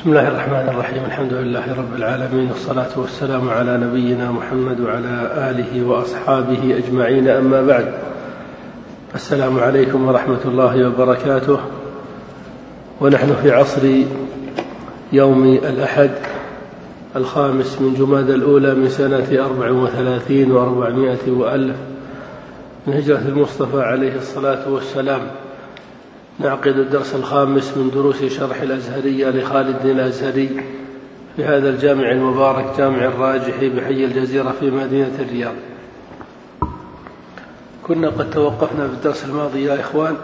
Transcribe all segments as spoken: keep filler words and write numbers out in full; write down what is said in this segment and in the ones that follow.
بسم الله الرحمن الرحيم. الحمد لله رب العالمين، والصلاة والسلام على نبينا محمد وعلى آله وأصحابه أجمعين، أما بعد. السلام عليكم ورحمة الله وبركاته. ونحن في عصر يوم الأحد الخامس من جمادى الأولى من سنة أربع وثلاثين وأربعمائة وألف من هجرة المصطفى عليه الصلاة والسلام. نعقد الدرس الخامس من دروس شرح الأزهرية لخالد الأزهري في هذا الجامع المبارك، جامع الراجح بحي الجزيرة في مدينة الرياض. كنا قد توقفنا في الدرس الماضي يا إخوان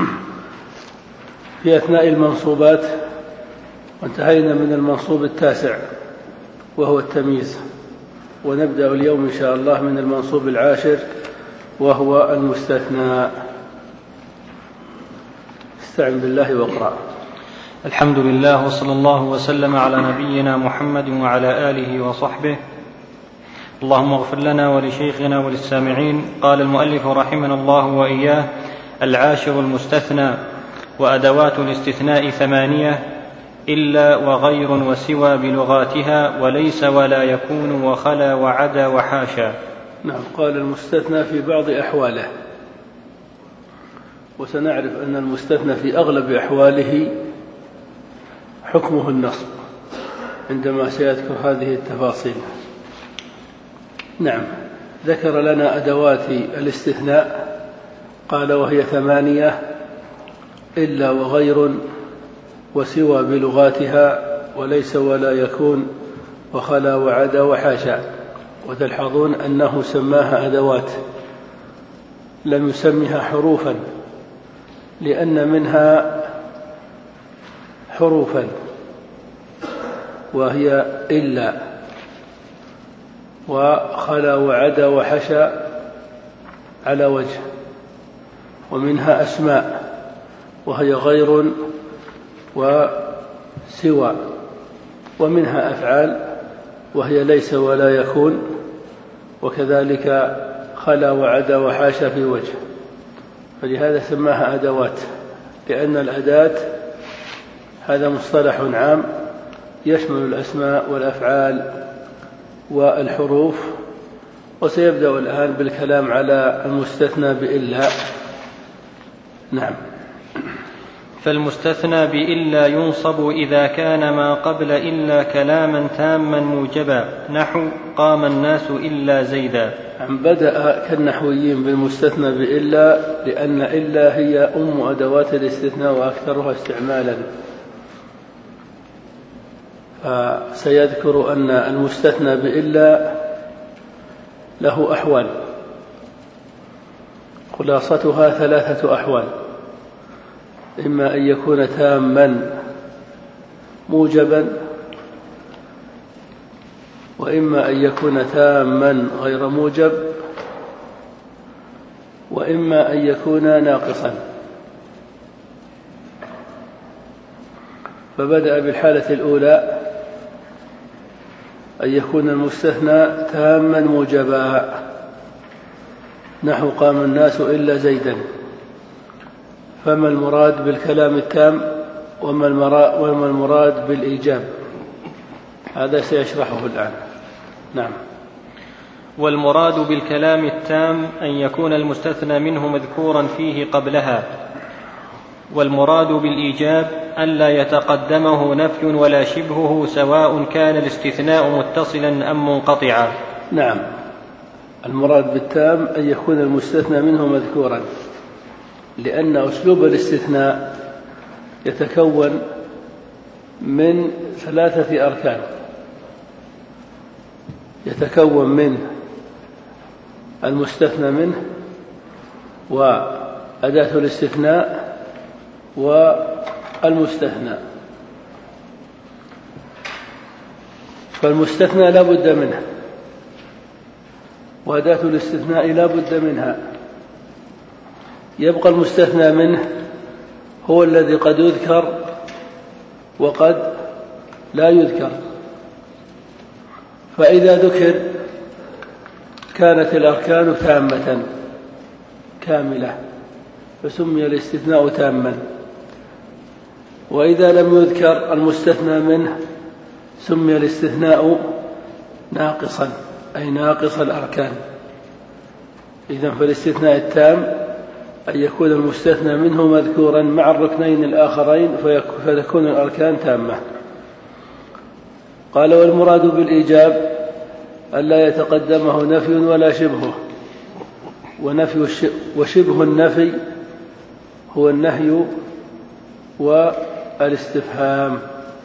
في أثناء المنصوبات، وانتهينا من المنصوب التاسع وهو التمييز، ونبدأ اليوم إن شاء الله من المنصوب العاشر وهو المستثنى. استعن بالله واقرأ. الحمد لله وصلى الله وسلم على نبينا محمد وعلى آله وصحبه. اللهم اغفر لنا ولشيخنا وللسامعين. قال المؤلف رحمنا الله وإياه: العاشر المستثنى. وأدوات الاستثناء ثمانية: إلا وغير وسوى بلغاتها، وليس ولا يكون وخلا وعدا وحاشا. نعم. قال المستثنى في بعض أحواله، وسنعرف أن المستثنى في أغلب أحواله حكمه النصب عندما سيذكر هذه التفاصيل. نعم. ذكر لنا أدوات الاستثناء، قال وهي ثمانية: إلا وغير وسوى بلغاتها، وليس ولا يكون وخلا وعدا وحاشا. وتلحظون أنه سماها أدوات، لم يسمها حروفا، لأن منها حروفا وهي إلا وخلا وعدا وحشا على وجه، ومنها أسماء وهي غير وسوى، ومنها أفعال وهي ليس ولا يكون، وكذلك خلا وعدا وحاشا في وجه. فلهذا سماها أدوات، لأن الأداة هذا مصطلح عام يشمل الأسماء والأفعال والحروف. وسيبدأ الآن بالكلام على المستثنى بإلا. نعم. فالمستثنى بإلا ينصب إذا كان ما قبل إلا كلاما تاما موجبا، نحو قام الناس إلا زيدا. عم بدأ كالنحويين بالمستثنى بإلا، لأن إلا هي أم أدوات الاستثناء وأكثرها استعمالا. فسيذكر أن المستثنى بإلا له أحوال، خلاصتها ثلاثة أحوال: إما أن يكون تاما موجبا، وإما أن يكون تاما غير موجب، وإما أن يكون ناقصا. فبدأ بالحالة الأولى، أن يكون المستثنى تاما موجبا، نحو قام الناس إلا زيدا. فما المراد بالكلام التام، وما المراد بالإيجاب؟ هذا سيشرحه الآن. نعم. والمراد بالكلام التام أن يكون المستثنى منه مذكورا فيه قبلها. والمراد بالإيجاب ألا يتقدمه نفي ولا شبهه، سواء كان الاستثناء متصلا أم منقطعا. نعم. المراد بالتام أن يكون المستثنى منه مذكورا، لأن أسلوب الاستثناء يتكون من ثلاثة أركان: يتكون من المستثنى منه، وأداة الاستثناء، والمستثنى. فالمستثنى لا بد منه، وأداة الاستثناء لا بد منها. يبقى المستثنى منه هو الذي قد يذكر وقد لا يذكر. فإذا ذكر كانت الأركان تامة كاملة، فسمي الاستثناء تاما. وإذا لم يذكر المستثنى منه سمي الاستثناء ناقصا، أي ناقص الأركان. إذن فالاستثناء التام أن يكون المستثنى منه مذكورا مع الركنين الآخرين فتكون الأركان تامة. قال: والمراد بالإيجاب ألا يتقدمه نفي ولا شبهه، ونفي وشبه النفي هو النهي والاستفهام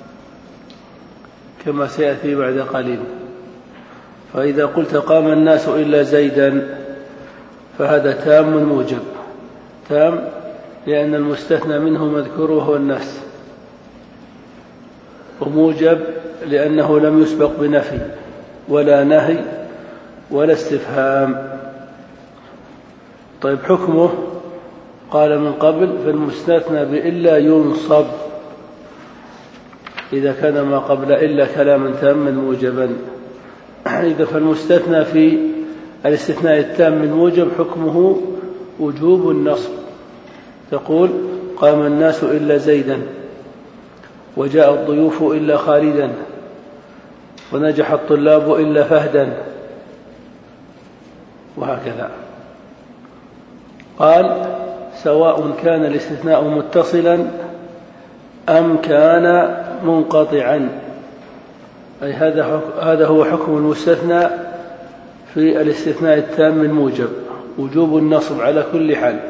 كما سيأتي بعد قليل. فإذا قلت قام الناس إلا زيدا فهذا تام موجب، تام لأن المستثنى منه مذكور وهو الناس، وموجب لأنه لم يسبق بنفي ولا نهي ولا استفهام. طيب حكمه؟ قال من قبل: فالمستثنى بإلا ينصب إذا كان ما قبل إلا كلاما تاما موجبا. إذا فالمستثنى في الاستثناء التام من موجب حكمه وجوب النصب. تقول: قام الناس إلا زيدا، وجاء الضيوف إلا خالدا، ونجح الطلاب إلا فهدا، وهكذا. قال: سواء كان الاستثناء متصلا أم كان منقطعا، أي هذا هذا هو حكم المستثنى في الاستثناء التام من موجب، وجوب النصب على كل حال،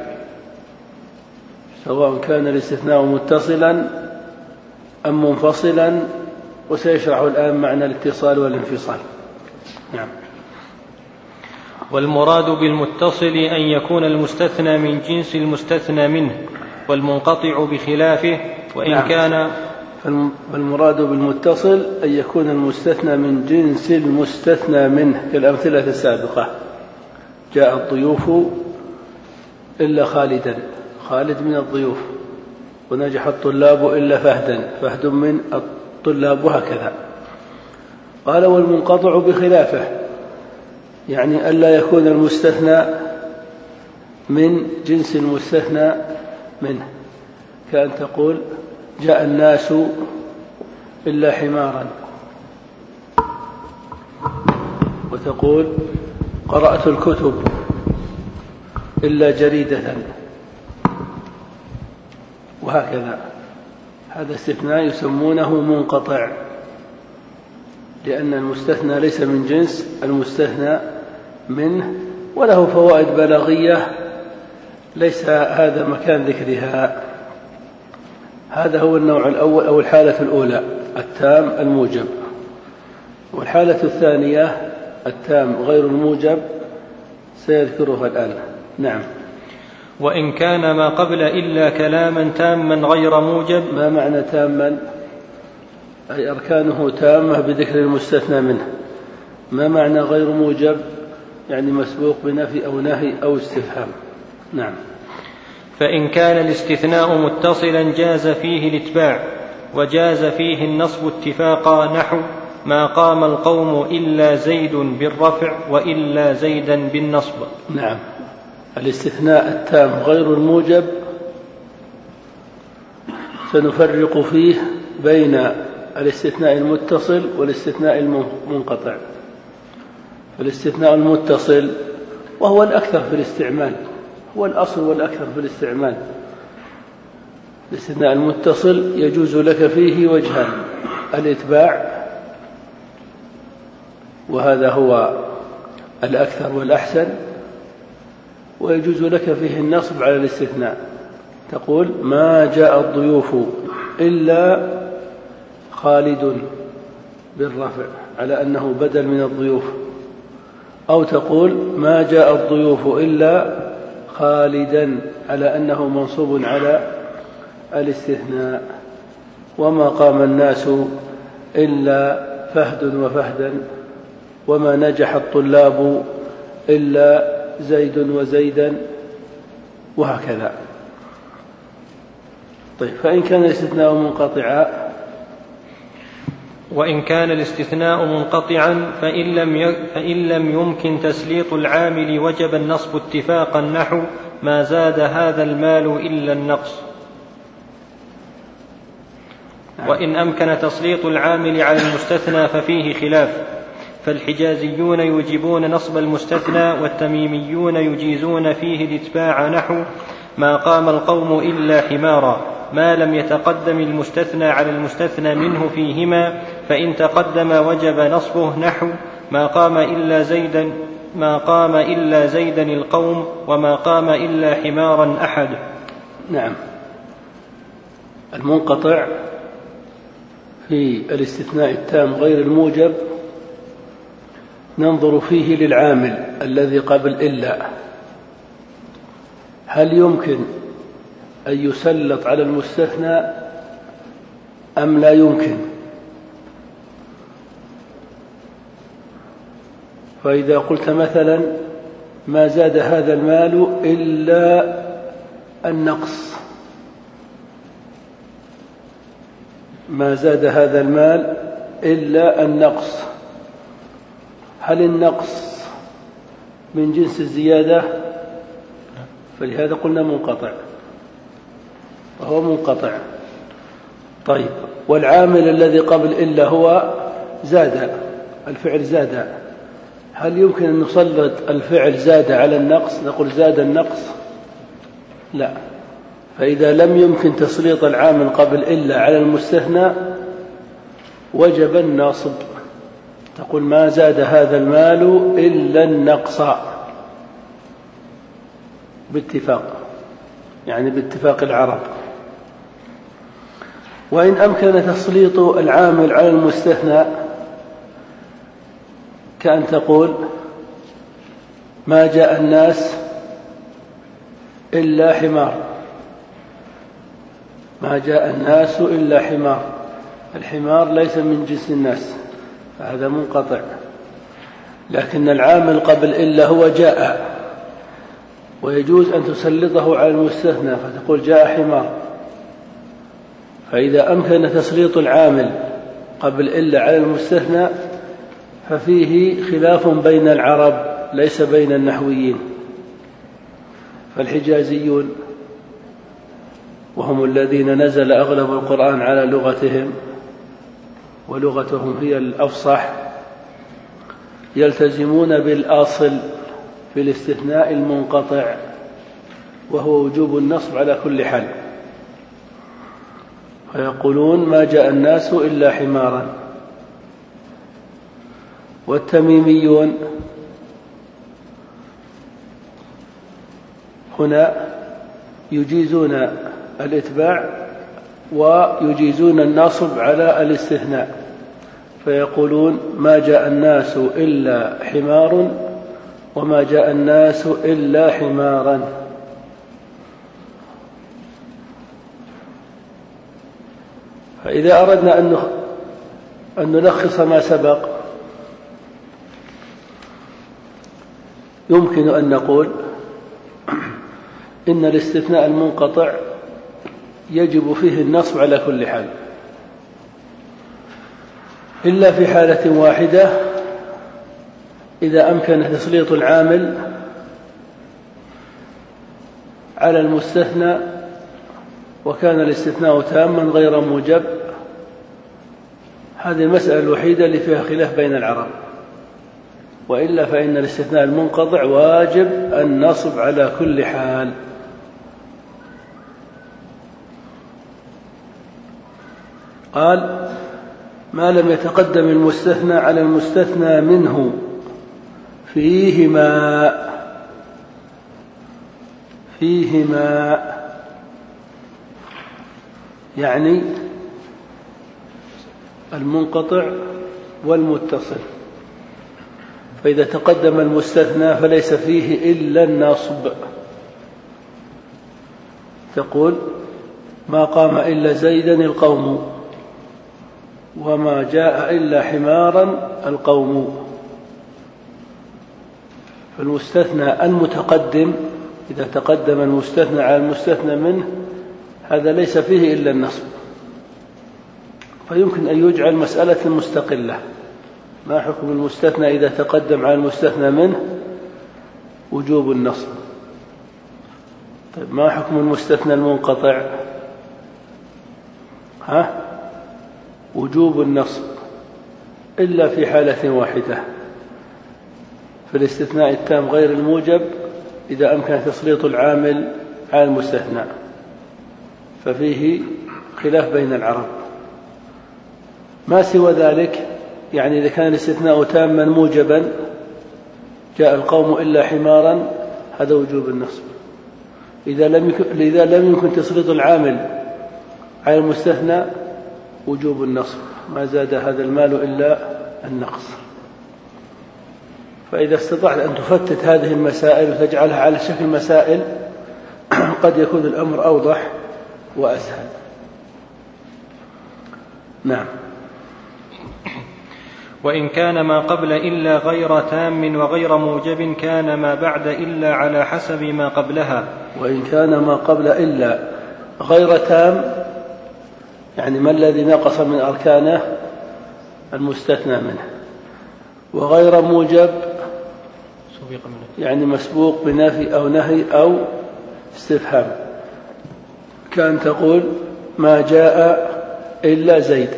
سواء كان الاستثناء متصلا أم منفصلا، وسيشرح الآن معنى الاتصال والانفصال. نعم. والمراد بالمتصل أن يكون المستثنى من جنس المستثنى منه، والمنقطع بخلافه. وإن نعم. كان فالمراد بالمتصل أن يكون المستثنى من جنس المستثنى منه كالأمثلة السابقة: جاء الضيوف إلا خالدا، خالد من الضيوف، ونجح الطلاب إلا فهدا، فهد من الطلاب، وهكذا. قال: والمنقطع بخلافه، يعني ألا يكون المستثنى من جنس المستثنى منه، كأن تقول: جاء الناس إلا حمارا، وتقول: قرأت الكتب إلا جريدة، وهكذا. هذا استثناء يسمونه منقطع، لأن المستثنى ليس من جنس المستثنى منه، وله فوائد بلاغية ليس هذا مكان ذكرها. هذا هو النوع الأول أو الحالة الأولى، التام الموجب. والحالة الثانية التام غير الموجب سيذكرها الآن. نعم. وإن كان ما قبل إلا كلاما تاما غير موجب. ما معنى تاما؟ أي أركانه تامة بذكر المستثنى منه. ما معنى غير موجب؟ يعني مسبوق بنفي أو نهي أو استفهام. نعم. فإن كان الاستثناء متصلا جاز فيه الاتباع، وجاز فيه النصب اتفاقا، نحو: ما قام القوم إلا زيد بالرفع وإلا زيدا بالنصب. نعم. الاستثناء التام غير الموجب سنفرق فيه بين الاستثناء المتصل والاستثناء المنقطع. الاستثناء المتصل وهو الأكثر في الاستعمال، هو الأصل والأكثر في الاستعمال. الاستثناء المتصل يجوز لك فيه وجهان: الإتباع، وهذا هو الأكثر والأحسن، ويجوز لك فيه النصب على الاستثناء. تقول: ما جاء الضيوف إلا خالد بالرفع على أنه بدل من الضيوف، أو تقول: ما جاء الضيوف إلا خالدا على أنه منصوب على الاستثناء. وما قام الناس إلا فهد وفهدا، وما نجح الطلاب إلا زيد وزيدا، وهكذا. طيب، فإن كان الاستثناء منقطعا وإن كان الاستثناء منقطعا فإن لم فإن لم يمكن تسليط العامل وجب النصب اتفاقا، نحو: ما زاد هذا المال إلا النقص. وإن أمكن تسليط العامل على المستثنى ففيه خلاف، فالحجازيون يوجبون نصب المستثنى، والتميميون يجيزون فيه الاتباع، نحو ما قام القوم إلا حمارا، ما لم يتقدم المستثنى على المستثنى منه فيهما، فإن تقدم وجب نصبه، نحو ما قام إلا زيدا ما قام إلا زيدا القوم، وما قام إلا حمارا أحد. نعم. المنقطع في الاستثناء التام غير الموجب ننظر فيه للعامل الذي قبل إلا، هل يمكن أن يسلط على المستثنى أم لا يمكن؟ فإذا قلت مثلا ما زاد هذا المال إلا النقص، ما زاد هذا المال إلا النقص، هل النقص من جنس الزيادة؟ فلهذا قلنا منقطع، وهو منقطع. طيب، والعامل الذي قبل إلا هو زاد، الفعل زاد، هل يمكن أن نسلط الفعل زاد على النقص نقول زاد النقص؟ لا. فإذا لم يمكن تسليط العامل قبل إلا على المستثنى وجب الناصب، تقول ما زاد هذا المال إلا النقص، باتفاق، يعني باتفاق العرب. وإن أمكن تسليط العامل على المستثنى كأن تقول ما جاء الناس إلا حمار، ما جاء الناس إلا حمار، الحمار ليس من جنس الناس، فهذا منقطع. لكن العامل قبل إلا هو جاء، ويجوز أن تسلطه على المستثنى فتقول جاء حمار. فإذا أمكن تسليط العامل قبل إلا على المستثنى ففيه خلاف بين العرب ليس بين النحويين. فالحجازيون وهم الذين نزل أغلب القرآن على لغتهم ولغتهم هي الأفصح يلتزمون بالأصل في الاستثناء المنقطع، وهو وجوب النصب على كل حال، فيقولون ما جاء الناس إلا حمارا. والتميميون هنا يجيزون الإتباع ويجيزون النصب على الاستثناء، فيقولون ما جاء الناس إلا حمار وما جاء الناس إلا حمارا. فإذا أردنا أن نلخص ما سبق يمكن أن نقول إن الاستثناء المنقطع يجب فيه النصب على كل حال، إلا في حالة واحدة، إذا أمكن تسليط العامل على المستثنى وكان الاستثناء تاما غير موجب. هذه المسألة الوحيدة اللي فيها خلاف بين العرب، وإلا فإن الاستثناء المنقطع واجب النصب على كل حال. قال ما لم يتقدم المستثنى على المستثنى منه فيهما، فيهما يعني المنقطع والمتصل. فإذا تقدم المستثنى فليس فيه إلا النصب، تقول ما قام إلا زيدا القوم وما جاء إلا حمارا القوم. فالمستثنى المتقدم إذا تقدم المستثنى على المستثنى منه هذا ليس فيه إلا النصب، فيمكن أن يجعل مسألة مستقلة. ما حكم المستثنى إذا تقدم على المستثنى منه؟ وجوب النصب. طيب ما حكم المستثنى المنقطع؟ ها؟ وجوب النصب إلا في حالة واحدة، في الاستثناء التام غير الموجب إذا أمكن تسليط العامل على المستثنى، ففيه خلاف بين العرب. ما سوى ذلك، يعني إذا كان الاستثناء تاما موجبا جاء القوم إلا حمارا، هذا وجوب النصب. إذا لم يكن, إذا لم يمكن تسليط العامل على المستثنى وجوب النصب، ما زاد هذا المال إلا النقص. فإذا استطعت أن تفتت هذه المسائل وتجعلها على شكل مسائل قد يكون الأمر أوضح وأسهل. نعم. وإن كان ما قبل إلا غير تام وغير موجب كان ما بعد إلا على حسب ما قبلها. وإن كان ما قبل إلا غير تام، يعني ما الذي نقص من أركانه المستثنى منه، وغير موجب يعني مسبوق بنفي أو نهي أو استفهام، كان تقول ما جاء إلا زيد،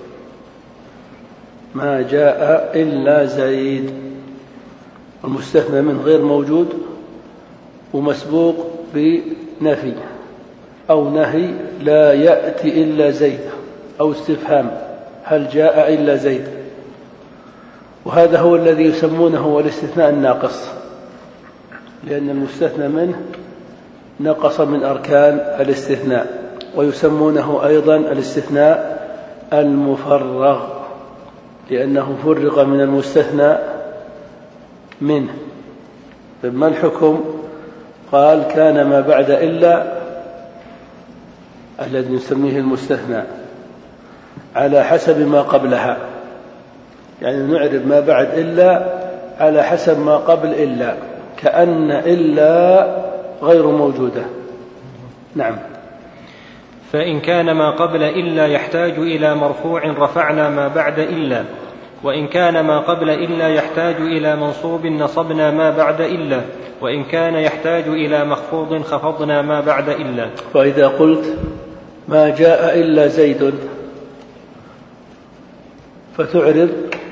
ما جاء إلا زيد، المستثنى منه غير موجود ومسبوق بنفي أو نهي لا يأتي إلا زيد، أو استفهام هل جاء إلا زيد. وهذا هو الذي يسمونه الاستثناء الناقص، لأن المستثنى منه نقص من أركان الاستثناء، ويسمونه أيضا الاستثناء المفرغ، لأنه فرغ من المستثنى منه. فما الحكم؟ قال كان ما بعد إلا الذي نسميه المستثنى على حسب ما قبلها، يعني نعرف ما بعد إلا على حسب ما قبل إلا، كأن إلا غير موجودة. نعم. فإن كان ما قبل إلا يحتاج إلى مرفوع رفعنا ما بعد إلا، وإن كان ما قبل إلا يحتاج إلى منصوب نصبنا ما بعد إلا، وإن كان يحتاج إلى مخفوض خفضنا ما بعد إلا. فإذا قلت ما جاء إلا زيد فتعرب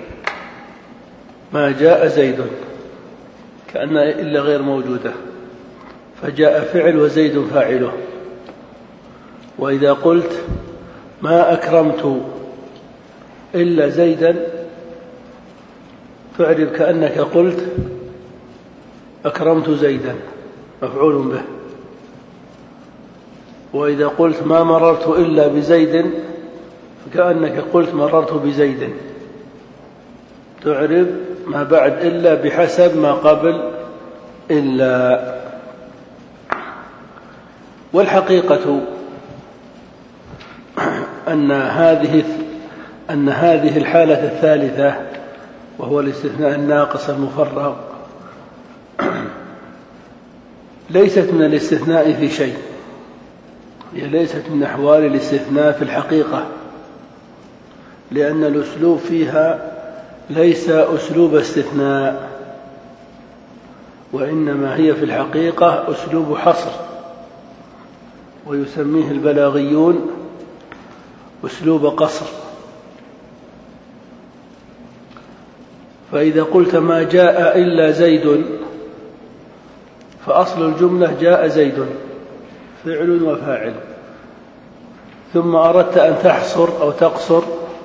ما جاء زيد كأن إلا غير موجودة، فجاء فعل وزيد فاعله. وإذا قلت ما أكرمت إلا زيدا تعرب كأنك قلت أكرمت زيدا مفعول به. وإذا قلت ما مررت إلا بزيد فكأنك قلت مررت بزيد، تعرب ما بعد إلا بحسب ما قبل إلا. والحقيقة أن هذه أن هذه الحالة الثالثة وهو الاستثناء الناقص المفرغ ليست من الاستثناء في شيء، هي ليست من أحوال الاستثناء في الحقيقة، لأن الأسلوب فيها ليس أسلوب استثناء، وإنما هي في الحقيقة أسلوب حصر، ويسميه البلاغيون أسلوب قصر. فإذا قلت ما جاء إلا زيد فأصل الجملة جاء زيد فعل وفاعل، ثم أردت أن تحصر أو تقصر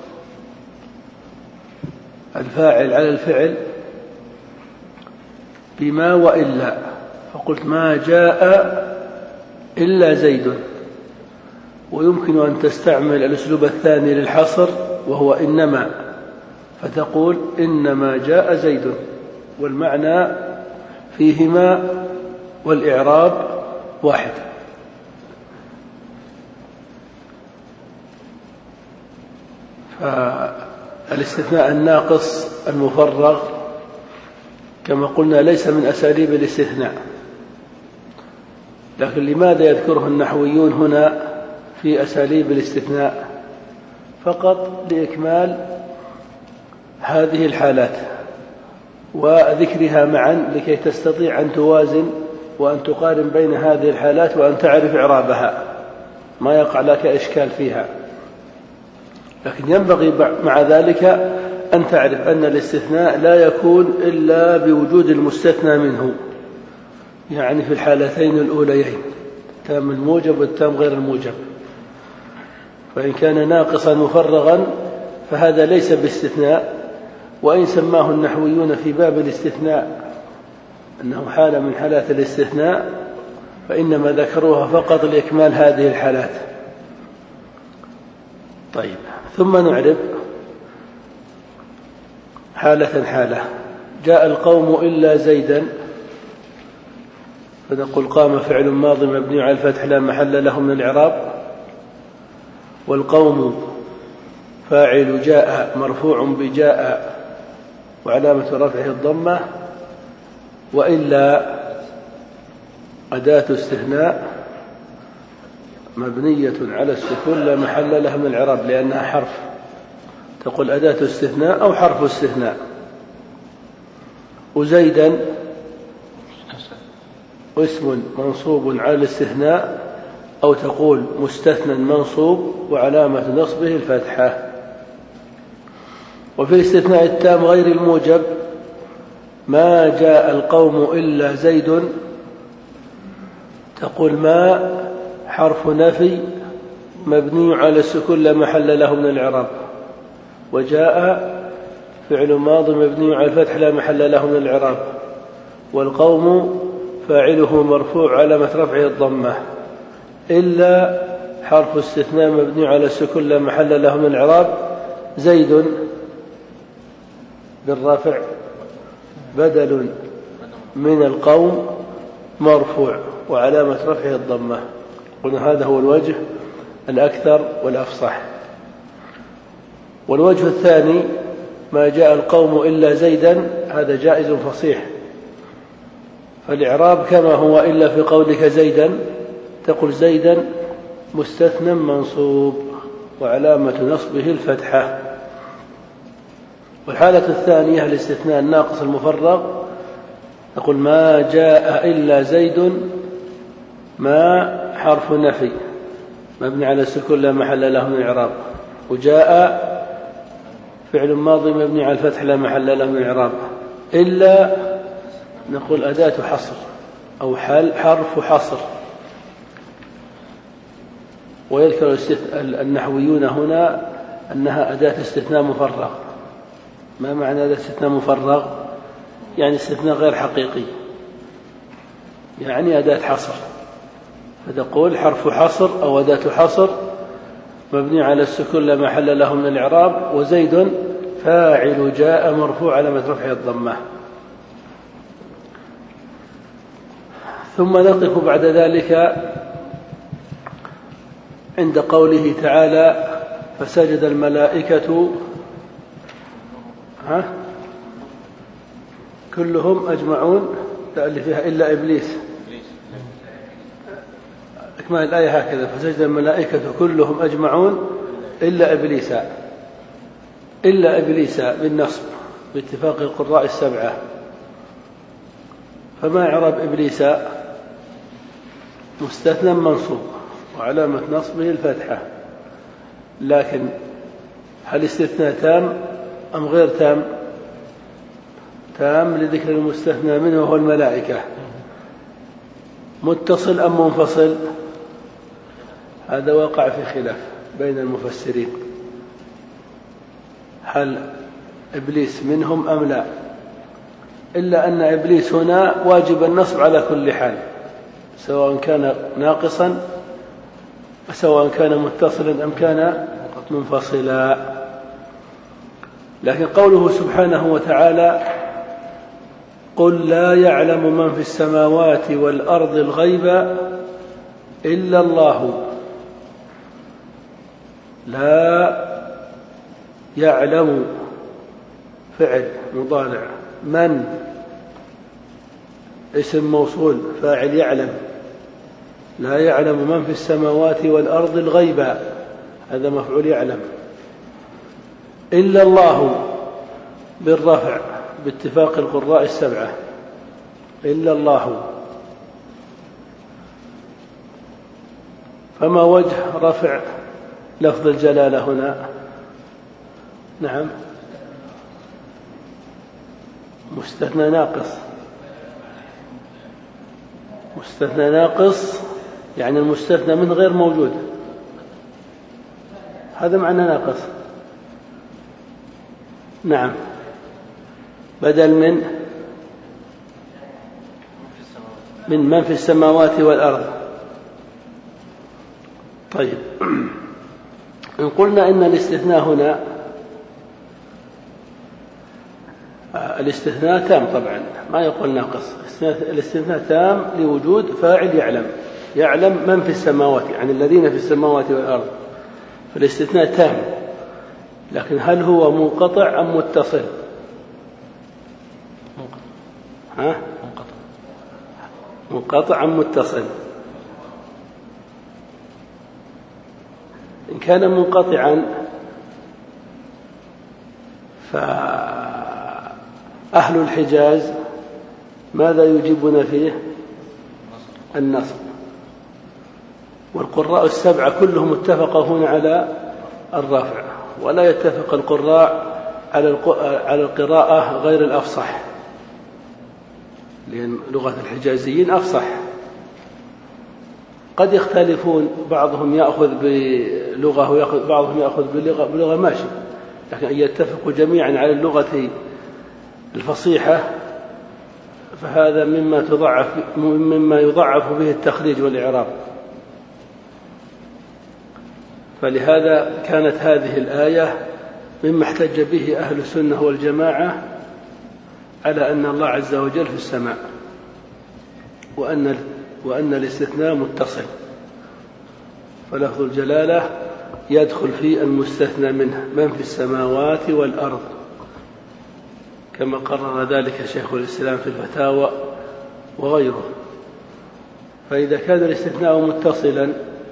الفاعل على الفعل بما وإلا، فقلت ما جاء إلا زيد. ويمكن أن تستعمل الأسلوب الثاني للحصر وهو إنما، فتقول إنما جاء زيد، والمعنى فيهما والإعراب واحد. فالاستثناء الناقص المفرغ كما قلنا ليس من أساليب الاستثناء، لكن لماذا يذكره النحويون هنا في أساليب الاستثناء؟ فقط لإكمال هذه الحالات وذكرها معا لكي تستطيع أن توازن وأن تقارن بين هذه الحالات وأن تعرف إعرابها، ما يقع لك إشكال فيها. لكن ينبغي مع ذلك أن تعرف أن الاستثناء لا يكون إلا بوجود المستثنى منه، يعني في الحالتين الأوليين، التام الموجب والتام غير الموجب. فإن كان ناقصا مفرغا فهذا ليس باستثناء، وإن سماه النحويون في باب الاستثناء أنه حالة من حالات الاستثناء فإنما ذكروها فقط لإكمال هذه الحالات. طيب، ثم نعرب حالة حالة. جاء القوم إلا زيدا، فنقول قام فعل ماض مبني على الفتح لا محل له من الإعراب، والقوم فاعل جاء مرفوع بجاء وعلامة رفعه الضمة، وإلا أداة استثناء مبنية على السكون لا محل لها من الإعراب لأنها حرف، تقول أداة استثناء أو حرف استثناء. وزيدا اسم منصوب على الاستثناء، أو تقول مستثنى منصوب وعلامة نصبه الفتحة. وفي الاستثناء التام غير الموجب ما جاء القوم إلا زيد، تقول ما حرف نفي مبني على السكون لا محل له من الإعراب، وجاء فعل ماض مبني على الفتح لا محل له من الإعراب، والقوم فاعله مرفوع علامة رفعه الضمة، إلا حرف استثناء مبني على السكون لا محل له من الإعراب زيد بالرفع بدل من القوم مرفوع وعلامة رفعه الضمة. قلنا هذا هو الوجه الأكثر والأفصح. والوجه الثاني ما جاء القوم إلا زيدا، هذا جائز فصيح، فالإعراب كما هو إلا في قولك زيدا، تقول زيدا مستثنى منصوب وعلامة نصبه الفتحة. والحالة الثانية الاستثناء الناقص المفرغ، تقول ما جاء إلا زيد ما حرف نفي مبني على السكون لا محل له من الإعراب، وجاء فعل ماضي مبني على الفتح لا محل له من الإعراب، إلا نقول أداة حصر أو حرف حصر. ويذكر النحويون هنا أنها أداة استثناء مفرغ. ما معنى أداة استثناء مفرغ؟ يعني استثناء غير حقيقي، يعني أداة حصر، فتقول حرف حصر أو أداة حصر مبني على السكون لا محل له من الإعراب، وزيد فاعل جاء مرفوع علامة رفعه الضمة. ثم نقف بعد ذلك عند قوله تعالى فسجد الملائكة ها كلهم أجمعون، اللي فيها إلا إبليس، إكمال الآية هكذا فسجد الملائكة كلهم أجمعون إلا إبليس، إلا إبليس بالنصب باتفاق القراء السبعة. فما إعراب إبليس؟ مستثنى منصوب وعلامة نصبه الفتحة، لكن هل استثناء تام أم غير تام؟ تام لذكر المستثنى منه وهو الملائكة. متصل أم منفصل؟ هذا وقع في خلاف بين المفسرين، هل إبليس منهم أم لا؟ إلا أن إبليس هنا واجب النصب على كل حال، سواء كان ناقصا سواء كان متصلا أم كان منفصلا. لكن قوله سبحانه وتعالى قل لا يعلم من في السماوات والأرض الغيب إلا الله، لا يعلم فعل مضارع، من اسم موصول فاعل يعلم، لا يعلم من في السماوات والأرض الغيب هذا مفعول يعلم، إلا الله بالرفع باتفاق القراء السبعة، إلا الله. فما وجه رفع لفظ الجلالة هنا؟ نعم. مستثنى ناقص. مستثنى ناقص يعني المستثنى من غير موجود، هذا معنى ناقص. نعم. بدل من من من في السماوات والأرض. طيب، إن قلنا إن الاستثناء هنا الاستثناء تام، طبعا ما يقول ناقص، الاستثناء تام لوجود فاعل يعلم يعلم من في السماوات، يعني الذين في السماوات والأرض، فالاستثناء تام. لكن هل هو منقطع أم متصل؟ ها؟ منقطع أم متصل؟ إن كان منقطعا فأهل الحجاز ماذا يجيبون فيه؟ النصب. والقراء السبعة كلهم اتفقوا هنا على الرفع، ولا يتفق القراء على القراءة غير الأفصح، لأن لغة الحجازيين أفصح. قد يختلفون، بعضهم يأخذ بلغة ويأخذ بعضهم يأخذ بلغة, بلغة ماشي، لكن أن يتفقوا جميعا على اللغة الفصيحة فهذا مما تضعف مما يضعف به التخريج والإعراب. فلهذا كانت هذه الآية مما احتج به أهل السنة والجماعة على أن الله عز وجل في السماء، وأن وأن الاستثناء متصل، فلفظ الجلالة يدخل في المستثنى منه من في السماوات والأرض، كما قرر ذلك شيخ الإسلام في الفتاوى وغيره. فإذا كان الاستثناء متصلا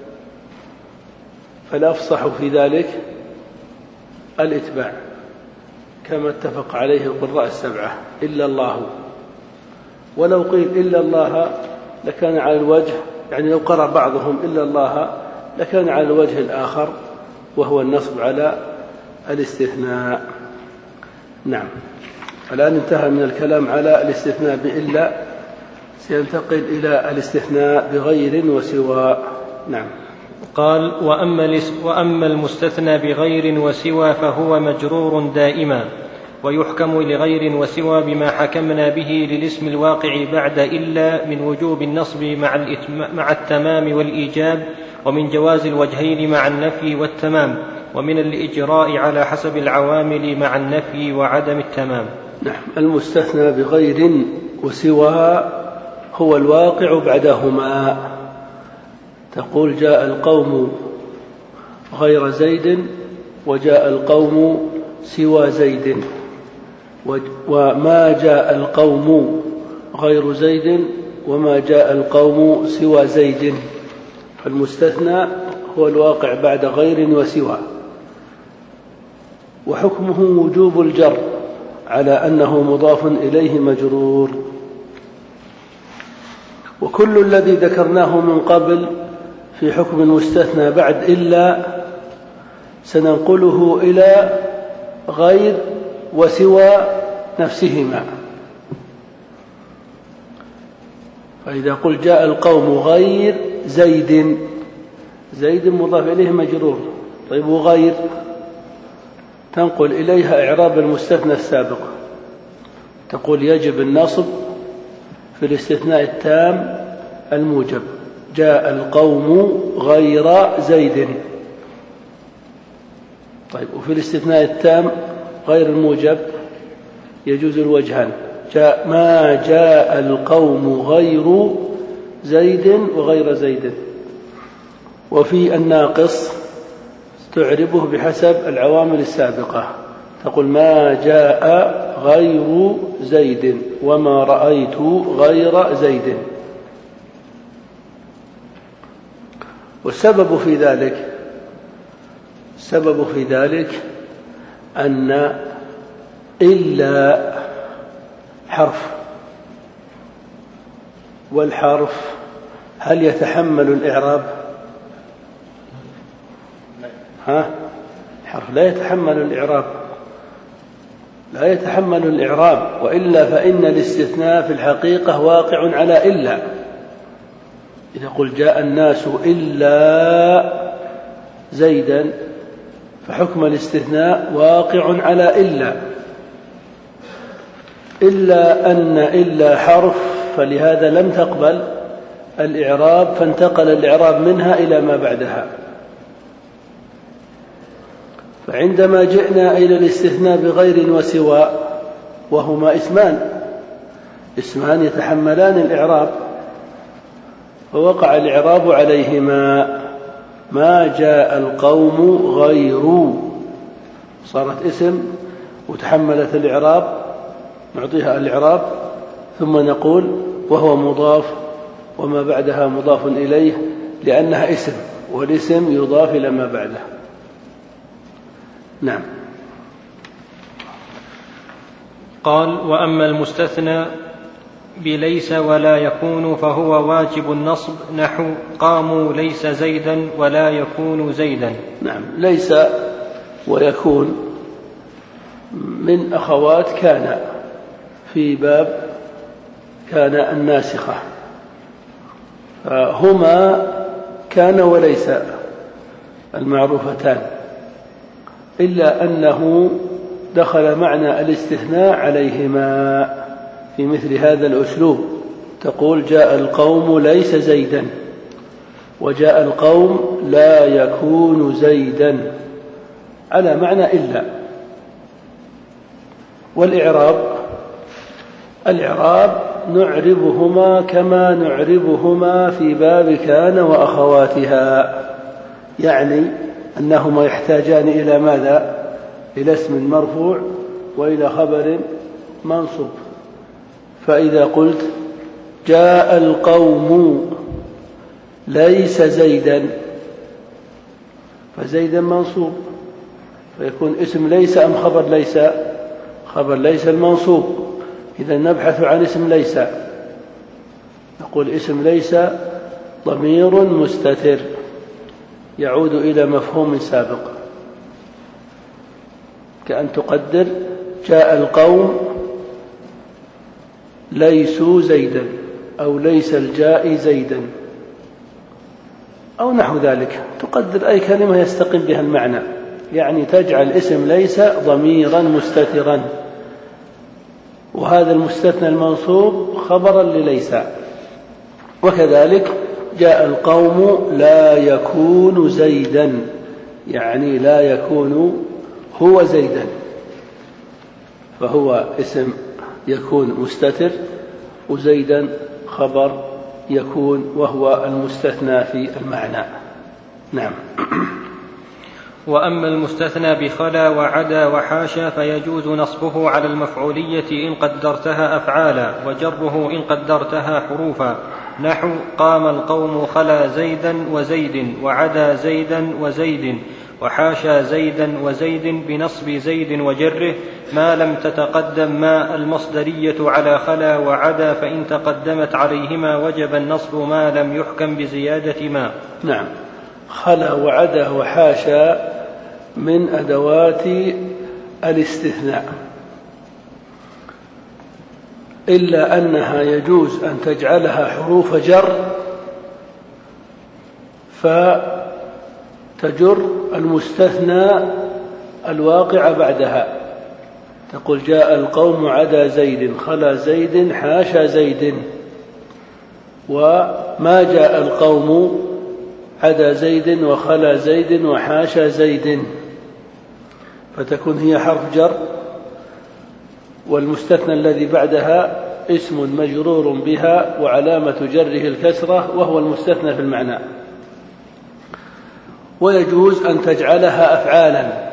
فالأفصح في ذلك الإتباع، كما اتفق عليه القراء السبعة إلا الله. ولو قيل إلا الله لكان على الوجه، يعني لو قرأ بعضهم إلا الله لكان على الوجه الآخر وهو النصب على الاستثناء. نعم. الآن انتهى من الكلام على الاستثناء بإلا، سينتقل إلى الاستثناء بغير وسوى. نعم. قال: وأما, وأما المستثنى بغير وسوى فهو مجرور دائما، ويحكم لغير وسوى بما حكمنا به للاسم الواقع بعد إلا من وجوب النصب مع, مع التمام والإيجاب، ومن جواز الوجهين مع النفي والتمام، ومن الإجراء على حسب العوامل مع النفي وعدم التمام. نعم. المستثنى بغير وسوى هو الواقع بعدهما. تقول جاء القوم غير زيد وجاء القوم سوى زيد، وما جاء القوم غير زيد وما جاء القوم سوى زيد. فالمستثنى هو الواقع بعد غير وسوى، وحكمه وجوب الجر على أنه مضاف إليه مجرور. وكل الذي ذكرناه من قبل في حكم المستثنى بعد إلا سننقله إلى غير وسوى نفسهما. فإذا قل جاء القوم غير زيد، زيد مضاف إليه مجرور، طيب وغير تنقل إليها إعراب المستثنى السابق، تقول يجب النصب في الاستثناء التام الموجب، جاء القوم غير زيد. طيب، وفي الاستثناء التام غير الموجب يجوز الوجهان، جاء ما جاء القوم غير زيد وغير زيد. وفي الناقص تعربه بحسب العوامل السابقة، تقول ما جاء غير زيد وما رأيت غير زيد. والسبب في ذلك السبب في ذلك أن إلا حرف، والحرف هل يتحمل الإعراب؟ ها؟ حرف لا يتحمل الإعراب، لا يتحمل الإعراب، وإلا فإن الاستثناء في الحقيقة واقع على إلا. إذا قل جاء الناس إلا زيدا فحكم الاستثناء واقع على إلا، إلا أن إلا حرف، فلهذا لم تقبل الإعراب، فانتقل الإعراب منها إلى ما بعدها. فعندما جئنا إلى الاستثناء بغير وسوى، وهما اسمان اسمان يتحملان الإعراب، فوقع الإعراب عليهما. ما جاء القوم غير، صارت اسم وتحملت الإعراب، نعطيها الإعراب ثم نقول وهو مضاف وما بعدها مضاف إليه، لأنها اسم، والاسم يضاف إلى ما بعده. نعم. قال: وأما المستثنى بليس ولا يكون فهو واجب النصب، نحو قاموا ليس زيدا ولا يكون زيدا. نعم. ليس ويكون من أخوات كان في باب كان الناسخة، هما كان وليس المعروفتان، إلا أنه دخل معنى الاستثناء عليهما في مثل هذا الأسلوب. تقول جاء القوم ليس زيدا، وجاء القوم لا يكون زيدا، على معنى إلا. والإعراب الإعراب نعربهما كما نعربهما في باب كان وأخواتها، يعني أنهما يحتاجان إلى ماذا؟ إلى اسم مرفوع وإلى خبر منصوب. فإذا قلت جاء القوم ليس زيدا، فزيدا منصوب، فيكون اسم ليس أم خبر ليس؟ خبر ليس المنصوب. إذا نبحث عن اسم ليس، نقول اسم ليس ضمير مستتر يعود إلى مفهوم سابق، كأن تقدر جاء القوم ليسوا زيدا، أو ليس الجاء زيدا، أو نحو ذلك. تقدر أي كلمة يستقيم بها المعنى، يعني تجعل اسم ليس ضميرا مستترا، وهذا المستثنى المنصوب خبرا لليس. وكذلك جاء القوم لا يكون زيدا، يعني لا يكون هو زيدا، فهو اسم يكون مستتر، وزيدا خبر يكون وهو المستثنى في المعنى. نعم. وأما المستثنى بخلا وعدا وحاشا فيجوز نصبه على المفعولية إن قدرتها أفعالا، وجره إن قدرتها حروفا، نحو قام القوم خلا زيدا وزيد، وعدا زيدا وزيد، وحاشا زيدا وزيد، بنصب زيد وجره ما لم تتقدم ما المصدرية على خلا وعدا، فإن تقدمت عليهما وجب النصب ما لم يحكم بزيادة ما. نعم. خلا وعدا وحاشا من أدوات الاستثناء، إلا أنها يجوز أن تجعلها حروف جر فتجر المستثنى الواقع بعدها. تقول جاء القوم عدا زيد، خلا زيد، حاشا زيد، وما جاء القوم عدا زيد وخلا زيد وحاشا زيد، فتكون هي حرف جر، والمستثنى الذي بعدها اسم مجرور بها وعلامة جره الكسرة، وهو المستثنى في المعنى. ويجوز أن تجعلها أفعالا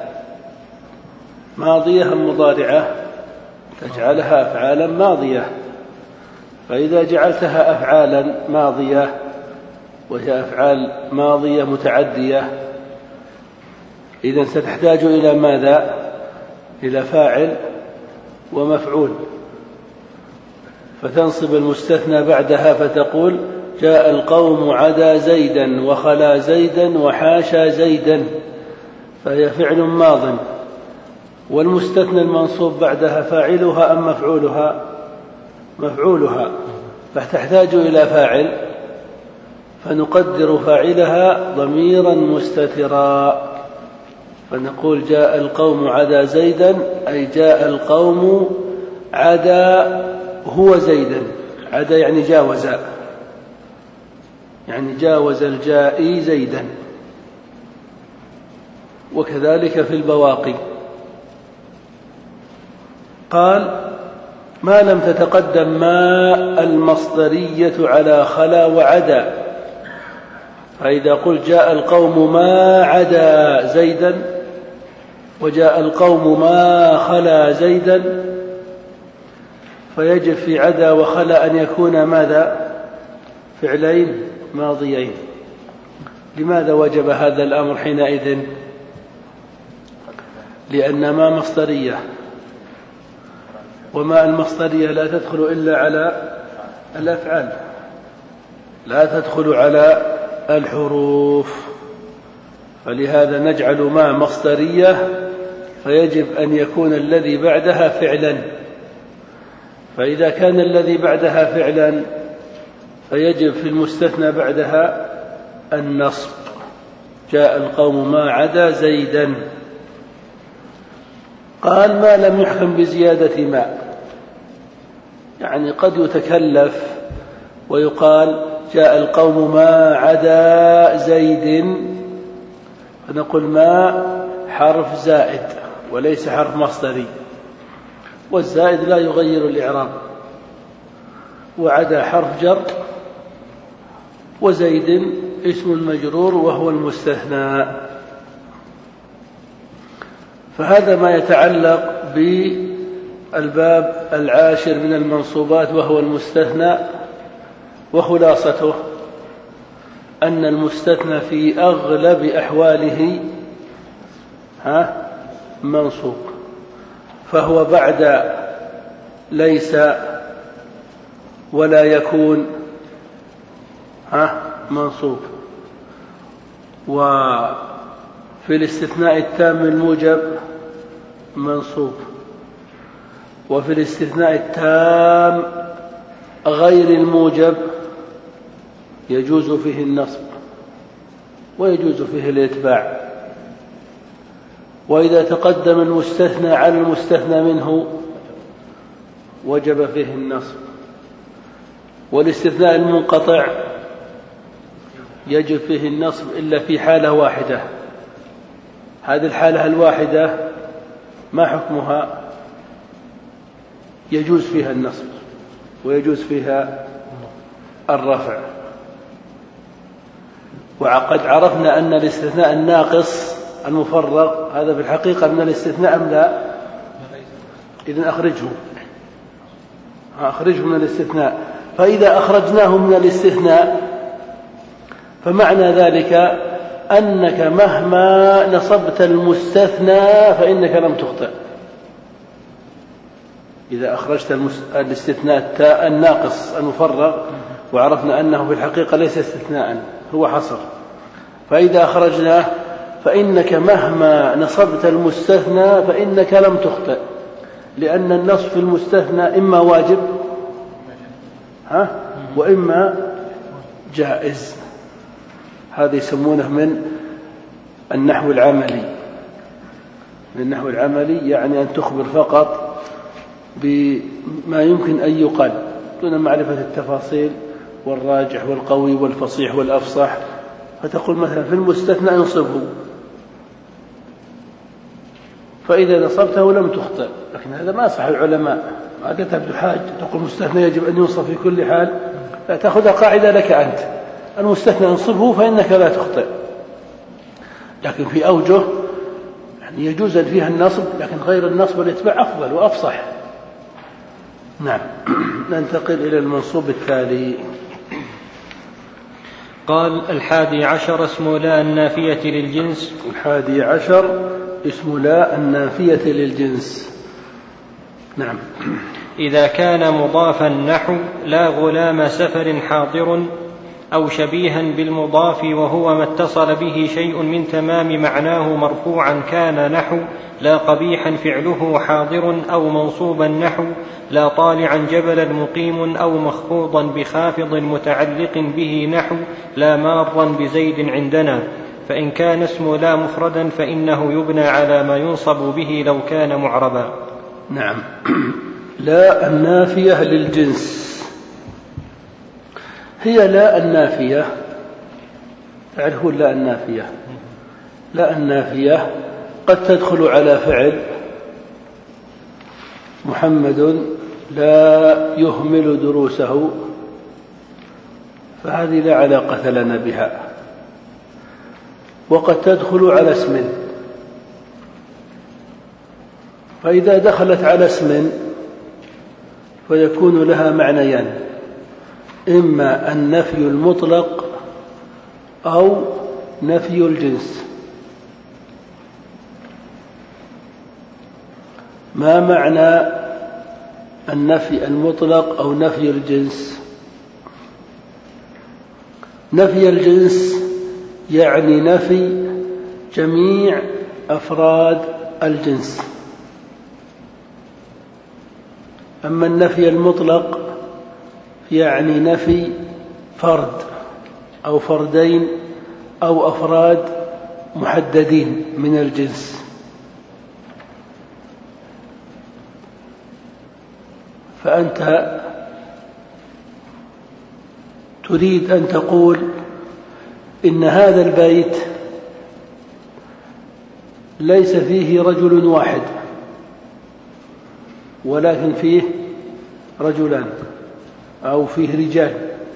ماضية أم مضارعة؟ تجعلها أفعالا ماضية، فإذا جعلتها أفعالا ماضية وهي أفعال ماضية متعدية، إذن ستحتاج إلى ماذا؟ إلى فاعل ومفعول، فتنصب المستثنى بعدها فتقول جاء القوم عدا زيدا وخلا زيدا وحاشا زيدا، فهي فعل ماض والمستثنى المنصوب بعدها فاعلها أم مفعولها؟ مفعولها، فتحتاج إلى فاعل، فنقدر فاعلها ضميرا مستترا، فنقول جاء القوم عدا زيدا، أي جاء القوم عدا هو زيدا. عدا يعني جاوز، يعني جاوز الجائي زيدا. وكذلك في البواقي. قال ما لم تتقدم ما المصدرية على خلا وعدا، فإذا قلت جاء القوم ما عدا زيدا وجاء القوم ما خلا زيدا، فيجب في عدا وخلا أن يكون ماذا؟ فعلين ماضيين. لماذا وجب هذا الأمر حينئذ؟ لأن ما مصدرية، وما المصدرية لا تدخل إلا على الأفعال، لا تدخل على الحروف، فلهذا نجعل ما مصدرية، فيجب أن يكون الذي بعدها فعلا. فإذا كان الذي بعدها فعلا فيجب في المستثنى بعدها النصب. جاء القوم ما عدا زيدا. قال ما لم يحكم بزيادة ما، يعني قد يتكلف ويقال جاء القوم ما عدا زيد، فنقول ما حرف زائد وليس حرف مصدري، والزائد لا يغير الإعراب، وعدا حرف جر، وزيد اسم مجرور وهو المستثنى. فهذا ما يتعلق بالباب العاشر من المنصوبات وهو المستثنى. وخلاصته أن المستثنى في أغلب أحواله ها منصوب، فهو بعد ليس ولا يكون ها منصوب، وفي الاستثناء التام الموجب منصوب، وفي الاستثناء التام غير الموجب يجوز فيه النصب ويجوز فيه الإتباع. وإذا تقدم المستثنى على المستثنى منه وجب فيه النصب. والاستثناء المنقطع يجب فيه النصب إلا في حالة واحدة. هذه الحالة الواحدة ما حكمها؟ يجوز فيها النصب ويجوز فيها الرفع. وقد عرفنا أن الاستثناء الناقص المفرغ هذا في الحقيقة من الاستثناء أم لا؟ إذن أخرجه أخرجه من الاستثناء. فإذا أخرجناه من الاستثناء فمعنى ذلك أنك مهما نصبت المستثنى فإنك لم تخطئ. إذا أخرجت الاستثناء الناقص المفرغ، وعرفنا أنه في الحقيقة ليس استثناء هو حصر، فإذا أخرجناه فإنك مهما نصبت المستثنى فإنك لم تخطئ، لأن النصب في المستثنى إما واجب ها وإما جائز. هذا يسمونه من النحو العملي. من النحو العملي يعني أن تخبر فقط بما يمكن أن يقال دون معرفة التفاصيل والراجح والقوي والفصيح والأفصح. فتقول مثلا في المستثنى ينصبه، فإذا نصبته لم تخطئ. لكن هذا ما صح. العلماء ما تبدو حاج تقول المستثنى يجب أن ينصب في كل حال، لا تأخذ قاعدة لك أنت، المستثنى ينصبه فإنك لا تخطئ. لكن في أوجه يعني يجوز فيها النصب، لكن غير النصب والإتباع أفضل وأفصح. نعم. ننتقل إلى المنصوب التالي. قال الحادي عشر اسم لا النافية للجنس. الحادي عشر اسم لا النافية للجنس. نعم. إذا كان مضافا نحو لا غلام سفر حاضر أو شبيها بالمضاف وهو ما اتصل به شيء من تمام معناه مرفوعا كان نحو لا قبيحا فعله حاضر، أو منصوبا نحو لا طالعا جبلا مقيم، أو مخفوضا بخافض متعلق به نحو لا مارا بزيد عندنا. فإن كان اسم لا مفردا فإنه يبنى على ما ينصب به لو كان معربا. نعم. لا النافية للجنس هي لا النافية، تعرفون لا النافية؟ لا النافية قد تدخل على فعل: محمد لا يهمل دروسه، فهذه لا علاقة لنا بها. وقد تدخل على اسم، فإذا دخلت على اسم فيكون لها معنيان: إما النفي المطلق أو نفي الجنس. ما معنى النفي المطلق أو نفي الجنس؟ نفي الجنس يعني نفي جميع أفراد الجنس. أما النفي المطلق يعني نفي فرد أو فردين أو أفراد محددين من الجنس. فأنت تريد أن تقول إن هذا البيت ليس فيه رجل واحد ولكن فيه رجلان أو فيه رجال.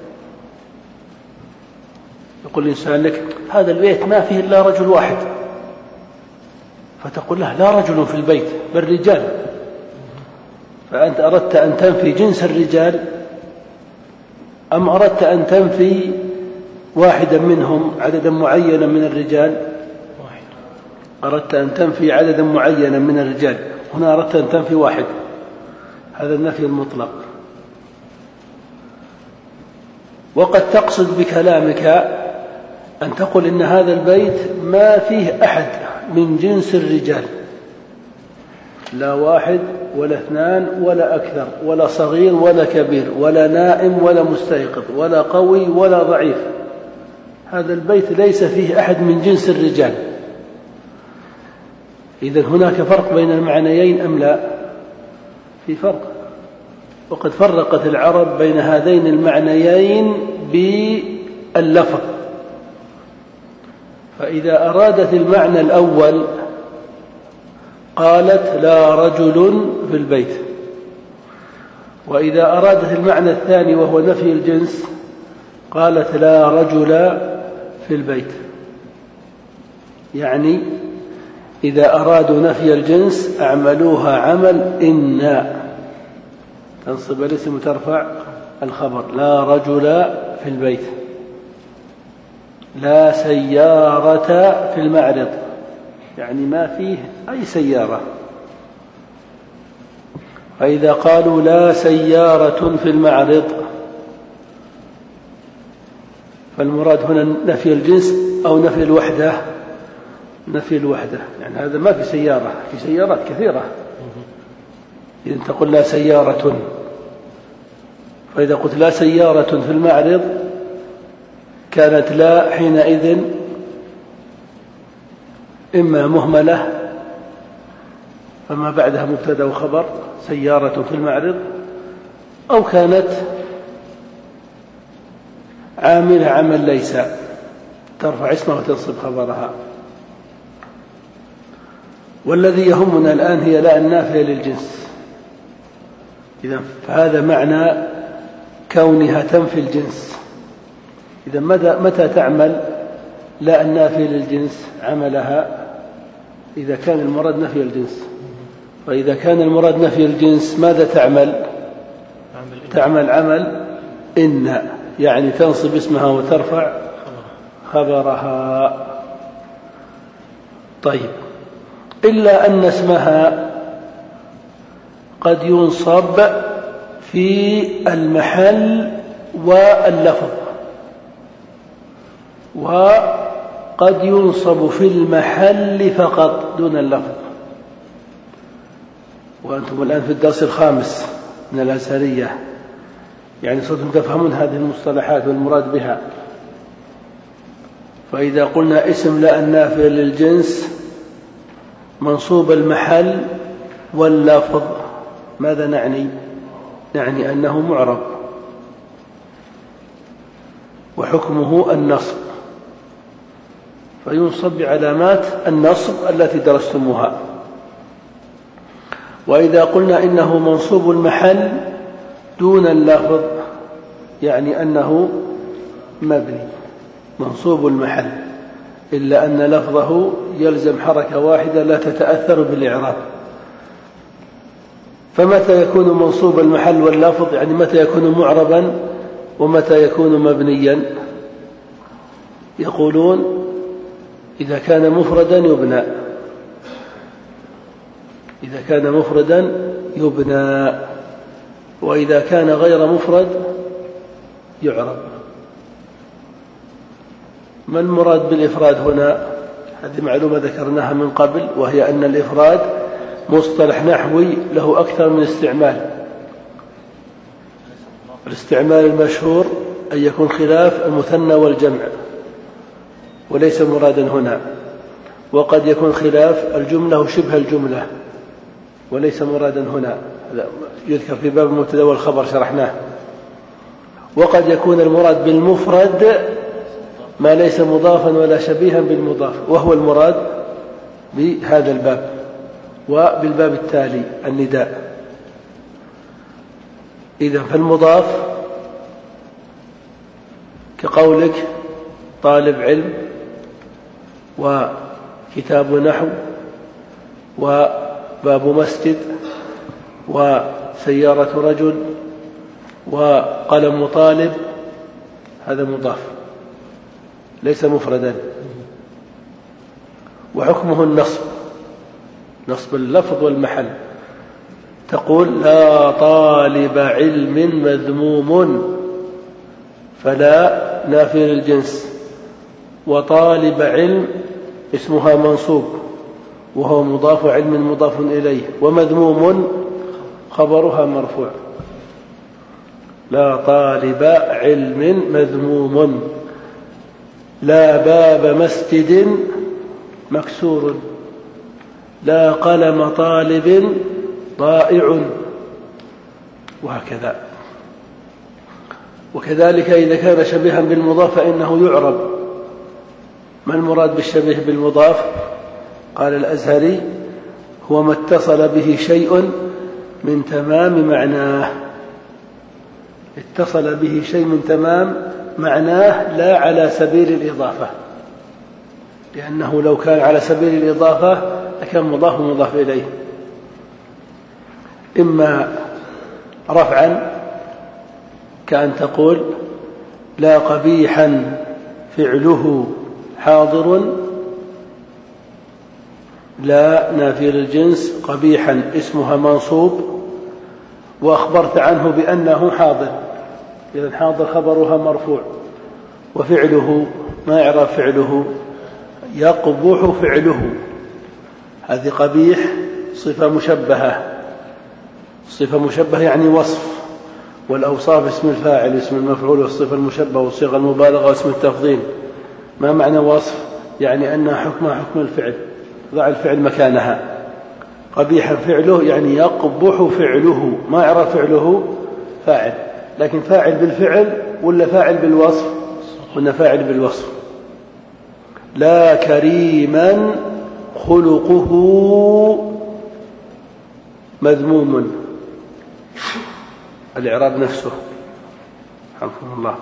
يقول الإنسان لك: هذا البيت ما فيه إلا رجل واحد، فتقول له: لا رجل في البيت بل رجال. فأنت أردت أن تنفي جنس الرجال أم أردت أن تنفي واحدا منهم، عددا معينا من الرجال؟ أردت أن تنفي عددا معينا من الرجال، هنا أردت أن تنفي واحد. هذا النفي المطلق. وقد تقصد بكلامك أن تقول إن هذا البيت ما فيه أحد من جنس الرجال، لا واحد ولا اثنان ولا أكثر، ولا صغير ولا كبير، ولا نائم ولا مستيقظ، ولا قوي ولا ضعيف. هذا البيت ليس فيه أحد من جنس الرجال. إذن هناك فرق بين المعنيين أم لا؟ في فرق. وقد فرقت العرب بين هذين المعنيين باللفظ. فإذا أرادت المعنى الأول قالت: لا رجل في البيت. وإذا أرادت المعنى الثاني وهو نفي الجنس قالت: لا رجل في البيت. يعني إذا أرادوا نفي الجنس أعملوها عمل إن، تنصب الاسم وترفع الخبر: لا رجل في البيت. لا سيارة في المعرض، يعني ما فيه أي سيارة. فإذا قالوا لا سيارة في المعرض فالمراد هنا نفي الجنس أو نفي الوحدة؟ نفي الوحدة، يعني هذا ما في سيارة، في سيارات كثيرة. إذن تقول لا سيارة. فإذا قلت لا سيارة في المعرض كانت لا حينئذ إما مهملة فما بعدها مبتدأ وخبر سيارة في المعرض، أو كانت عاملة عمل ليس، ترفع اسمها وتنصب خبرها. والذي يهمنا الآن هي لا النافية للجنس. إذن فهذا معنى كونها تنفي الجنس. إذن متى تعمل لا النافية للجنس؟ عملها إذا كان المراد نفي الجنس. وإذا كان المراد نفي الجنس ماذا تعمل؟ تعمل عمل إن، يعني تنصب اسمها وترفع خبرها. طيب، إلا أن اسمها قد ينصب في المحل واللفظ. وقد ينصب في المحل فقط دون اللفظ. وأنتم الآن في الدرس الخامس من الأزهرية، يعني صرتم تفهمون هذه المصطلحات والمراد بها. فإذا قلنا اسم لا النافية للجنس منصوب المحل واللفظ ماذا نعني؟ نعني أنه معرب وحكمه النصب، فينصب بعلامات النصب التي درستموها. وإذا قلنا إنه منصوب المحل دون اللفظ يعني أنه مبني منصوب المحل، إلا أن لفظه يلزم حركة واحدة لا تتأثر بالإعراب. فمتى يكون منصوب المحل واللفظ؟ يعني متى يكون معربا ومتى يكون مبنيا؟ يقولون إذا كان مفردا يبنى، إذا كان مفردا يبنى، وإذا كان غير مفرد يعرب. ما المراد بالإفراد هنا؟ هذه معلومة ذكرناها من قبل، وهي أن الإفراد مصطلح نحوي له أكثر من استعمال. الاستعمال المشهور أن يكون خلاف المثنى والجمع وليس مرادا هنا، وقد يكون خلاف الجملة وشبه الجملة وليس مرادا هنا، يذكر في باب المبتدا والخبر شرحناه. وقد يكون المراد بالمفرد ما ليس مضافا ولا شبيها بالمضاف، وهو المراد بهذا الباب وبالباب التالي النداء. إذا فالمضاف كقولك طالب علم وكتاب نحو وباب مسجد وسيارة رجل وقلم طالب، هذا مضاف ليس مفردا، وحكمه النصب، نصب اللفظ والمحل. تقول لا طالب علم مذموم، فلا نافي للجنس، وطالب علم اسمها منصوب وهو مضاف علم مضاف إليه، ومذموم خبرها مرفوع. لا طالب علم مذموم، لا باب مسجد مكسور، لا قلم طالب ضائع، وهكذا. وكذلك إذا كان شبيها بالمضاف فإنه يعرب. ما المراد بالشبيه بالمضاف؟ قال الأزهري هو ما اتصل به شيء من تمام معناه، اتصل به شيء من تمام معناه لا على سبيل الإضافة، لأنه لو كان على سبيل الإضافة لكان مضاف مضاف إليه، إما رفعا كأن تقول لا قبيحا فعله حاضر، لا نافي للجنس قبيحا اسمها منصوب وأخبرت عنه بأنه حاضر، إذن حاضر خبرها مرفوع. وفعله ما يعرف فعله؟ يقبح فعله، هذه قبيح صفة مشبهة، صفة مشبهة يعني وصف، والأوصاف اسم الفاعل اسم المفعول والصفة المشبهة والصيغة المبالغة واسم التفضيل. ما معنى وصف؟ يعني أنها حكمها حكم الفعل، ضع الفعل مكانها. قبيحا فعله يعني يقبح فعله، ما يعرف فعله فاعل، لكن فاعل بالفعل ولا فاعل بالوصف؟ ولا فاعل بالوصف. لا كريما خلقه مذموم، الإعراب نفسه حفظه الله.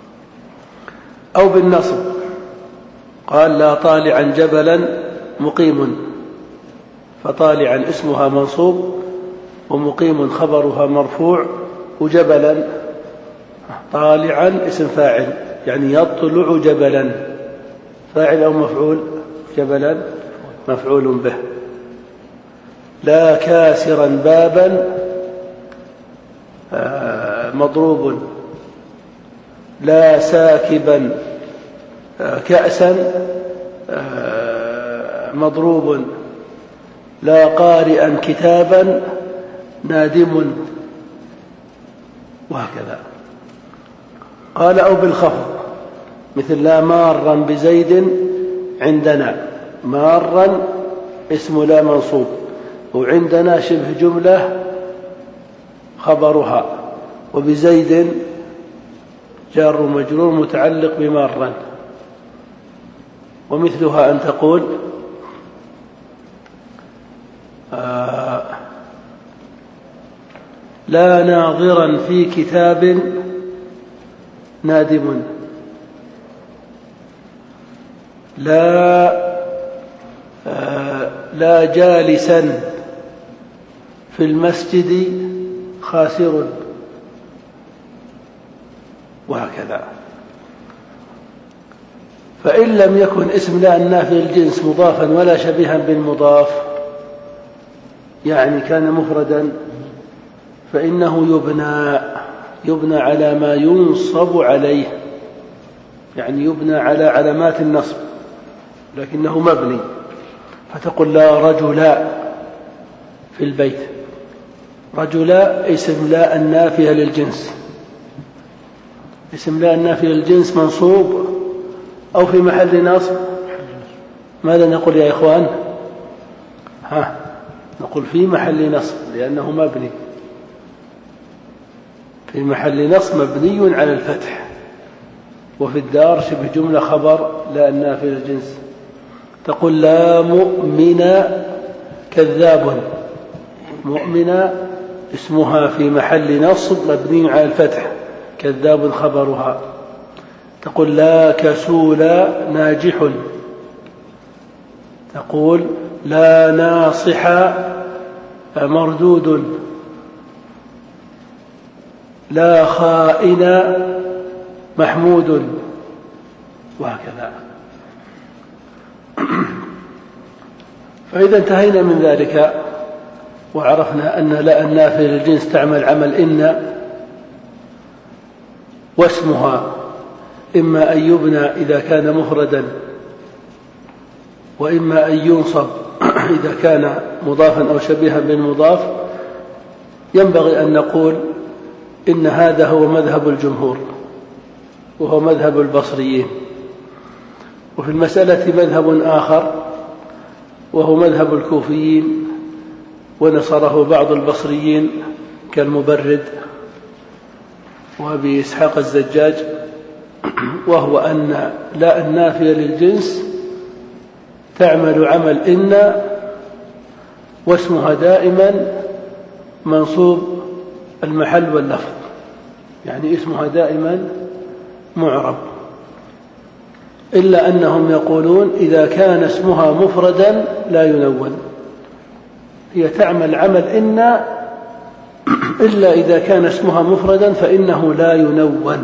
أو بالنصب قال لا طالعا جبلا مقيم، فطالعا اسمها منصوب ومقيم خبرها مرفوع، وجبلا طالعا اسم فاعل يعني يطلع جبلا، فاعل أو مفعول؟ جبلا مفعول به. لا كاسرا بابا مضروب، لا ساكبا كأسا مضروب، لا قارئا كتابا نادم، وهكذا. قال أو بالخفض مثل لا مارا بزيد عندنا، مارا اسم لا منصوب، وعندنا شبه جملة خبرها، وبزيد جار مجرور متعلق بمارا. ومثلها أن تقول آه لا ناظرا في كتاب نادم، لا آه لا جالسا في المسجد خاسر، وهكذا. فإن لم يكن اسم لا النافي الجنس مضافا ولا شبيها بالمضاف، يعني كان مفردا، فإنه يبنى يبنى على ما ينصب عليه، يعني يبنى على علامات النصب لكنه مبني. فتقول لا رجلا في البيت، رجلا اسم لا النافية للجنس، اسم لا النافية للجنس منصوب أو في محل نصب. ماذا نقول يا إخوان؟ ها نقول في محل نصب لأنه مبني، في محل نصب مبني على الفتح. وفي الدار شبه جملة خبر لا النافية للجنس. تقول لا مؤمن كذاب، مؤمن اسمها في محل نصب مبني على الفتح، كذاب خبرها. تقول لا كسول ناجح، تقول لا ناصح مردود، لا خائن محمود، وهكذا. فإذا انتهينا من ذلك وعرفنا أن لا النافية للجنس تعمل عمل إن، واسمها إما أن يبنى إذا كان مفردا، وإما أن ينصب إذا كان مضافا أو شبيها بالمضاف. ينبغي أن نقول إن هذا هو مذهب الجمهور وهو مذهب البصريين. وفي المسألة مذهب آخر وهو مذهب الكوفيين، ونصره بعض البصريين كالمبرد وأبي إسحاق الزجاج، وهو أن لا النافية للجنس تعمل عمل إن، واسمها دائما منصوب المحل واللفظ، يعني اسمها دائما معرب، إلا أنهم يقولون إذا كان اسمها مفردا لا ينون. هي تعمل عمل إن إلا إذا كان اسمها مفردا فإنه لا ينون.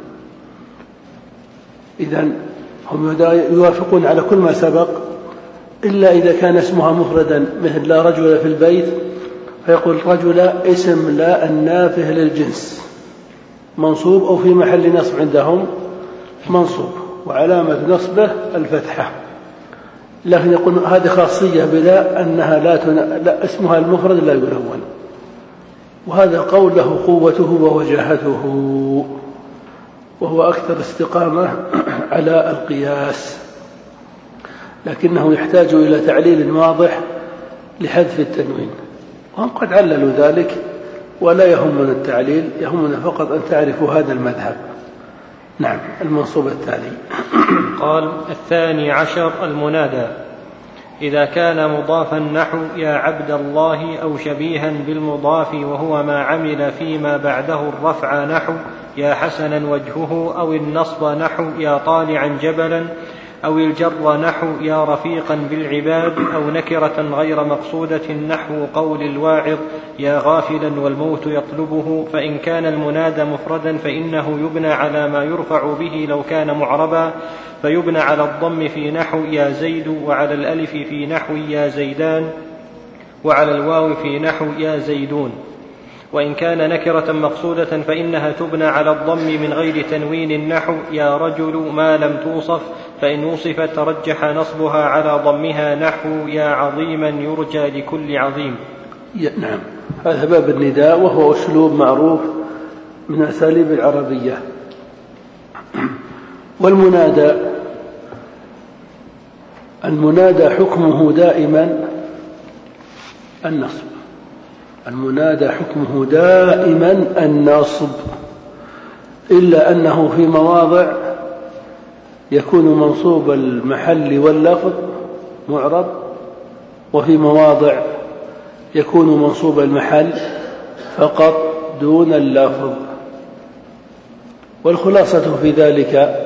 إذن هم يوافقون على كل ما سبق إلا إذا كان اسمها مفردا، مثل لا رجل في البيت، فيقول رجل اسم لا النافية للجنس منصوب أو في محل نصب عندهم منصوب، وعلامة نصبه الفتحة. لكن يقول هذه خاصية بلا أنها لا, تن... لا اسمها المفرد لا ينون. وهذا قول له قوته ووجاهته، وهو أكثر استقامة على القياس، لكنه يحتاج إلى تعليل واضح لحذف التنوين، وهم قد عللوا ذلك ولا يهمنا التعليل، يهمنا فقط أن تعرفوا هذا المذهب. نعم. المنصوب التالي. قال الثاني عشر المنادى، إذا كان مضافا نحو يا عبد الله، أو شبيها بالمضاف وهو ما عمل فيما بعده الرفع نحو يا حسنا وجهه، أو النصب نحو يا طالعا جبلا، أو الجر نحو يا رفيقا بالعباد، أو نكرة غير مقصودة نحو قول الواعظ يا غافلا والموت يطلبه. فإن كان المنادى مفردا فإنه يبنى على ما يرفع به لو كان معربا، فيبنى على الضم في نحو يا زيد، وعلى الألف في نحو يا زيدان، وعلى الواو في نحو يا زيدون. وإن كان نكرة مقصودة فإنها تبنى على الضم من غير تنوين نحو يا رجل ما لم توصف فإن وصفت ترجح نصبها على ضمها نحو يا عظيما يرجى لكل عظيم. نعم، هذا باب النداء وهو أسلوب معروف من أساليب العربية. والمنادى المنادى حكمه دائما النصب المنادى حكمه دائما النصب إلا أنه في مواضع يكون منصوب المحل واللفظ معرب، وفي مواضع يكون منصوب المحل فقط دون اللفظ. والخلاصة في ذلك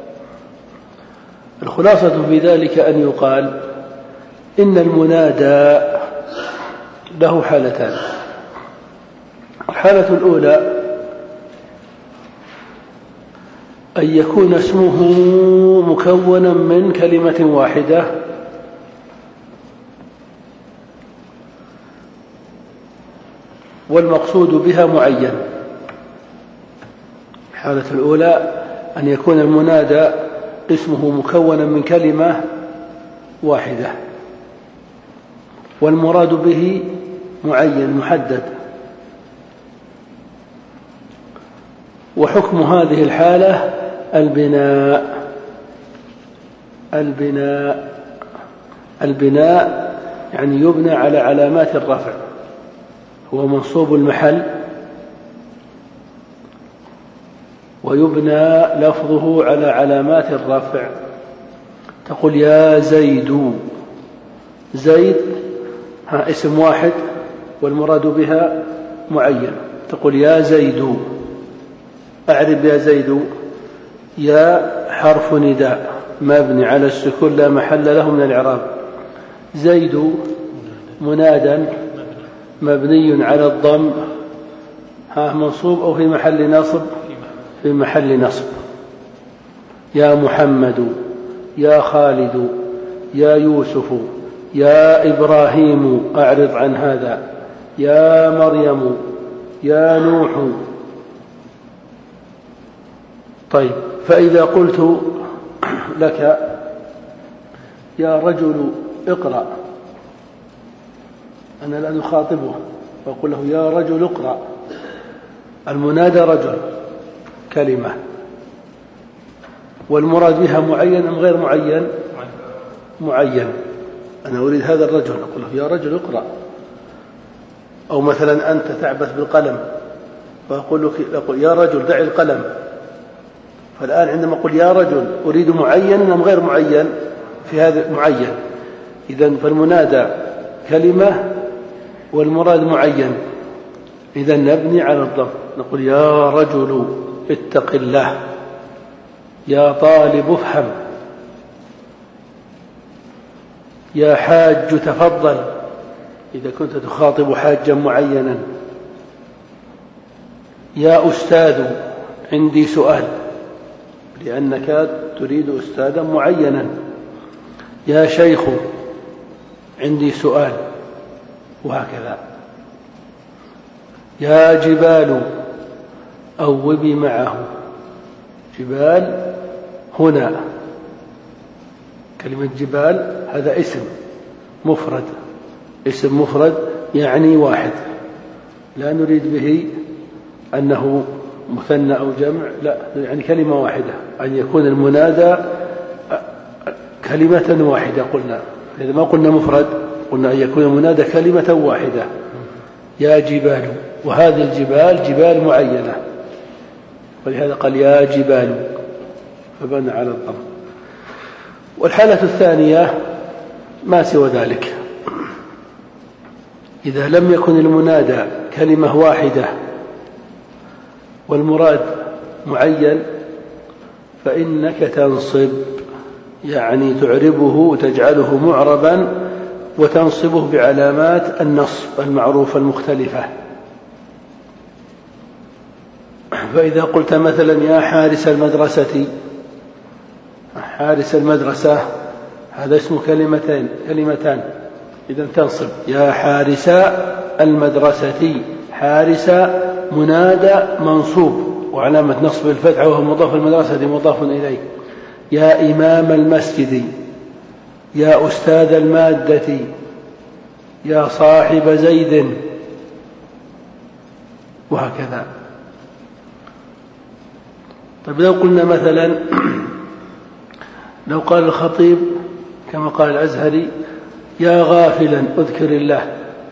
الخلاصة في ذلك أن يقال إن المنادى له حالتان. الحالة الأولى أن يكون اسمه مكونا من كلمة واحدة والمقصود بها معين. الحالة الأولى أن يكون المنادى اسمه مكونا من كلمة واحدة والمراد به معين محدد. وحكم هذه الحالة البناء البناء البناء يعني يبنى على علامات الرفع، هو منصوب المحل ويبنى لفظه على علامات الرفع. تقول يا زيد، زيد ها اسم واحد والمراد بها معين. تقول يا زيد، أعرب يا زيد. يا حرف نداء مبني على السكون لا محل له من الإعراب. زيد منادى مبني على الضم ها منصوب أو في محل نصب في محل نصب. يا محمد، يا خالد، يا يوسف، يا إبراهيم أعرض عن هذا، يا مريم، يا نوح. طيب، فإذا قلت لك يا رجل اقرأ، أنا الآن أخاطبه وأقول له يا رجل اقرأ، المنادى رجل كلمة والمراد بها معين أم غير معين؟ معين. أنا أريد هذا الرجل، أقول له يا رجل اقرأ. أو مثلا أنت تعبث بالقلم فأقول لك يا رجل دع القلم. فالآن عندما أقول يا رجل أريد معين أم غير معين؟ في هذا معين. إذن فالمنادى كلمة والمراد معين، إذن نبني على الضم نقول يا رجل اتق الله، يا طالب افهم، يا حاج تفضل إذا كنت تخاطب حاجا معينا، يا أستاذ عندي سؤال لأنك تريد أستاذا معينا، يا شيخ عندي سؤال، وهكذا. يا جبال أوبي معه، جبال هنا كلمة جبال هذا اسم مفرد، اسم مفرد يعني واحد، لا نريد به أنه مثنى أو جمع، لا يعني كلمة واحدة، أن يكون المنادى كلمة واحدة. قلنا إذا ما قلنا مفرد قلنا أن يكون المنادى كلمة واحدة. يا جبال، وهذه الجبال جبال معينة، ولهذا قال يا جبال فبنى على الضم. والحالة الثانية ما سوى ذلك، إذا لم يكن المنادى كلمة واحدة والمراد معين فإنك تنصب، يعني تعربه وتجعله معربا وتنصبه بعلامات النصب المعروفة المختلفة. فإذا قلت مثلا يا حارس المدرسة، حارس المدرسة هذا اسم كلمتين كلمتان إذن تنصب يا حارس المدرسة. حارس منادى منصوب وعلامة نصب الفتحة وهو مضاف المدرسة مضاف إليه. يا إمام المسجد، يا أستاذ المادة، يا صاحب زيد، وهكذا. طيب لو قلنا مثلا لو قال الخطيب كما قال الأزهري يا غافلا اذكر الله،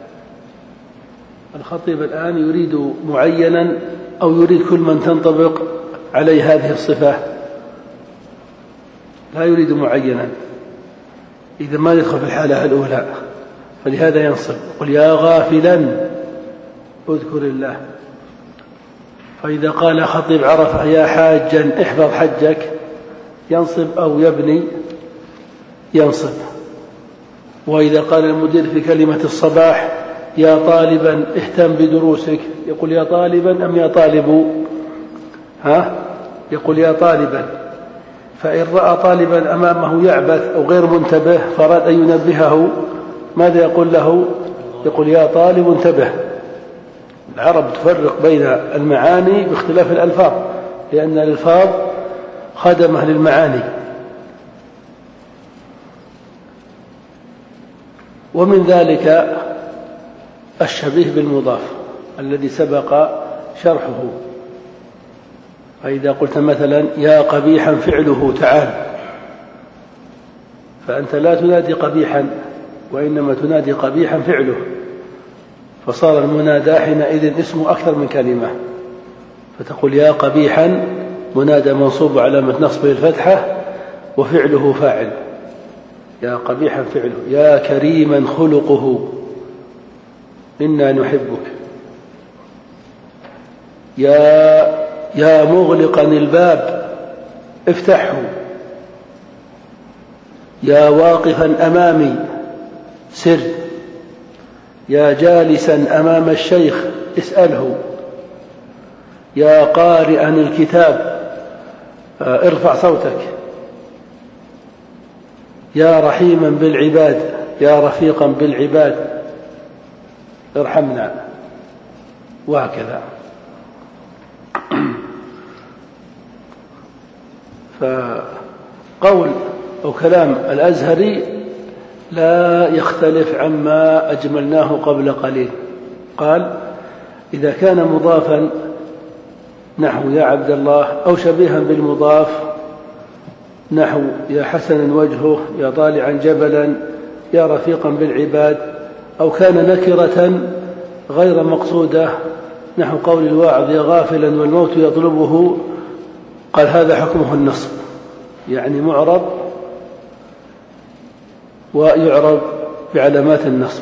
الخطيب الآن يريد معينا أو يريد كل من تنطبق عليه هذه الصفة؟ لا يريد معينا، إذا ما يدخل في الحالة الأولى، فلهذا ينصب قل يا غافلا اذكر الله. فإذا قال خطيب عرفة يا حاجا احفظ حجك ينصب أو يبني؟ ينصب. وإذا قال المدير في كلمة الصباح يا طالبا اهتم بدروسك، يقول يا طالبا أم يا طالب؟ ها؟ يقول يا طالبا. فإن رأى طالبا أمامه يعبث أو غير منتبه فأراد أن ينبهه ماذا يقول له؟ يقول يا طالب انتبه. العرب تفرق بين المعاني باختلاف الألفاظ، لأن الألفاظ خدمة للمعاني. ومن ذلك الشبيه بالمضاف الذي سبق شرحه. فإذا قلت مثلا يا قبيحا فعله تعال، فأنت لا تنادي قبيحا وإنما تنادي قبيحا فعله، فصار المنادى حينئذ اسمه أكثر من كلمة، فتقول يا قبيحا منادى منصوب علامة نصبه الفتحة وفعله فاعل، يا قبيحا فعله. يا كريما خلقه إنا نحبك. يا يا مغلقا الباب افتحه. يا واقفا أمامي سر. يا جالسا أمام الشيخ اسأله. يا قارئا الكتاب ارفع صوتك. يا رحيما بالعباد، يا رفيقا بالعباد ارحمنا، وهكذا. فقول أو كلام الأزهري لا يختلف عما أجملناه قبل قليل. قال إذا كان مضافا نحو يا عبد الله، أو شبيها بالمضاف نحو يا حسنا وجهه، يا طالعا جبلا، يا رفيقا بالعباد، أو كان نكرة غير مقصودة نحو قول الواعظ يا غافلا والموت يطلبه، قال هذا حكمه النصب، يعني معرب ويعرب بعلامات النصب.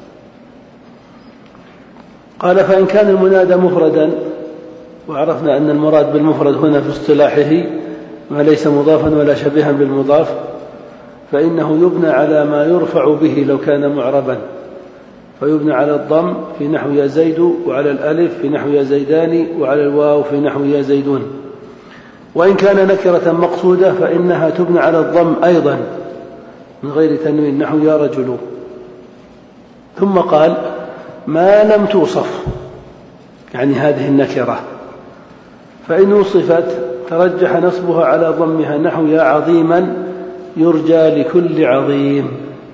قال فإن كان المنادى مفردا، وعرفنا أن المراد بالمفرد هنا في اصطلاحه ما ليس مضافا ولا شبيها بالمضاف، فإنه يبنى على ما يرفع به لو كان معربا، فيبنى على الضم في نحو يا زيد، وعلى الألف في نحو يا زيدان، وعلى الواو في نحو يا زيدون. وإن كان نكرة مقصودة فإنها تبنى على الضم أيضا من غير تنوين نحو يا رجل. ثم قال ما لم توصف، يعني هذه النكرة، فإن وصفت ترجح نصبها على ضمها نحو يا عظيما يرجى لكل عظيم.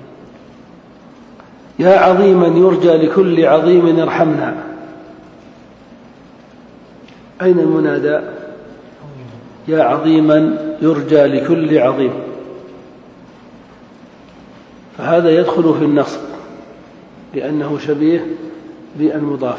يا عظيما يرجى لكل عظيم ارحمنا. أين المنادى؟ يا عظيما يرجى لكل عظيم، فهذا يدخل في النصب لأنه شبيه بالمضاف.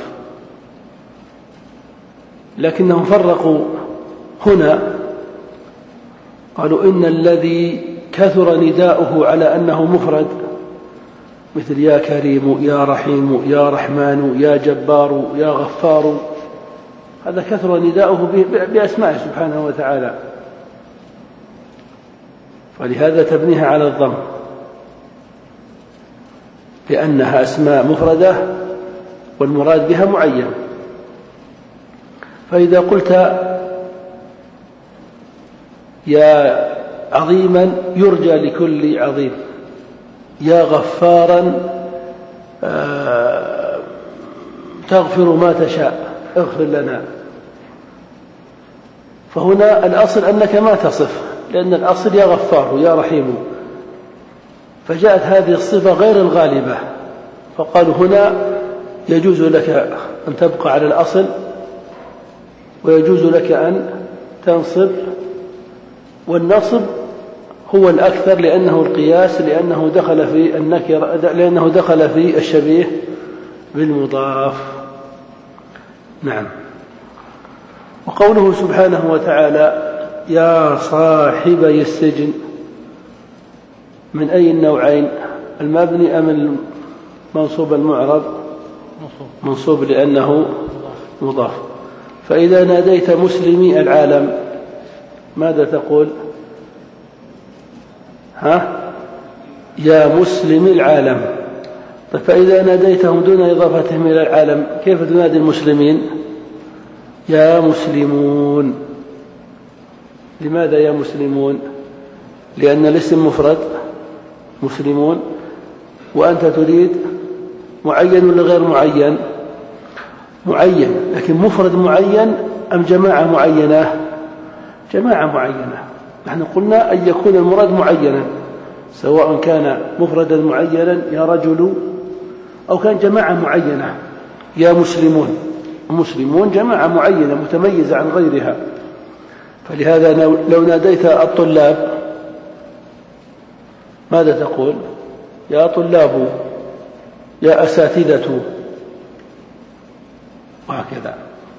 لكنهم فرقوا هنا، قالوا إن الذي كثر نداؤه على أنه مفرد مثل يا كريم يا رحيم يا رحمن يا جبار يا غفار، هذا كثر نداؤه بأسمائه سبحانه وتعالى، فلهذا تبنيها على الضم لأنها أسماء مفردة والمراد بها معين. فإذا قلت يا عظيما يرجى لكل عظيم، يا غفارا تغفر ما تشاء اغفر لنا، فهنا الأصل أنك ما تصف لأن الأصل يا غفار يا رحيم، فجاءت هذه الصفة غير الغالبة، فقالوا هنا يجوز لك أن تبقى على الأصل ويجوز لك أن تنصب، والنصب هو الأكثر لأنه القياس، لأنه دخل في النكرة، لأنه دخل في الشبيه بالمضاف. نعم. وقوله سبحانه وتعالى يا صاحبي السجن، من أي النوعين؟ المبني أم المنصوب المعرب؟ منصوب لأنه مضاف. فإذا ناديت مسلمي العالم ماذا تقول؟ ها؟ يا مسلمي العالم. فإذا ناديتهم دون إضافتهم إلى العالم كيف تنادي المسلمين؟ يا مسلمون. لماذا يا مسلمون؟ لأن الاسم مفرد مسلمون، وأنت تريد معين ولا غير معين؟ معين، لكن مفرد معين أم جماعة معينة؟ جماعة معينة. نحن قلنا أن يكون المراد معينا، سواء كان مفردا معينا يا رجل أو كان جماعة معينة يا مسلمون. مسلمون جماعة معينة متميزة عن غيرها. فلهذا لو ناديت الطلاب ماذا تقول؟ يا طلاب، يا أساتذة، وهكذا.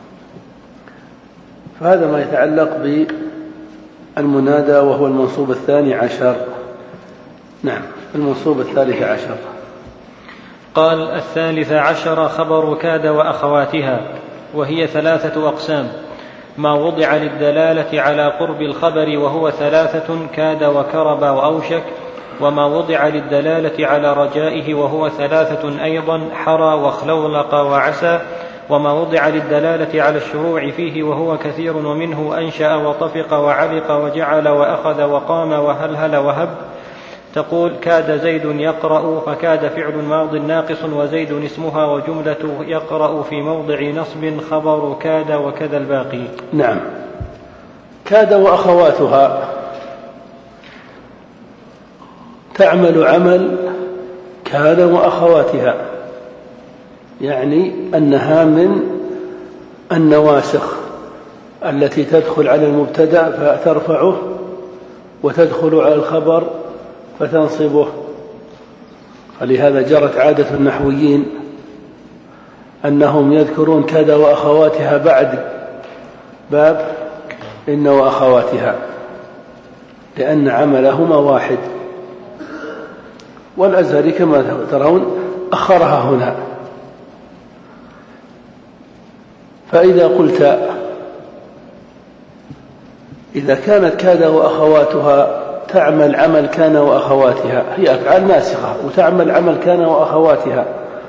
فهذا ما يتعلق بالمنادى وهو المنصوب الثاني عشر. نعم. المنصوب الثالث عشر. قال الثالث عشر خبر كاد وأخواتها، وهي ثلاثة أقسام: ما وضع للدلالة على قرب الخبر وهو ثلاثة: كاد وكرب وأوشك. وما وضع للدلالة على رجائه وهو ثلاثة أيضا: حرى وخلولق وعسى. وما وضع للدلالة على الشروع فيه وهو كثير، ومنه أنشأ وطفق وعلق وجعل وأخذ وقام وهلهل وهب. تقول كاد زيد يقرأ، فكاد فعل ماض ناقص وزيد اسمها، وجملة يقرأ في موضع نصب خبر كاد، وكذا الباقي. نعم. كاد وأخواتها تعمل عمل كاد وأخواتها، يعني أنها من النواسخ التي تدخل على المبتدأ فترفعه، وتدخل على الخبر فتنصبه. فلهذا جرت عادة النحويين أنهم يذكرون كاد وأخواتها بعد باب إن وأخواتها، لأن عملهما واحد. والأزهري كما ترون أخرها هنا. فإذا قلت إذا كانت كاد وأخواتها تعمل عمل كان وأخواتها، هي أفعال ناسخة وتعمل عمل كان وأخواتها،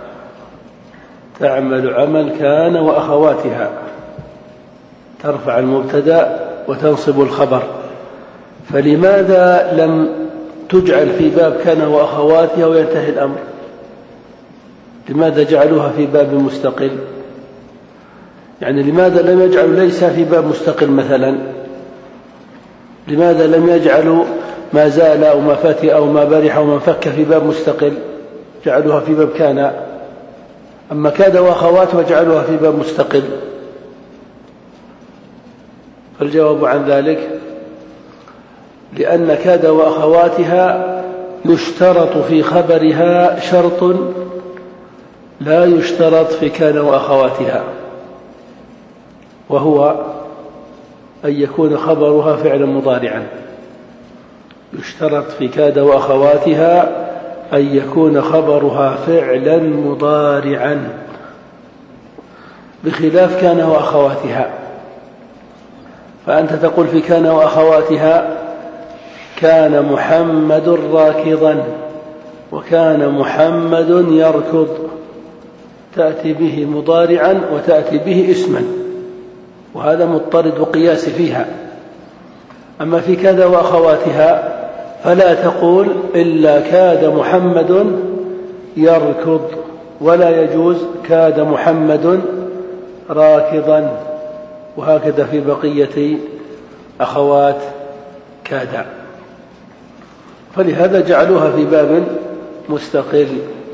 تعمل عمل كان وأخواتها، ترفع المبتدأ وتنصب الخبر، فلماذا لم تجعل في باب كان وأخواتها وينتهي الأمر؟ لماذا جعلوها في باب مستقل؟ يعني لماذا لم يجعلوا ليس في باب مستقل مثلا؟ لماذا لم يجعلوا ما زال أو ما فتئ أو ما برح أو ما فك في باب مستقل؟ جعلوها في باب كان. أما كاد وأخواتها جعلوها في باب مستقل. فالجواب عن ذلك لأن كاد وأخواتها يشترط في خبرها شرط لا يشترط في كان وأخواتها، وهو أن يكون خبرها فعلا مضارعا. يشترط في كاد وأخواتها أن يكون خبرها فعلا مضارعا، بخلاف كان وأخواتها. فأنت تقول في كان وأخواتها كان محمد راكضا، وكان محمد يركض، تأتي به مضارعا وتأتي به اسما، وهذا مضطرد وقياس فيها. أما في كاد وأخواتها فلا تقول إلا كاد محمد يركض، ولا يجوز كاد محمد راكضا، وهكذا في بقية أخوات كاد، فلهذا جعلوها في باب مستقل.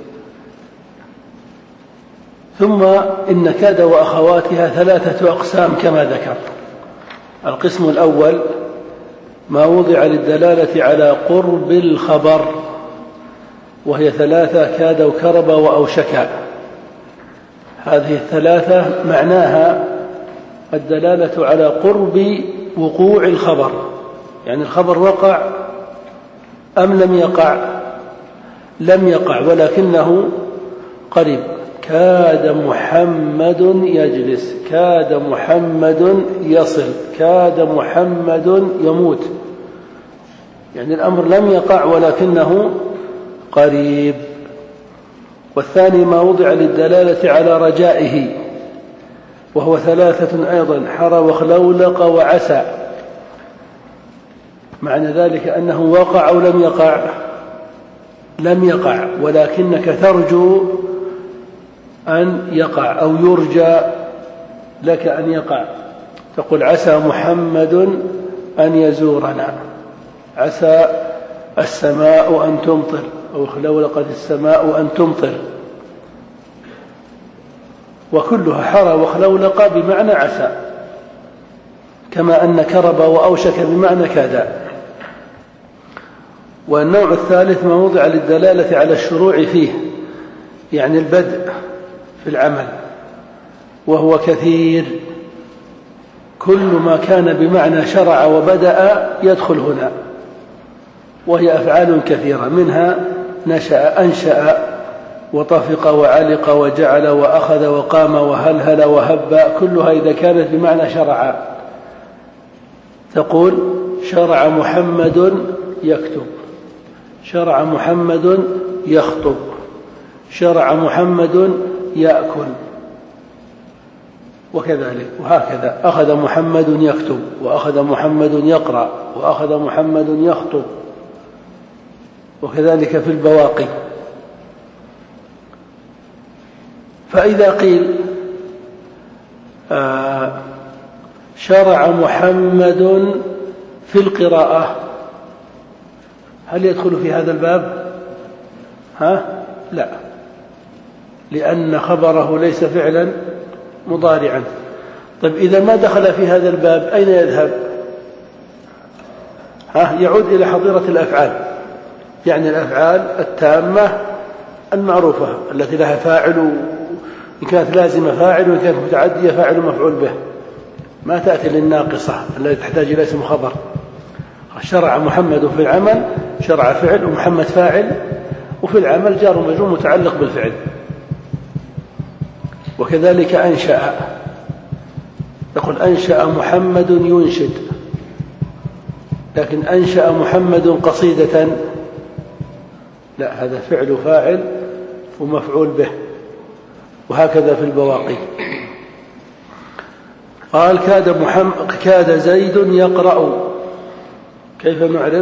ثم إن كاد وأخواتها ثلاثة أقسام كما ذكر. القسم الأول ما وضع للدلالة على قرب الخبر، وهي ثلاثة: كاد وكرب وأوشك. هذه الثلاثة معناها الدلالة على قرب وقوع الخبر، يعني الخبر وقع أم لم يقع؟ لم يقع ولكنه قريب. كاد محمد يجلس، كاد محمد يصل، كاد محمد يموت، يعني الأمر لم يقع ولكنه قريب. والثاني ما وضع للدلالة على رجائه، وهو ثلاثة أيضا: حر وخلولق وعسى. معنى ذلك أنه وقع أو لم يقع؟ لم يقع، ولكنك ترجو أن يقع أو يرجى لك أن يقع. تقول: عسى محمد أن يزورنا، عسى السماء أن تمطر، أو خلولقت السماء أن تمطر. وكلها حر وخلولق بمعنى عسى، كما أن كرب وأوشك بمعنى كاد. والنوع الثالث ما وضع للدلالة على الشروع فيه، يعني البدء في العمل، وهو كثير. كل ما كان بمعنى شرع وبدأ يدخل هنا، وهي أفعال كثيرة، منها نشأ، أنشأ، وطفق وعلق وجعل وأخذ وقام وهلهل وهب، كلها إذا كانت بمعنى شرع. تقول: شرع محمد يكتب، شرع محمد يخطب، شرع محمد يأكل، وكذلك وهكذا. أخذ محمد يكتب، وأخذ محمد يقرأ، وأخذ محمد يخطب، وكذلك في البواقي. فإذا قيل آه شرع محمد في القراءة، هل يدخل في هذا الباب؟ ها؟ لا، لأن خبره ليس فعلا مضارعا. طيب إذا ما دخل في هذا الباب أين يذهب؟ ها؟ يعود إلى حظيرة الأفعال، يعني الأفعال التامة المعروفة التي لها فاعل، إن كانت لازمة فاعل، وإن كانت متعدية فاعل مفعول به. ما تأتي للناقصة التي تحتاج إلى اسم خبر. شرع محمد في العمل، شرع فعل ومحمد فاعل، وفي العمل جار ومجرور متعلق بالفعل. وكذلك أنشأ، يقول: أنشأ محمد ينشد، لكن أنشأ محمد قصيدة، لا، هذا فعل فاعل ومفعول به. وهكذا في البواقي. قال: كاد محمد، كاد زيد يقرأ. كيف نعرب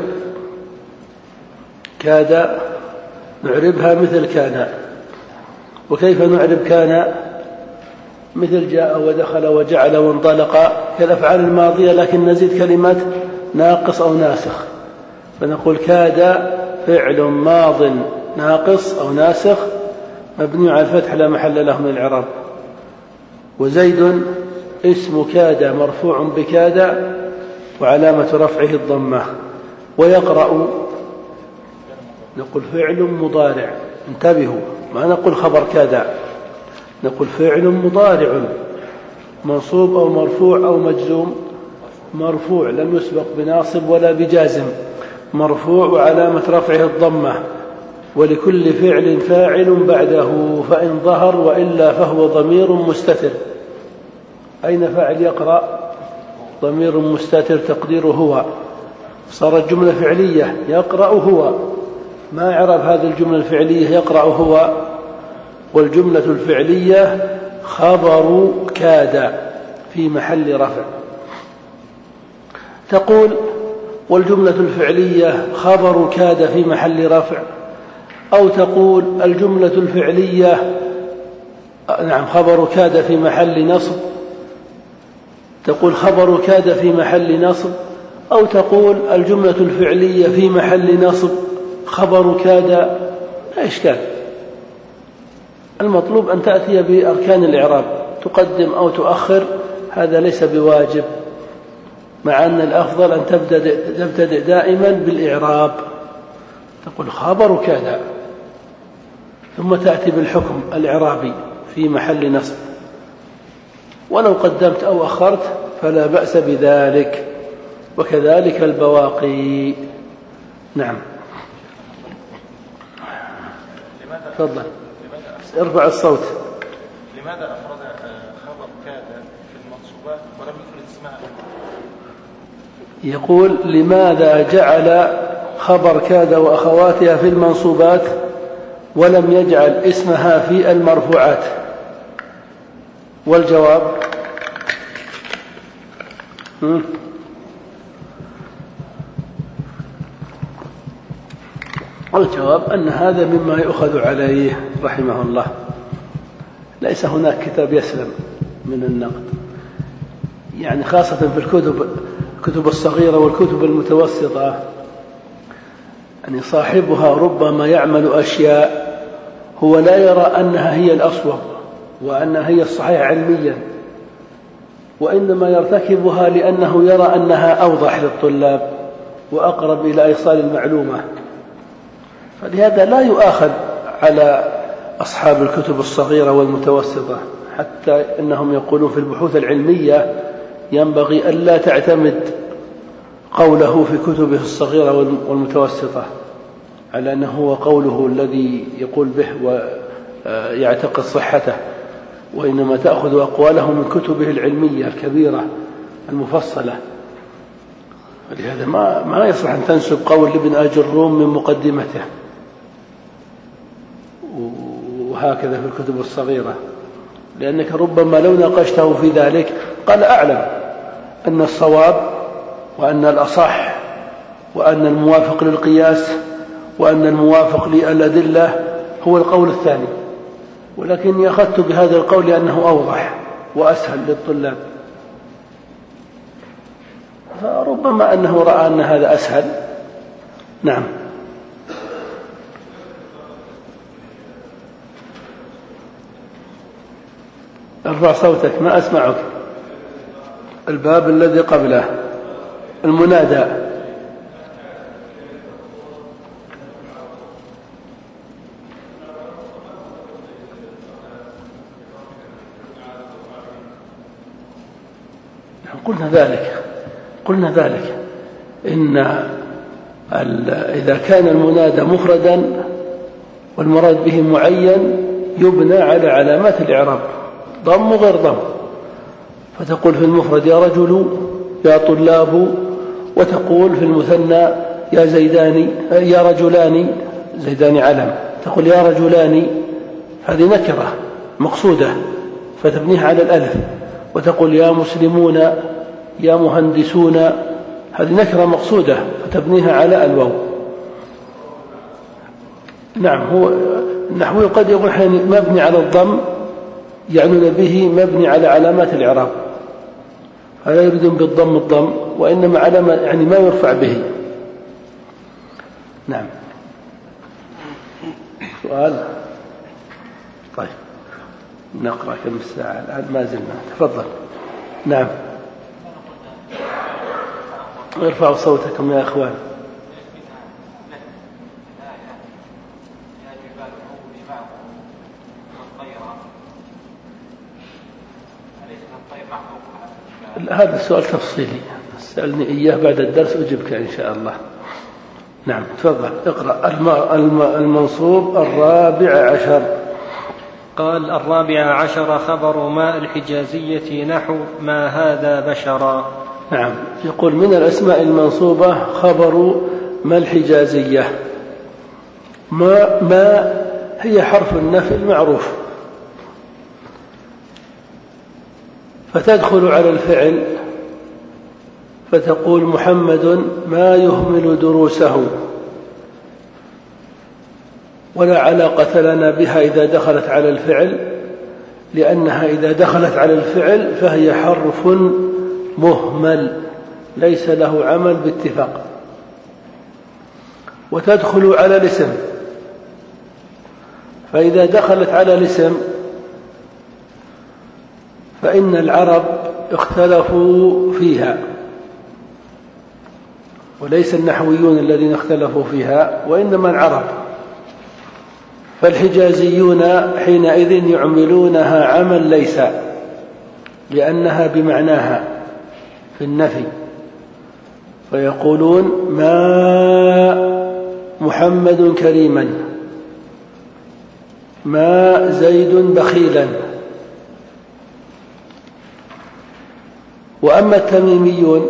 كاد؟ نعربها مثل كان. وكيف نعرب كان؟ مثل جاء ودخل وجعل وانطلق، كالأفعال الماضية، لكن نزيد كلمة ناقص أو ناسخ، فنقول: كاد فعل ماض ناقص أو ناسخ مبني على الفتح لا محل له من الإعراب. وزيد اسم كاد مرفوع بكاد وعلامة رفعه الضمة. ويقرأ نقول فعل مضارع، انتبهوا، ما نقول خبر كاد، نقول فعل مضارع منصوب أو مرفوع أو مجزوم. مرفوع لم يسبق بناصب ولا بجازم، مرفوع وعلامة رفعه الضمة. ولكل فعل فاعل بعده، فإن ظهر وإلا فهو ضمير مستتر. أين فاعل يقرأ؟ ضمير مستتر تقديره هو. صارت جملة فعلية، يقرأ هو. ما عرف هذه الجملة الفعلية يقرأ هو؟ والجملة الفعلية خبر كاد في محل رفع. تقول: والجملة الفعلية خبر كاد في محل رفع، أو تقول الجملة الفعلية نعم خبر كاد في محل نصب، تقول خبر كاد في محل نصب، أو تقول الجملة الفعلية في محل نصب خبر كاد، لا إشكال. المطلوب أن تأتي بأركان الإعراب، تقدم أو تؤخر، هذا ليس بواجب، مع أن الأفضل أن تبتدئ دائما بالإعراب، تقول خبر كاد ثم تأتي بالحكم الإعرابي في محل نصب، ولو قدمت أو أخرت فلا بأس بذلك، وكذلك البواقي. نعم. تفضل. ارفع الصوت. لماذا أفرد خبر كاد في المنصوبات ولم يفرد اسمها؟ يقول لماذا جعل خبر كاد وأخواتها في المنصوبات ولم يجعل اسمها في المرفوعات؟ والجواب والجواب أن هذا مما يؤخذ عليه رحمه الله، ليس هناك كتاب يسلم من النقد، يعني خاصة في الكتب الكتب الصغيرة والكتب المتوسطة، يعني صاحبها ربما يعمل أشياء هو لا يرى أنها هي الأصوب وأنها هي الصحيح علميا، وإنما يرتكبها لأنه يرى أنها أوضح للطلاب وأقرب إلى إيصال المعلومة، فلهذا لا يؤاخذ على أصحاب الكتب الصغيرة والمتوسطة، حتى إنهم يقولون في البحوث العلمية ينبغي ألا تعتمد قوله في كتبه الصغيرة والمتوسطة على أنه هو قوله الذي يقول به ويعتقد صحته، وإنما تأخذ أقواله من كتبه العلمية الكبيرة المفصلة. ولهذا ما ما يصح أن تنسب قول لابن آج الروم من مقدمته، وهكذا في الكتب الصغيرة، لأنك ربما لو ناقشته في ذلك قال أعلم أن الصواب وأن الأصح وأن الموافق للقياس وأن الموافق للأدلة هو القول الثاني، ولكني أخذت بهذا القول لأنه أوضح وأسهل للطلاب، فربما أنه رأى أن هذا أسهل. نعم. ارفع صوتك ما أسمعك. الباب الذي قبله المنادى. قلنا ذلك قلنا ذلك إن إذا كان المنادى مفردا والمراد به معين يبنى على علامات الإعراب، ضم غير ضم، فتقول في المفرد يا رجل يا طلاب، وتقول في المثنى يا زيدان يا رجلان، زيدان علم، تقول يا رجلان، هذه نكرة مقصودة فتبنيها على الألف، وتقول يا مسلمون يا مهندسون، هذه نكرة مقصودة فتبنيها على الواو. نعم. هو النحوي قد يقول مبني على الضم يعنون به مبني على علامات الإعراب، فلا يريدون بالضم الضم، وإنما علامة يعني ما يرفع به. نعم. سؤال؟ طيب نقرأ كم الساعة الآن؟ ما زلنا. تفضل. نعم. ارفعوا صوتكم يا أخوان. هذا السؤال تفصيلي، سألني إياه بعد الدرس أجبك إن شاء الله. نعم. تفضل اقرأ. المنصوب الرابع عشر. قال الرابع عشر خبر ما الحجازية نحو ما هذا بشرا. نعم. يقول من الأسماء المنصوبة خبر ما الحجازية. ما, ما هي حرف النفي المعروف، فتدخل على الفعل فتقول محمد ما يهمل دروسه، ولا علاقة لنا بها إذا دخلت على الفعل، لأنها إذا دخلت على الفعل فهي حرف مهمل ليس له عمل باتفاق. وتدخل على الاسم، فإذا دخلت على الاسم فإن العرب اختلفوا فيها، وليس النحويون الذين اختلفوا فيها وإنما العرب. فالحجازيون حينئذ يعملونها عمل ليس، لأنها بمعناها في النفي، فيقولون ما محمد كريما، ما زيد بخيلا. وأما التميميون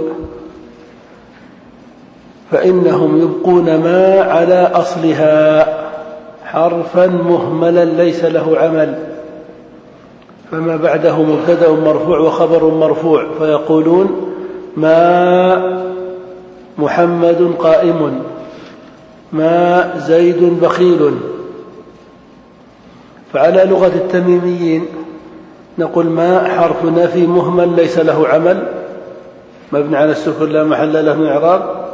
فإنهم يبقون ما على أصلها حرفا مهملا ليس له عمل، فما بعده مبتدأ مرفوع وخبر مرفوع، فيقولون ما محمد قائم، ما زيد بخيل. فعلى لغة التميميين نقول ما حرف نفي مهمل ليس له عمل مبني على السكون لا محل له من إعراب،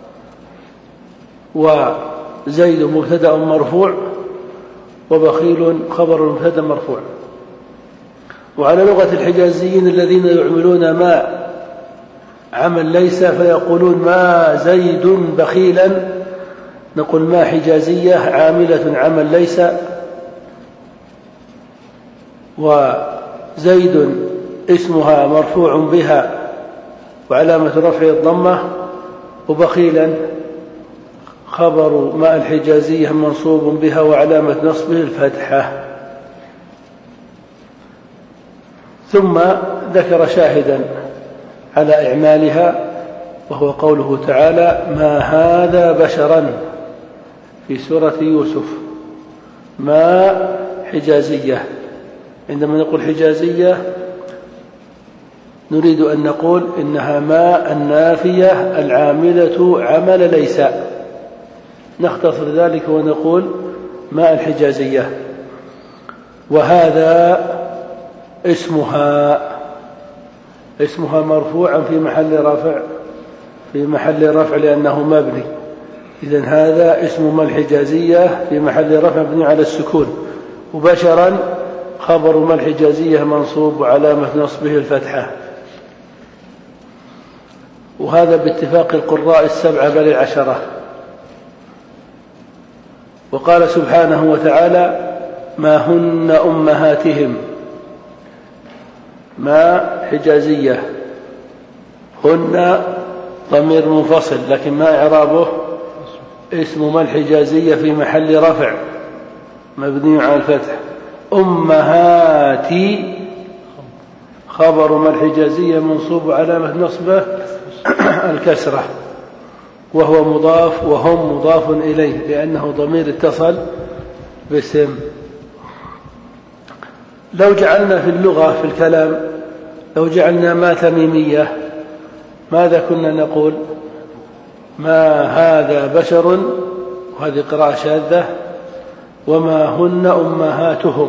وزيد مبتدأ مرفوع وبخيل خبر مبتدأ مرفوع. وعلى لغة الحجازيين الذين يعملون ما عمل ليس فيقولون ما زيد بخيلا، نقول ما حجازية عاملة عمل ليس، وزيد اسمها مرفوع بها وعلامة رفع الضمة، وبخيلا خبر ما الحجازية منصوب بها وعلامة نصبه الفتحة. ثم ذكر شاهدا على إعمالها وهو قوله تعالى ما هذا بشرا في سورة يوسف. ما حجازية، عندما نقول حجازية نريد أن نقول إنها ما النافية العاملة عمل ليس، نختصر ذلك ونقول ما الحجازية. وهذا اسمها اسمها مرفوعا في محل رفع في محل رفع لأنه مبني، إذن هذا اسم ما الحجازية في محل رفع مبني على السكون. وبشرا خبر ما الحجازية منصوب وعلامة نصبه الفتحة. وهذا باتفاق القراء السبعة بل العشرة. وقال سبحانه وتعالى ما هن أمهاتهم، ما حجازية، هن ضمير منفصل لكن ما إعرابه اسم ما الحجازية في محل رفع مبني على الفتح. أمهاتي خبر ما الحجازية منصوب علامة نصبه الكسرة، وهو مضاف وهم مضاف إليه لأنه ضمير اتصل باسم. لو جعلنا في اللغة في الكلام لو جعلنا ما تميمية ماذا كنا نقول؟ ما هذا بشر، وهذه قراءة شاذة، وما هن أمهاتهم.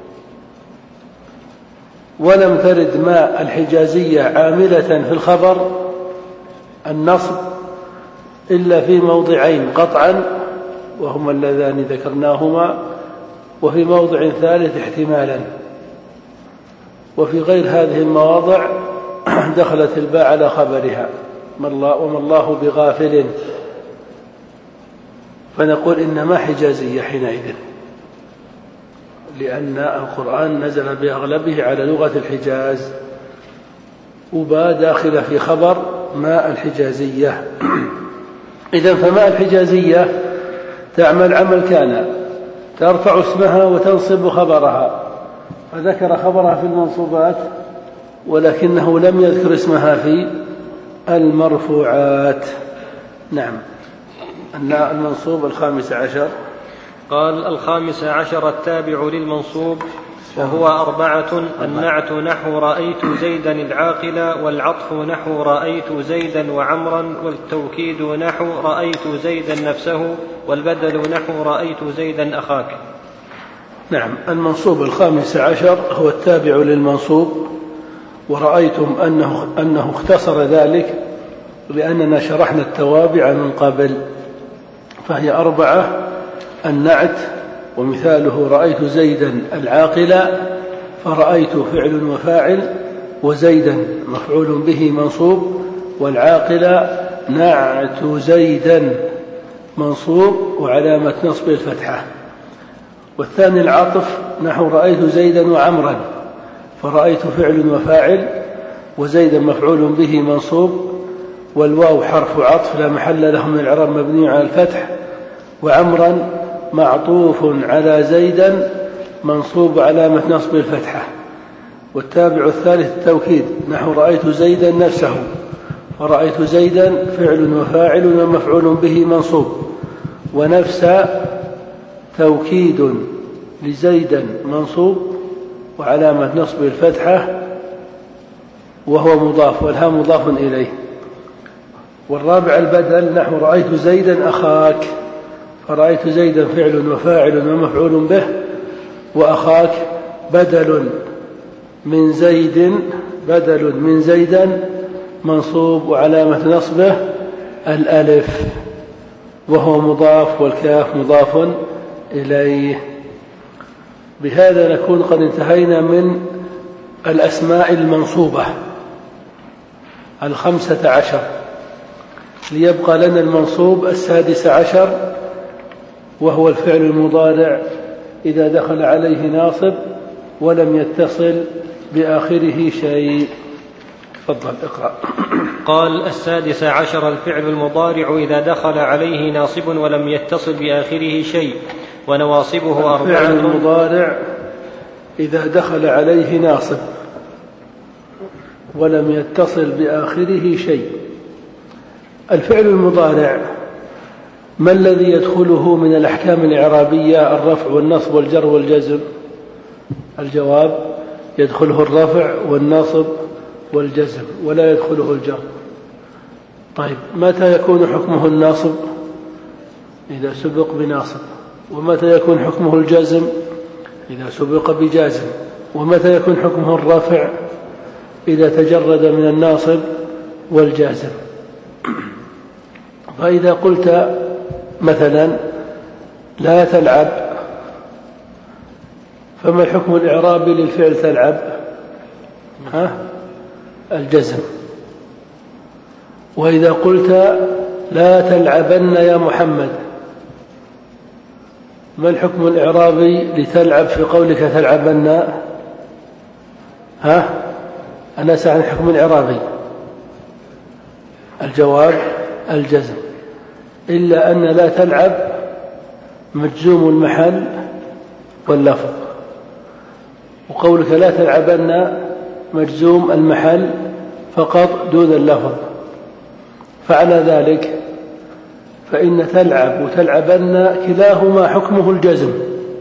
ولم ترد ما الحجازية عاملة في الخبر النصب إلا في موضعين قطعا وهما اللذان ذكرناهما، وفي موضع ثالث احتمالا، وفي غير هذه المواضع دخلت الباء على خبرها وما الله بغافل، فنقول إنما حجازية حينئذ، لأن القرآن نزل بأغلبه على لغة الحجاز، وباء داخل في خبر ما الحجازية. إذن فما الحجازية تعمل عمل كان، ترفع اسمها وتنصب خبرها، فذكر خبرها في المنصوبات ولكنه لم يذكر اسمها في المرفوعات. نعم. المنصوب الخامس عشر قال الخامس عشر التابع للمنصوب وهو أربعة: النعت نحو رأيت زيدا العاقل، والعطف نحو رأيت زيدا وعمرا، والتوكيد نحو رأيت زيدا نفسه، والبدل نحو رأيت زيدا أخاك. نعم. المنصوب الخامس عشر هو التابع للمنصوب، ورأيتم أنه, أنه اختصر ذلك لأننا شرحنا التوابع من قبل، فهي أربعة: النعت، ومثاله رأيت زيدا العاقل، فرأيت فعل وفاعل، وزيدا مفعول به منصوب، والعاقل نعت زيدا منصوب وعلامة نصب الفتحة. والثاني العطف، نحو رأيت زيدا وعمرا، فرأيت فعل وفاعل، وزيدا مفعول به منصوب، والواو حرف عطف لا محل له من الإعراب مبني على الفتح، وعمرا معطوف على زيدا منصوب علامة نصب الفتحة. والتابع الثالث التوكيد، نحو رأيت زيدا نفسه، فرأيت زيدا فعل وفاعل ومفعول به منصوب، ونفس توكيد لزيدا منصوب وعلامة نصب الفتحة وهو مضاف، والها مضاف إليه. والرابع البدل، نحو رأيت زيدا أخاك، فرأيت زيدا فعل وفاعل ومفعول به، وأخاك بدل من زيد بدل من زيدا منصوب وعلامة نصبه الألف وهو مضاف، والكاف مضاف إليه. بهذا نكون قد انتهينا من الأسماء المنصوبة الخمسة عشر، ليبقى لنا المنصوب السادس عشر، وهو الفعل المضارع إذا دخل عليه ناصب ولم يتصل بآخره شيء. تفضل اقرأ. قال: السادس عشر الفعل المضارع إذا دخل عليه ناصب ولم يتصل بآخره شيء، ونواصبه أربعة. الفعل المضارع إذا دخل عليه ناصب ولم يتصل بآخره شيء. الفعل المضارع ما الذي يدخله من الأحكام الإعرابية؟ الرفع والنصب والجر والجزم. الجواب: يدخله الرفع والنصب والجزم ولا يدخله الجر. طيب، متى يكون حكمه الناصب؟ إذا سبق بناصب. ومتى يكون حكمه الجزم؟ إذا سبق بجازم. ومتى يكون حكمه الرفع؟ إذا تجرد من الناصب والجازم. فإذا قلت مثلا لا تلعب، فما الحكم الإعرابي للفعل تلعب؟ ها؟ الجزم. وإذا قلت لا تلعبن يا محمد، ما الحكم الإعرابي لتلعب في قولك تلعبن؟ ها؟ أنا أسأل عن الحكم الإعرابي. الجواب: الجزم، إلا أن لا تلعب مجزوم المحل واللفظ، وقولك لا تلعبن مجزوم المحل فقط دون اللفظ. فعلى ذلك فإن تلعب وتلعبن كلاهما حكمه الجزم.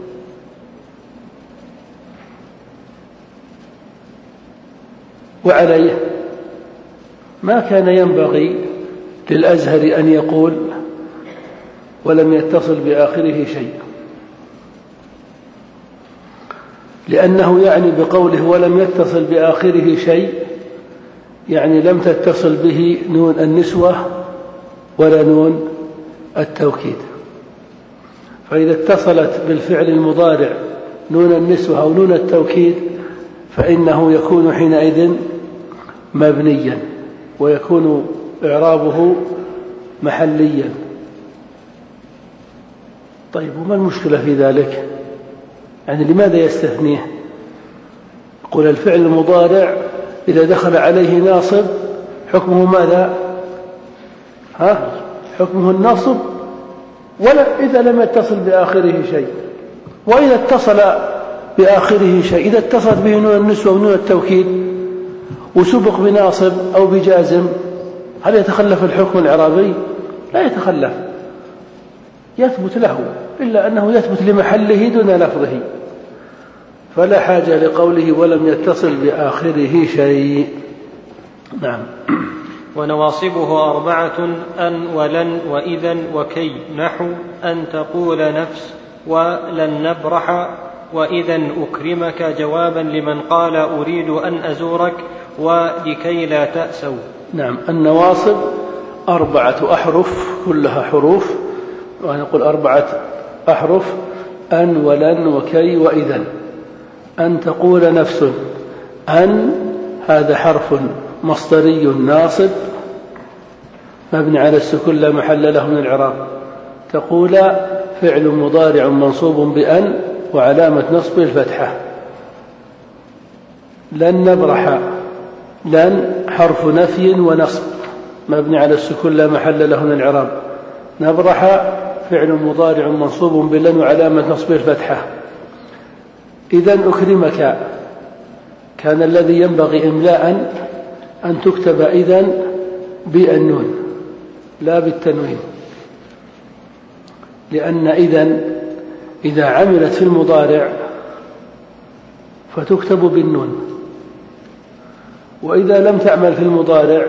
وعليه ما كان ينبغي للأزهر أن يقول ولم يتصل بآخره شيء، لأنه يعني بقوله ولم يتصل بآخره شيء يعني لم تتصل به نون النسوة ولا نون التوكيد. فإذا اتصلت بالفعل المضارع نون النسوة أو نون التوكيد فإنه يكون حينئذ مبنيا ويكون إعرابه محليا. طيب، وما المشكلة في ذلك؟ يعني لماذا يستثنيه؟ يقول الفعل المضارع إذا دخل عليه ناصب حكمه ماذا؟ ها؟ حكمه النصب ولا إذا لم يتصل بآخره شيء. وإذا اتصل بآخره شيء، إذا اتصلت به نون النسوة ونون التوكيد وسبق بناصب أو بجازم، هل يتخلف الحكم الإعرابي؟ لا يتخلف، يثبت له، إلا أنه يثبت لمحله دون لفظه، فلا حاجة لقوله ولم يتصل بآخره شيء. نعم. ونواصبه أربعة: أن ولن وإذن وكي، نحو أن تقول نفس ولن نبرح، وإذن أكرمك جوابا لمن قال أريد أن أزورك، ولكي لا تأسوا. نعم. النواصب أربعة أحرف كلها حروف، ونقول أربعة أحرف: أن ولن وكي وإذن. أن تقول نفس أن، هذا حرف مصدري ناصب مبني على السكون لا محل له من الإعراب. تقول فعل مضارع منصوب بأن وعلامة نصبه الفتحة. لن نبرح، لن حرف نفي ونصب مبني على السكون لا محل له من الإعراب. نبرح فعل مضارع منصوب بلن وعلامة نصبه الفتحة. إذن أكرمك، كان الذي ينبغي إملاء أن تكتب إذن بالنون لا بالتنوين، لأن إذن إذا عملت في المضارع فتكتب بالنون، وإذا لم تعمل في المضارع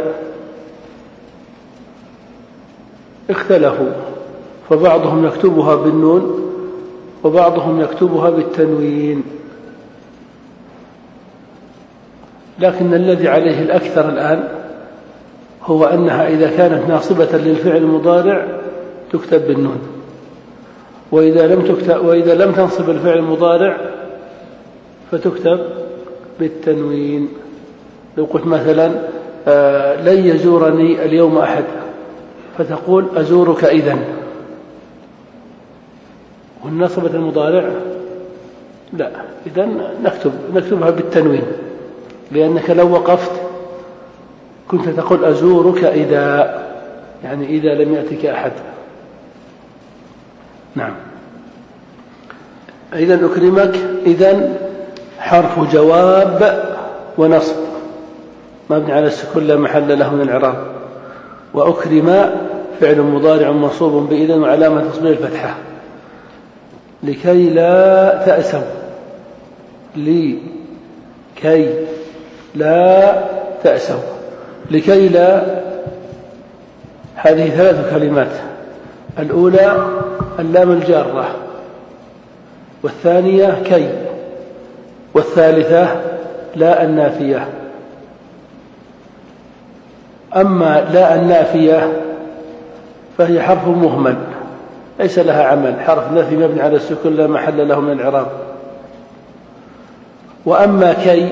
اختلفوا، فبعضهم يكتبها بالنون وبعضهم يكتبها بالتنوين. لكن الذي عليه الأكثر الآن هو أنها إذا كانت ناصبة للفعل المضارع تكتب بالنون، وإذا لم تكتب وإذا لم تنصب الفعل المضارع فتكتب بالتنوين. لو قلت مثلا آه لن يزورني اليوم أحد، فتقول أزورك إذن، والنصبة المضارع لا، إذن نكتب نكتبها بالتنوين، لأنك لو وقفت كنت تقول أزورك إذا، يعني إذا لم يأتك أحد. نعم. إذن أكرمك، إذن حرف جواب ونصب مبني على السكون لا محل له من الإعراب. وأكرم فعل مضارع منصوب بإذن وعلامة نصبه الفتحة. لكي لا تأسوا، لكي لا تأسوا. لكي لا، هذه ثلاث كلمات: الأولى اللام الجارة، والثانية كي، والثالثة لا النافية. أما لا النافية فهي حرف مهمل ليس لها عمل، حرف نفي مبني على السكون لا محل له من الإعراب. وأما كي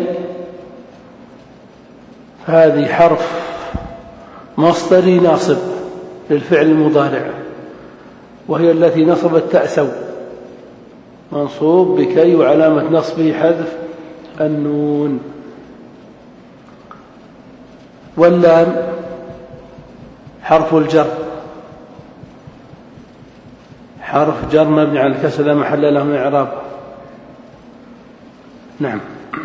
هذه حرف مصدري ناصب للفعل المضارع، وهي التي نصبت تأسوا، منصوب بكي وعلامة نصبه حذف النون. واللام حرف الجر، حرف جر مبني على الكسر لا محل له من الإعراب. نعم.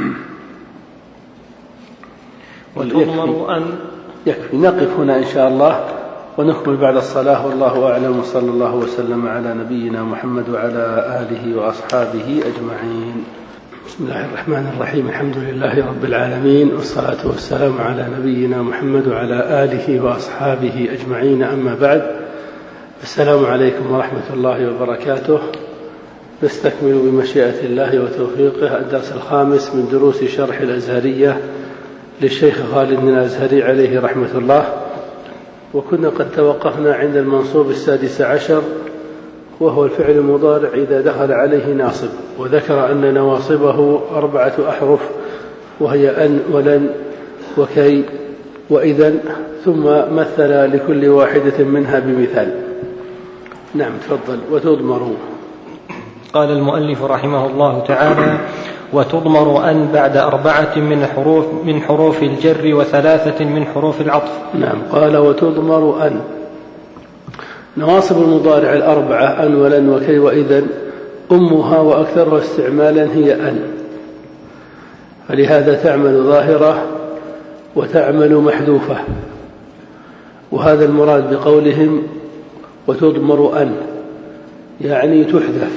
وتضمر أن، يكفي نقف هنا إن شاء الله ونكمل بعد الصلاة، والله أعلم، وصلى الله وسلم على نبينا محمد وعلى آله وأصحابه أجمعين. بسم الله الرحمن الرحيم. الحمد لله رب العالمين، والصلاة والسلام على نبينا محمد وعلى آله وأصحابه أجمعين. أما بعد، السلام عليكم ورحمة الله وبركاته. نستكمل بمشيئة الله وتوفيقه الدرس الخامس من دروس شرح الأزهرية للشيخ خالد بن الأزهري عليه رحمة الله. وكنا قد توقفنا عند المنصوب السادس عشر، وهو الفعل المضارع إذا دخل عليه ناصب، وذكر أن نواصبه أربعة أحرف، وهي أن ولن وكي وإذن، ثم مثل لكل واحدة منها بمثال. نعم، تفضل. وتضمر. قال المؤلف رحمه الله تعالى: وتضمر أن بعد أربعة من حروف من حروف الجر وثلاثة من حروف العطف. نعم. قال وتضمر أن. نواصب المضارع الأربعة أن ولن وكي وإذن أمها وأكثرها استعمالا هي أن، فلهذا تعمل ظاهرة وتعمل محذوفة، وهذا المراد بقولهم وتضمر أن، يعني تحذف،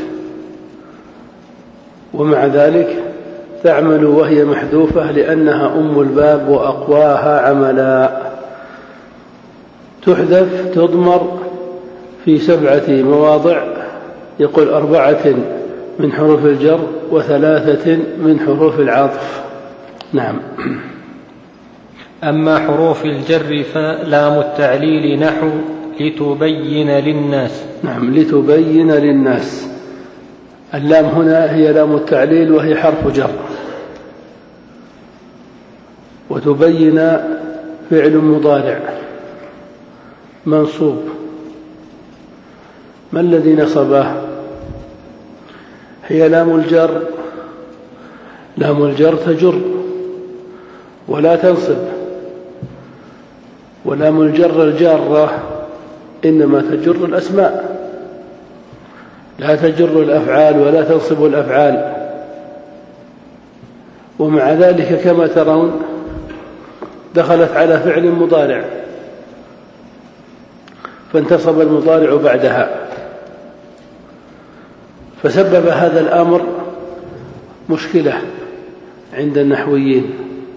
ومع ذلك تعمل وهي محذوفة لأنها أم الباب وأقواها عملا. تحذف تضمر في سبعة مواضع، يقول أربعة من حروف الجر وثلاثة من حروف العطف. نعم. أما حروف الجر فلام التعليل نحو لتبين للناس. نعم، لتبين للناس. اللام هنا هي لام التعليل وهي حرف جر، وتبين فعل مضارع منصوب. ما الذي نصبه؟ هي لام الجر. لام الجر تجر ولا تنصب، ولام الجر الجارة إنما تجر الأسماء، لا تجر الأفعال ولا تنصب الأفعال. ومع ذلك كما ترون دخلت على فعل مضارع فانتصب المضارع بعدها، فسبب هذا الأمر مشكلة عند النحويين،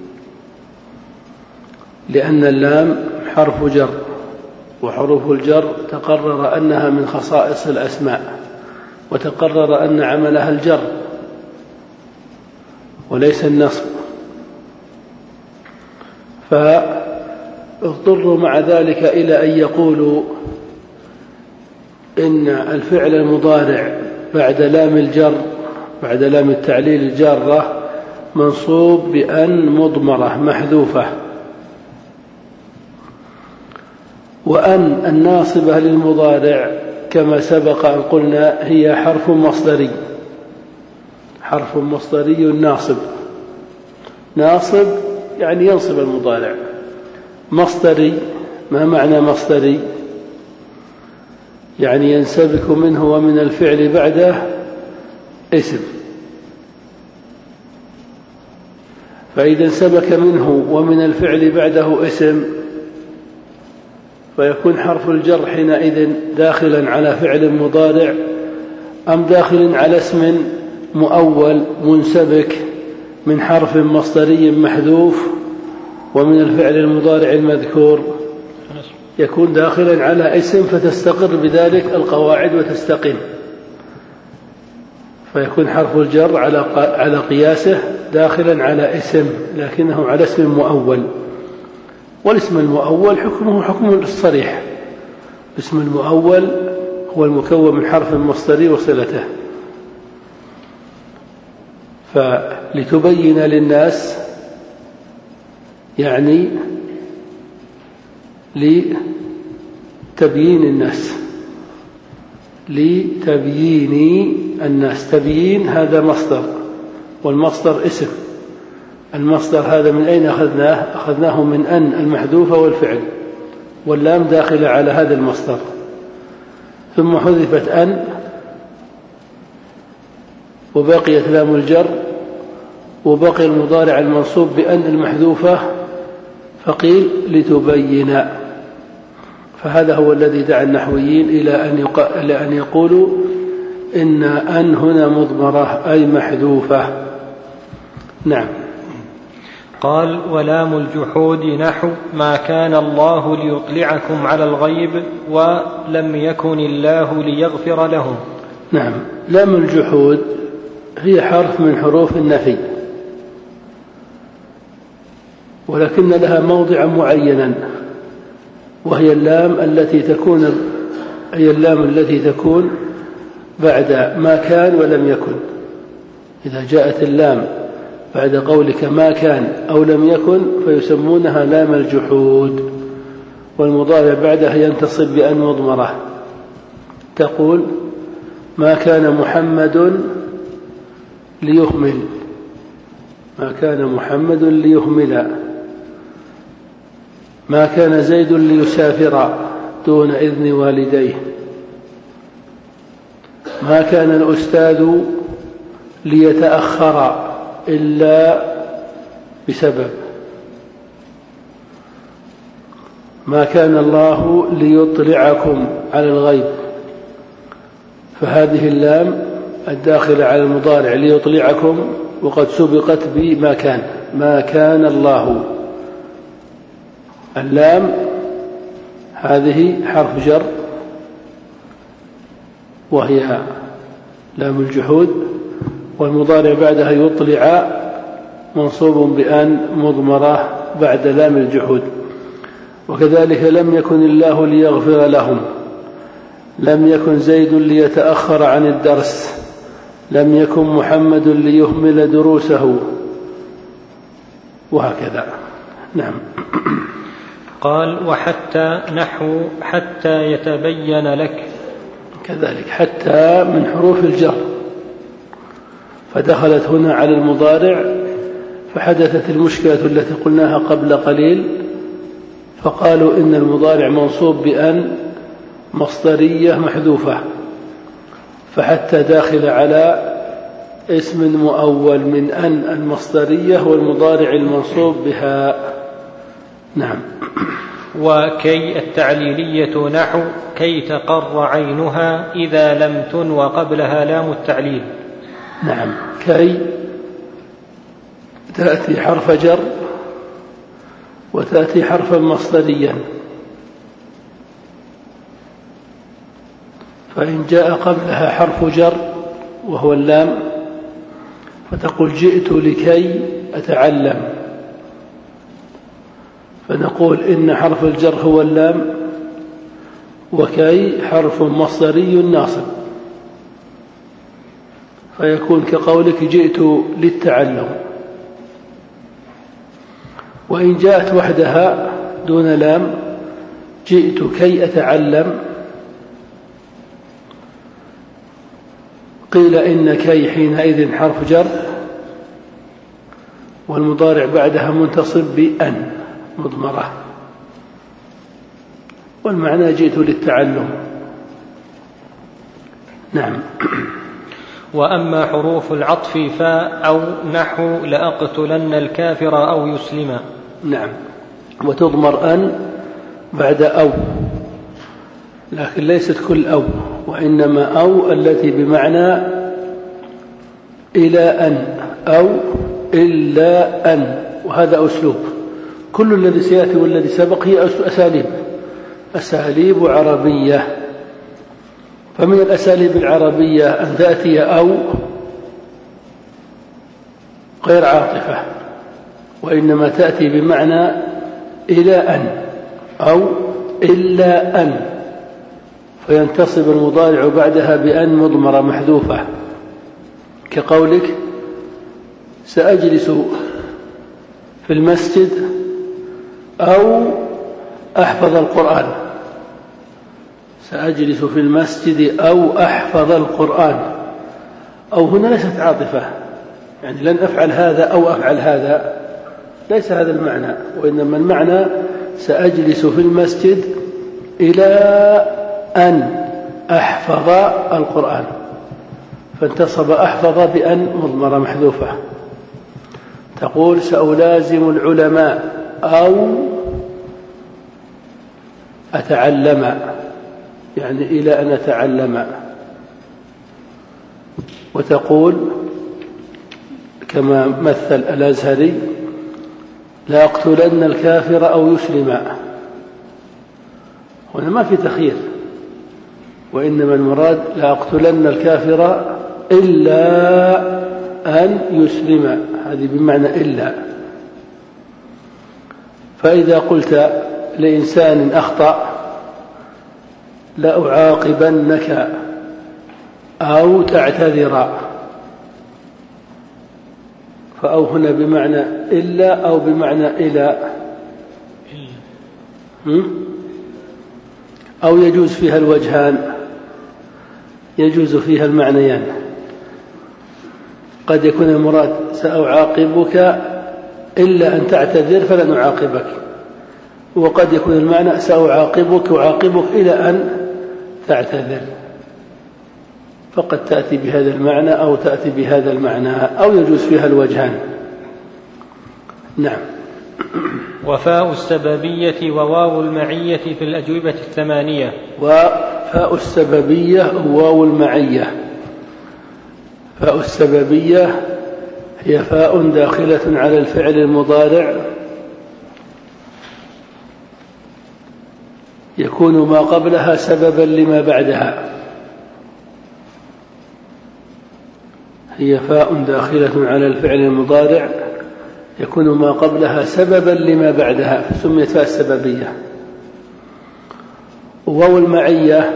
لأن اللام حرف جر، وحروف الجر تقرر أنها من خصائص الأسماء، وتقرر أن عملها الجر وليس النصب، فاضطروا مع ذلك إلى أن يقولوا إن الفعل المضارع بعد لام الجر بعد لام التعليل الجارة منصوب بأن مضمرة محذوفة، وأن الناصبة للمضارع كما سبق أن قلنا هي حرف مصدري، حرف مصدري ناصب. ناصب يعني ينصب المضارع. مصدري، ما معنى مصدري؟ يعني ينسبك منه ومن الفعل بعده اسم، فإذا انسبك منه ومن الفعل بعده اسم فيكون حرف الجر حينئذ داخلا على فعل مضارع أم داخل على اسم مؤول منسبك من حرف مصدري محذوف ومن الفعل المضارع المذكور؟ يكون داخلا على اسم، فتستقر بذلك القواعد وتستقيم، فيكون حرف الجر على على قياسه داخلا على اسم لكنه على اسم مؤول. والاسم المؤول حكمه حكم الصريح. اسم المؤول هو المكون من حرف مصدري وصلته. فلتبين للناس يعني لتبيين الناس، لتبيين الناس. تبيين هذا مصدر، والمصدر اسم. المصدر هذا من أين أخذناه؟ أخذناه من أن المحذوفة والفعل، واللام داخلة على هذا المصدر، ثم حذفت أن وبقيت لام الجر وبقي المضارع المنصوب بأن المحذوفة، فقيل لتبين. فهذا هو الذي دعا النحويين إلى أن, يق... إلى أن يقولوا إن أن هنا مضمرة أي محذوفة. نعم. قال: ولام الجحود نحو ما كان الله ليطلعكم على الغيب ولم يكن الله ليغفر لهم. نعم، لام الجحود هي حرف من حروف النفي، ولكن لها موضعا معينا، وهي اللام التي تكون هي اللام التي تكون بعد ما كان ولم يكن. إذا جاءت اللام بعد قولك ما كان أو لم يكن فيسمونها لام الجحود، والمضارع بعدها ينتصب بأن مضمرة. تقول: ما كان محمد ليهمل، ما كان محمد ليهمل، ما كان زيد ليسافر دون إذن والديه، ما كان الأستاذ ليتأخر إلا بسبب، ما كان الله ليطلعكم على الغيب. فهذه اللام الداخلة على المضارع ليطلعكم وقد سبقت بما كان، ما كان الله. اللام هذه حرف جر وهي لام الجحود، والمضارع بعدها يطلع منصوب بأن مضمرة بعد لام الجحود. وكذلك لم يكن الله ليغفر لهم، لم يكن زيد ليتأخر عن الدرس، لم يكن محمد ليهمل دروسه، وهكذا. نعم. قال: وحتى نحو حتى يتبين لك، كذلك حتى من حروف الجر، فدخلت هنا على المضارع، فحدثت المشكلة التي قلناها قبل قليل، فقالوا إن المضارع منصوب بأن مصدرية محذوفة، فحتى داخل على اسم مؤول من أن المصدرية والمضارع المنصوب بها. نعم. وكي التعليلية نحو كي تقر عينها إذا لم تنو قبلها لام التعليل. نعم. كي تأتي حرف جر وتأتي حرفا مصدريا، فإن جاء قبلها حرف جر وهو اللام فتقول جئت لكي أتعلم، فنقول إن حرف الجر هو اللام، وكي حرف مصدري ناصب، فيكون كقولك جئت للتعلم. وإن جاءت وحدها دون لام جئت كي أتعلم، قيل إن كي حينئذ حرف جر والمضارع بعدها منتصب بأن مضمرة، والمعنى جئت للتعلم. نعم. وأما حروف العطف فاء أو نحو لأقتلن الكافر أو يسلم. نعم. وتضمر أن بعد أو، لكن ليست كل أو، وإنما أو التي بمعنى إلى أن أو إلا أن، وهذا أسلوب. كل الذي سيأتي والذي سبق هي أساليب أساليب عربية. فمن الأساليب العربية أن تأتي أو غير عاطفة، وإنما تأتي بمعنى إلى أن أو إلا أن، فينتصب المضارع بعدها بأن مضمرة محذوفة، كقولك سأجلس في المسجد أو أحفظ القرآن. سأجلس في المسجد أو أحفظ القرآن. أو هنا ليست عاطفة، يعني لن أفعل هذا أو أفعل هذا، ليس هذا المعنى، وإنما المعنى سأجلس في المسجد إلى أن أحفظ القرآن، فانتصب أحفظ بأن مضمرة محذوفة. تقول سألازم العلماء أو أتعلم، يعني إلى أن أتعلم. وتقول كما مثل الأزهري لأقتلن الكافر أو يسلم. هنا ما في تخيير، وإنما المراد لأقتلن الكافر إلا أن يسلم، هذه بمعنى إلا. فإذا قلت لإنسان أخطأ لأعاقبنك أو تعتذر، فأو هنا بمعنى إلا أو بمعنى إلى، أو يجوز فيها الوجهان، يجوز فيها المعنيان. قد يكون المراد سأعاقبك إلا أن تعتذر فلن أعاقبك، وقد يكون المعنى سأعاقبك أعاقبك إلى أن تعتذر، فقد تأتي بهذا المعنى أو تأتي بهذا المعنى، أو يجوز فيها الوجهان. نعم. وفاء السببية وواو المعية في الأجوبة الثمانية. وفاء السببية وواو المعية. فاء السببية هي فاء داخلة على الفعل المضارع يكون ما قبلها سببا لما بعدها. هي فاء داخلة على الفعل المضارع يكون ما قبلها سببا لما بعدها فسميت فاء السببية. واو المعية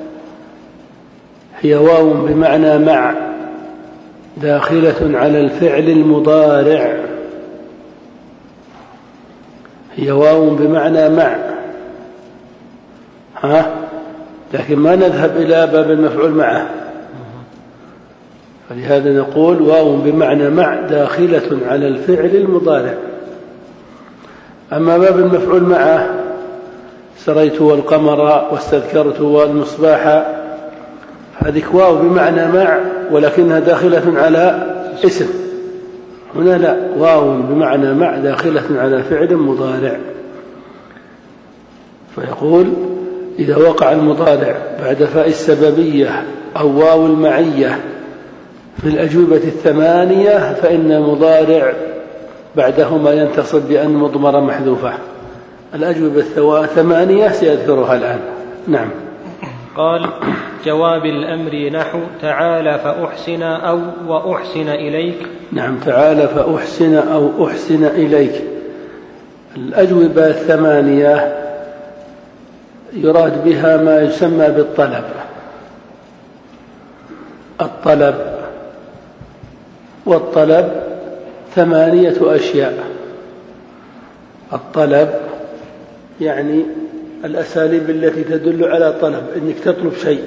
هي واو بمعنى مع داخلة على الفعل المضارع، هي واو بمعنى مع، ها لكن ما نذهب إلى باب المفعول معه، فلهذا نقول واو بمعنى مع داخلة على الفعل المضارع. أما باب المفعول معه سريت والقمر واستذكرت والمصباح، هذه واو بمعنى مع ولكنها داخلة على اسم. هنا لا، واو بمعنى مع داخلة على فعل مضارع. فيقول إذا وقع المضارع بعد فاء السببية أو واو المعية في الأجوبة الثمانية فإن المضارع بعدهما ينتصب بأن مضمرة محذوفة. الأجوبة الثمانية سيذكرها الآن. نعم. قال: جواب الأمر نحو تعال فأحسن أو وأحسن إليك. نعم، تعال فأحسن أو أحسن إليك. الأجوبة الثمانية يراد بها ما يسمى بالطلب. الطلب والطلب ثمانية أشياء. الطلب يعني الأساليب التي تدل على طلب، إنك تطلب شيء.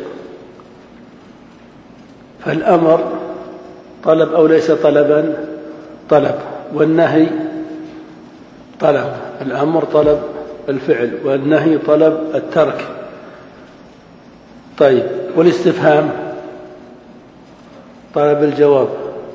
فالأمر طلب أو ليس طلبا؟ طلب. والنهي طلب، الأمر طلب الفعل والنهي طلب الترك. طيب، والاستفهام طلب الجواب،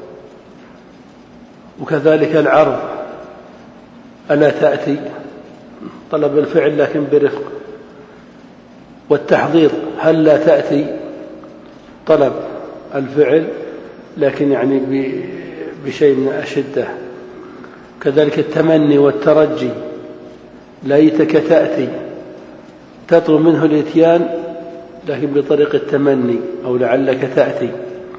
وكذلك العرض ألا تأتي طلب الفعل لكن برفق. والتحضير هل لا تأتي طلب الفعل لكن يعني بشيء من الشدة. كذلك التمني والترجي، ليتك تأتي تطلب منه الإتيان لكن بطريق التمني أو لعلك تأتي.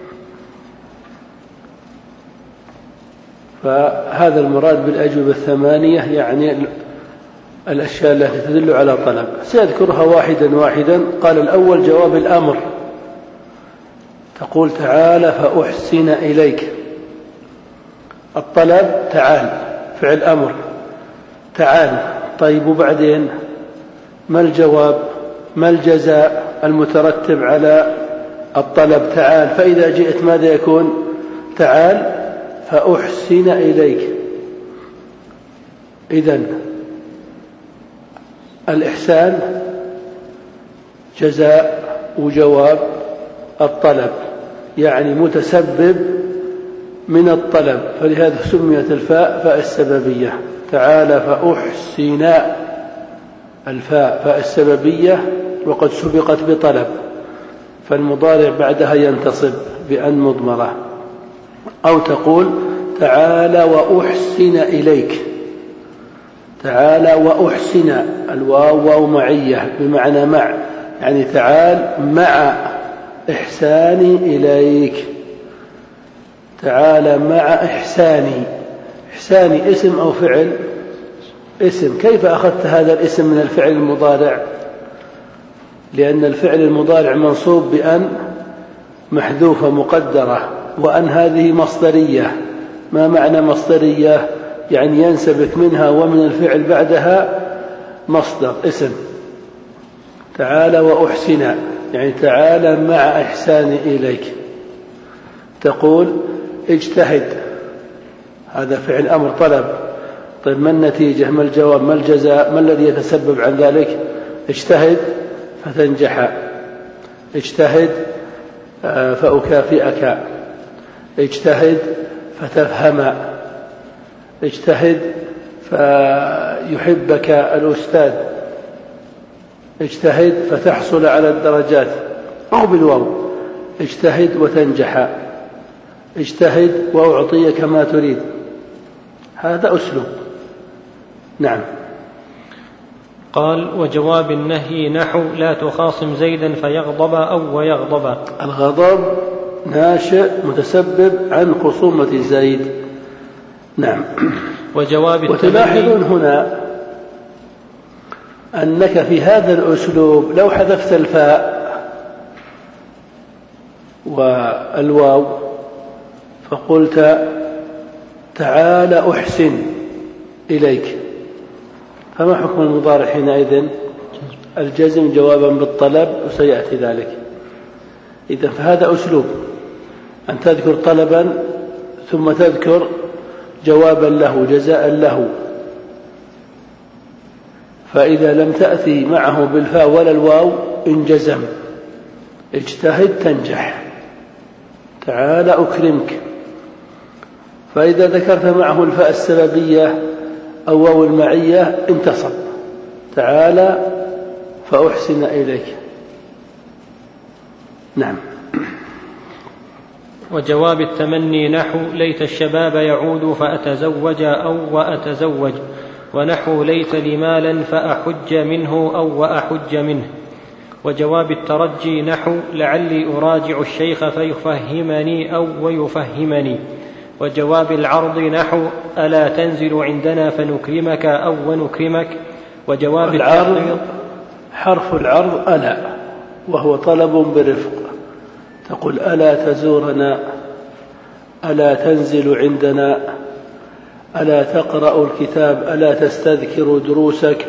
فهذا المراد بالأجوبة الثمانية، يعني الأشياء التي تدل على طلب. سيذكرها واحدا واحدا. قال: الأول جواب الأمر، تقول تعال فأحسن إليك. الطلب تعال، فعل أمر تعال. طيب، وبعدين ما الجواب؟ ما الجزاء المترتب على الطلب تعال؟ فإذا جئت ماذا يكون؟ تعال فأحسن إليك. إذن الإحسان جزاء وجواب الطلب، يعني متسبب من الطلب، فلهذا سميت الفاء فاء السببية. تعال فأحسن، الفاء فاء السببية وقد سبقت بطلب، فالمضارع بعدها ينتصب بأن مضمرة. أو تقول تعال وأحسن إليك. تعال وأحسن، الواو واو معية بمعنى مع، يعني تعال مع إحساني إليك. تعال مع إحساني. إحساني اسم أو فعل؟ اسم. كيف أخذت هذا الاسم من الفعل المضارع؟ لأن الفعل المضارع منصوب بأن محذوفة مقدرة، وأن هذه مصدرية. ما معنى مصدرية؟ يعني ينسبك منها ومن الفعل بعدها مصدر اسم. تعال وأحسن يعني تعال مع إحساني إليك. تقول اجتهد، هذا فعل أمر طلب. طيب، ما النتيجة؟ ما الجواب؟ ما الجزاء؟ ما الذي يتسبب عن ذلك؟ اجتهد فتنجح، اجتهد فأكافئك، اجتهد فتفهم، اجتهد فيحبك الأستاذ، اجتهد فتحصل على الدرجات. أو بالواو، اجتهد وتنجح، اجتهد وأعطيك ما تريد. هذا أسلوب. نعم. قال: وجواب النهي نحو لا تخاصم زيدا فيغضب أو ويغضب. الغضب ناشئ متسبب عن خصومة زيد. نعم. وجواب وتلاحظون هنا أنك في هذا الأسلوب لو حذفت الفاء والواو فقلت تعال أحسن إليك، فما حكم المضارع حينئذ؟ الجزم جوابا بالطلب، وسيأتي ذلك. إذا فهذا أسلوب أن تذكر طلبا ثم تذكر جوابا له جزاء له، فإذا لم تأتي معه بالفاء ولا الواو انجزم. اجتهد تنجح، تعال أكرمك. فإذا ذكرت معه الفاء السببية أو واو المعية انتصب، تعال فأحسن إليك. نعم. وجواب التمني نحو ليت الشباب يعود فأتزوج أو وأتزوج، ونحو ليت لي مالا فأحج منه أو وأحج منه. وجواب الترجي نحو لعلي أراجع الشيخ فيفهمني أو ويفهمني. وجواب العرض نحو ألا تنزل عندنا فنكرمك أو ونكرمك. وجواب العرض حرف العرض ألا، وهو طلب برفق، تقول ألا تزورنا، ألا تنزل عندنا، ألا تقرأ الكتاب، ألا تستذكر دروسك،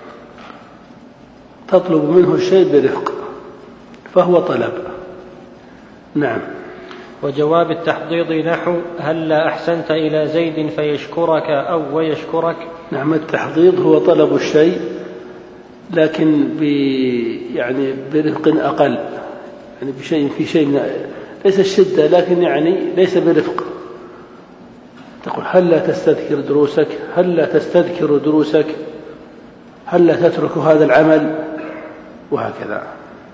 تطلب منه الشيء برفق فهو طلب. نعم. وجواب التحضيض نحو هلا أحسنت إلى زيد فيشكرك أو ويشكرك. نعم. التحضيض هو طلب الشيء لكن ب يعني برفق أقل، يعني بشيء في شيء من ليس الشدة لكن يعني ليس برفق. تقول هلا تستذكر دروسك، هلا تستذكر دروسك، هلا تترك هذا العمل، وهكذا.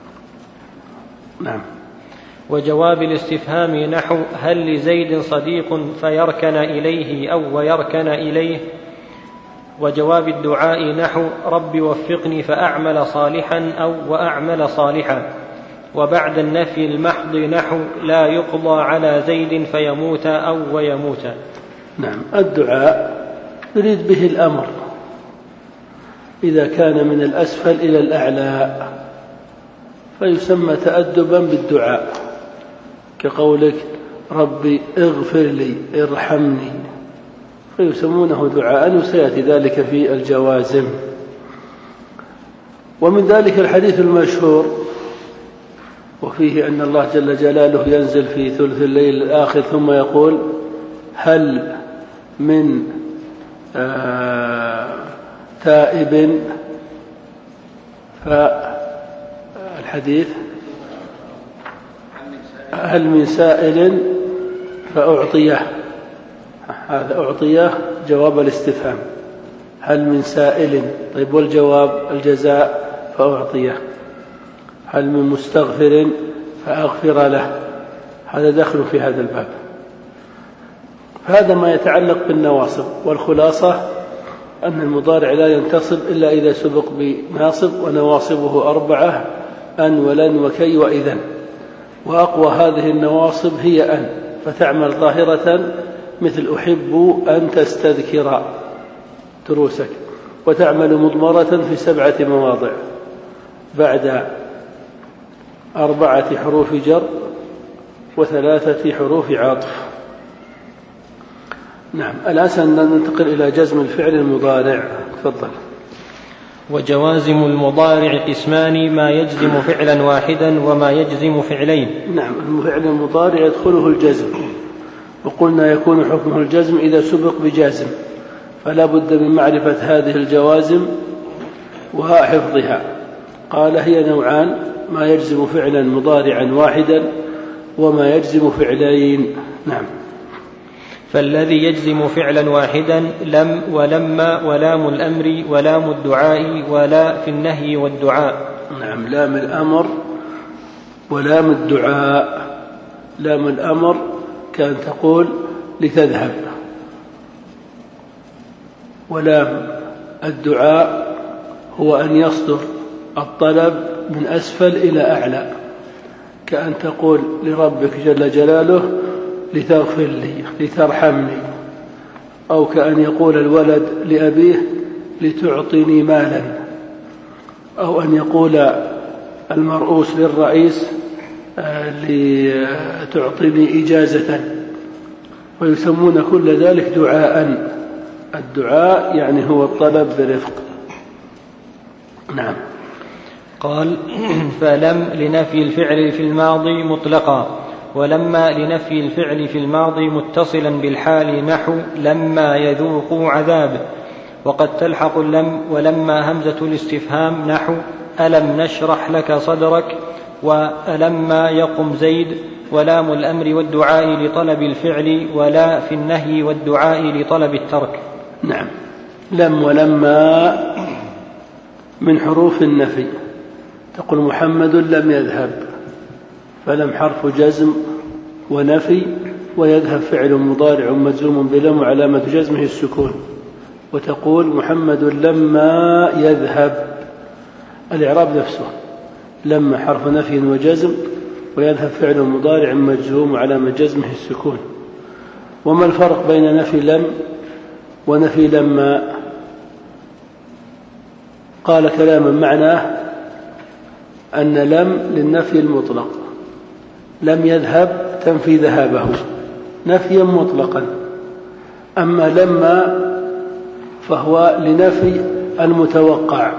نعم. وجواب الاستفهام نحو هل لزيد صديق فيركن إليه أو ويركن إليه. وجواب الدعاء نحو رب وفقني فأعمل صالحا أو وأعمل صالحا. وبعد النفي المحض نحو لا يقضى على زيد فيموت أو ويموت. نعم. الدعاء يريد به الأمر إذا كان من الأسفل إلى الأعلى فيسمى تأدبا بالدعاء، كقولك ربي اغفر لي ارحمني، فيسمونه دعاء، وسيأتي ذلك في الجوازم. ومن ذلك الحديث المشهور وفيه أن الله جل جلاله ينزل في ثلث الليل الآخر ثم يقول هل من آه تائب، فالحديث هل من سائل فأعطيه، هذا أعطيه جواب الاستفهام، هل من سائل. طيب والجواب الجزاء فأعطيه، هل من مستغفر فأغفر له، هذا دخل في هذا الباب. هذا ما يتعلق بالنواصب. والخلاصة أن المضارع لا ينتصب إلا إذا سبق بناصب، ونواصبه أربعة: أن ولن وكي وإذن. وأقوى هذه النواصب هي أن، فتعمل ظاهرة مثل أحب أن تستذكر دروسك، وتعمل مضمرة في سبعة مواضع بعد أربعة حروف جر وثلاثة حروف عطف. نعم. الآن سننتقل إلى جزم الفعل المضارع. تفضل. وجوازم المضارع قسمان: ما يجزم فعلا واحدا وما يجزم فعلين. نعم. الفعل المضارع يدخله الجزم، وقلنا يكون حكمه الجزم إذا سبق بجازم، فلا بد من معرفة هذه الجوازم وحفظها. قال هي نوعان: ما يجزم فعلا مضارعا واحدا وما يجزم فعلين. نعم. فالذي يجزم فعلا واحدا لم ولما ولام الأمر ولام الدعاء ولا في النهي والدعاء. نعم. لام الأمر ولام الدعاء. لام الأمر كان تقول لتذهب، ولام الدعاء هو أن يصدر الطلب من أسفل إلى أعلى، كأن تقول لربك جل جلاله لتغفر لي، لترحمني، أو كأن يقول الولد لأبيه لتعطيني مالا، أو أن يقول المرؤوس للرئيس لتعطيني إجازة، ويسمون كل ذلك دعاء. الدعاء يعني هو الطلب برفق. نعم. قال: فلم لنفي الفعل في الماضي مطلقا، ولما لنفي الفعل في الماضي متصلا بالحال، نحو لما يذوقوا عذاب. وقد تلحق اللم ولما همزة الاستفهام، نحو ألم نشرح لك صدرك، وألما يقم زيد. ولام الأمر والدعاء لطلب الفعل، ولا في النهي والدعاء لطلب الترك. نعم. لم ولما من حروف النفي. تقول محمد لم يذهب، فلم حرف جزم ونفي، ويذهب فعل مضارع مجزوم بلم وعلامة جزمه السكون. وتقول محمد لما يذهب، الإعراب نفسه، لما حرف نفي وجزم، ويذهب فعل مضارع مجزوم وعلامة جزمه السكون. وما الفرق بين نفي لم ونفي لما؟ قال كلاما معناه أن لم للنفي المطلق، لم يذهب تنفي ذهابه نفيا مطلقا. أما لما فهو لنفي المتوقع،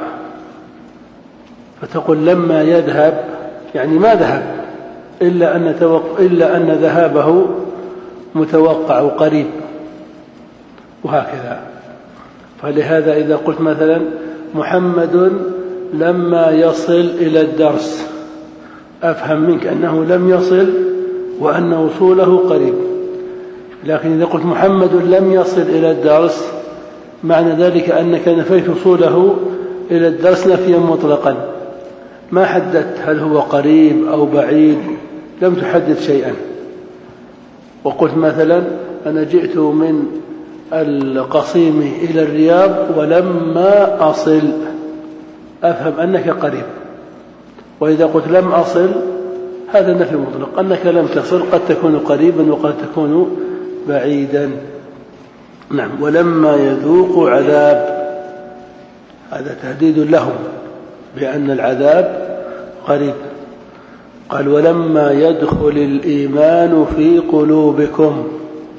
فتقول لما يذهب يعني ما ذهب، إلا أن, توق... إلا أن ذهابه متوقع قريب، وهكذا. فلهذا إذا قلت مثلا محمد لما يصل إلى الدرس، أفهم منك أنه لم يصل وأن وصوله قريب. لكن إذا قلت محمد لم يصل إلى الدرس، معنى ذلك أنك نفيت وصوله إلى الدرس نفيا مطلقا، ما حددت هل هو قريب أو بعيد، لم تحدد شيئا. وقلت مثلا أنا جئت من القصيم إلى الرياض ولما أصل، أفهم أنك قريب. وإذا قلت لم أصل، هذا نفي مطلق، أنك لم تصل، قد تكون قريبا وقد تكون بعيدا. نعم. ولما يذوق عذاب، هذا تهديد لهم بأن العذاب قريب. قال ولما يدخل الإيمان في قلوبكم،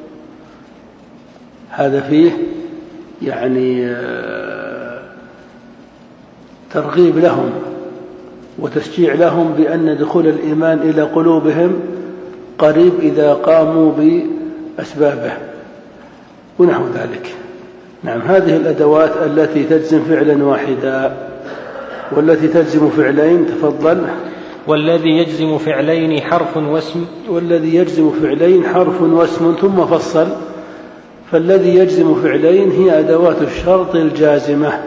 هذا فيه يعني ترغيب لهم وتشجيع لهم بأن دخول الإيمان إلى قلوبهم قريب إذا قاموا بأسبابه ونحو ذلك. نعم. هذه الأدوات التي تجزم فعلا واحدا، والتي تجزم فعلين. تفضل. والذي يجزم فعلين حرف واسم. والذي يجزم فعلين حرف واسم، ثم فصل. فالذي يجزم فعلين هي أدوات الشرط الجازمة،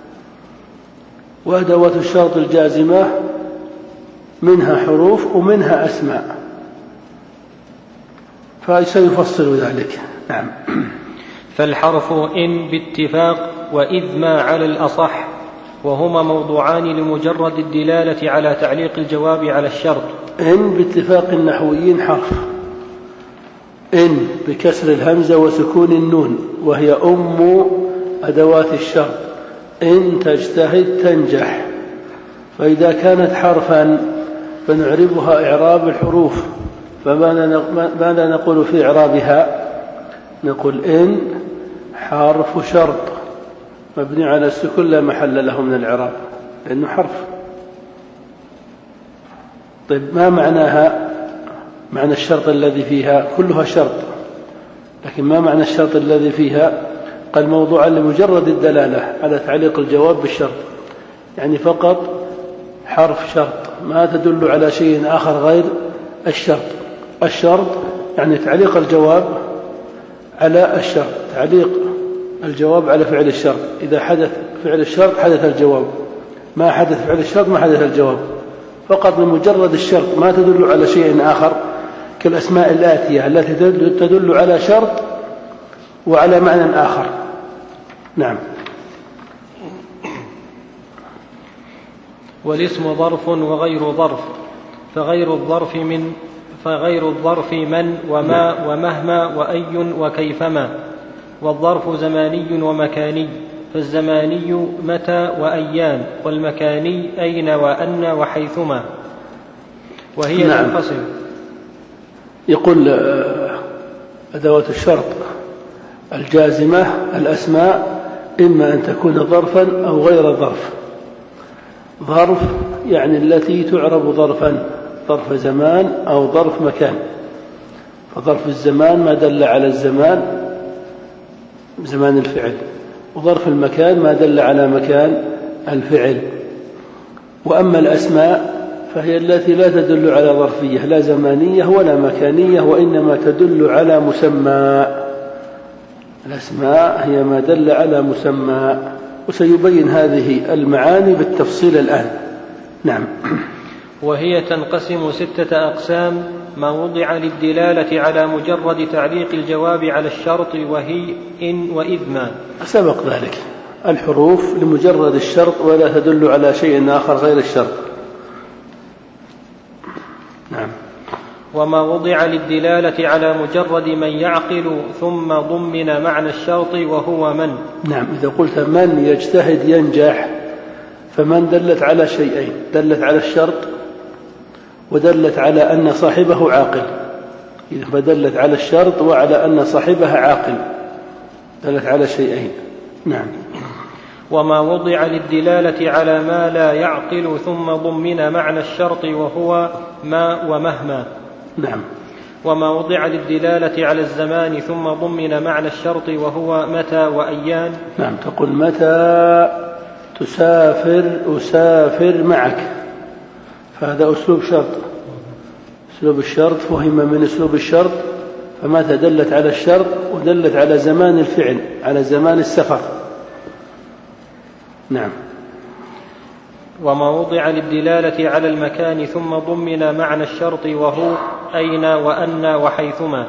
وأدوات الشرط الجازمة منها حروف ومنها أسماء، فسيفصل ذلك. نعم. فالحرف إن باتفاق، وإذ ما على الأصح، وهما موضوعان لمجرد الدلالة على تعليق الجواب على الشرط. إن باتفاق النحويين حرف، إن بكسر الهمزة وسكون النون، وهي أم أدوات الشرط. إن تجتهد تنجح. فإذا كانت حرفا فنعربها إعراب الحروف. فماذا نقول في إعرابها؟ نقول إن حرف شرط مبني على السكون لا محل له من الإعراب لأنه حرف. طيب ما معناها؟ معنى الشرط الذي فيها كلها شرط، لكن ما معنى الشرط الذي فيها؟ قال موضوعا لمجرد الدلالة على تعليق الجواب بالشرط، يعني فقط حرف شرط ما تدل على شيء آخر غير الشرط. الشرط يعني تعليق الجواب على الشرط، تعليق الجواب على فعل الشرط. إذا حدث فعل الشرط حدث الجواب، ما حدث فعل الشرط ما حدث الجواب. فقط لمجرد الشرط ما تدل على شيء آخر، كالأسماء الآتية التي تدل على شرط وعلى معنى آخر. نعم. والاسم ظرف وغير ظرف، فغير الظرف من فغير الظرف من وما ومهما وأي وكيفما. والظرف زماني ومكاني، فالزماني متى وأيان، والمكاني أين وأن وحيثما، وهي نعم. تنقسم. يقول أدوات الشرط الجازمة الأسماء إما أن تكون ظرفا أو غير ظرف. ظرف يعني التي تعرب ظرفا، ظرف زمان أو ظرف مكان. فظرف الزمان ما دل على الزمان، زمان الفعل، وظرف المكان ما دل على مكان الفعل. وأما الأسماء فهي التي لا تدل على ظرفية لا زمانية ولا مكانية، وإنما تدل على مسمى. الأسماء هي ما دل على مسمى، وسيبين هذه المعاني بالتفصيل الآن. نعم. وهي تنقسم ستة أقسام: ما وضع للدلالة على مجرد تعليق الجواب على الشرط، وهي إن وإذ ما. سبق ذلك، الحروف لمجرد الشرط ولا تدل على شيء آخر غير الشرط. نعم. وما وضع للدلالة على مجرد من يعقل ثم ضمن معنى الشرط، وهو من. نعم. إذا قلت من يجتهد ينجح، فمن دلت على شيئين: دلت على الشرط ودلت على أن صاحبه عاقل. إذا فدلت على الشرط وعلى أن صاحبها عاقل، دلت على شيئين. نعم. وما وضع للدلالة على ما لا يعقل ثم ضمن معنى الشرط، وهو ما ومهما. نعم. وما وضع للدلالة على الزمان ثم ضمن معنى الشرط، وهو متى وأيان. نعم. تقول متى تسافر أسافر معك، فهذا أسلوب شرط. أسلوب الشرط فهم من أسلوب الشرط، فمتى دلت على الشرط ودلت على زمان الفعل، على زمان السفر. نعم. وما وضع للدلالة على المكان ثم ضمن معنى الشرط، وهو أين وأن وحيثما.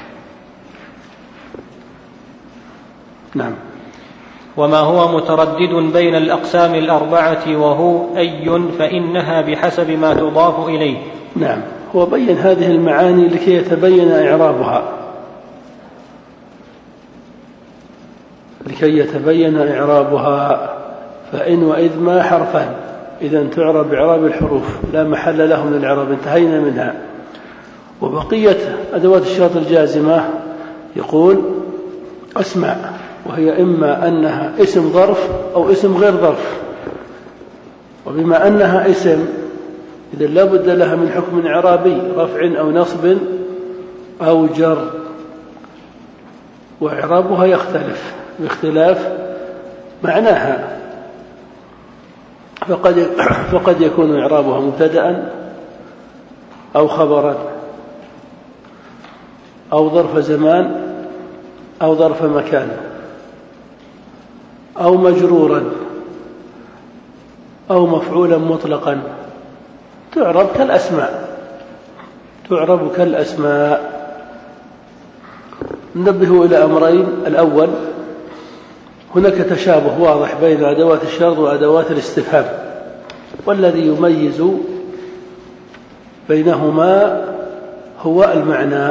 نعم. وما هو متردد بين الأقسام الأربعة، وهو أي، فإنها بحسب ما تضاف إليه. نعم. هو بين هذه المعاني لكي يتبين إعرابها، لكي يتبين إعرابها. فإن وإذ ما حرفان، إذن تعرب إعراب الحروف لا محل له من الإعراب، انتهينا منها. وبقية أدوات الشرط الجازمة يقول أسماء، وهي إما أنها اسم ظرف أو اسم غير ظرف. وبما أنها اسم إذن لا بد لها من حكم إعرابي، رفع أو نصب أو جر، وإعرابها يختلف باختلاف معناها. فقد, فقد يكون إعرابها مبتدأ أو خبرا أو ظرف زمان أو ظرف مكان أو مجرورا أو مفعولا مطلقا. تعرب كالأسماء، تعرب كالأسماء. ننبه إلى أمرين: الأول، هناك تشابه واضح بين أدوات الشرط وأدوات الاستفهام، والذي يميز بينهما هو المعنى.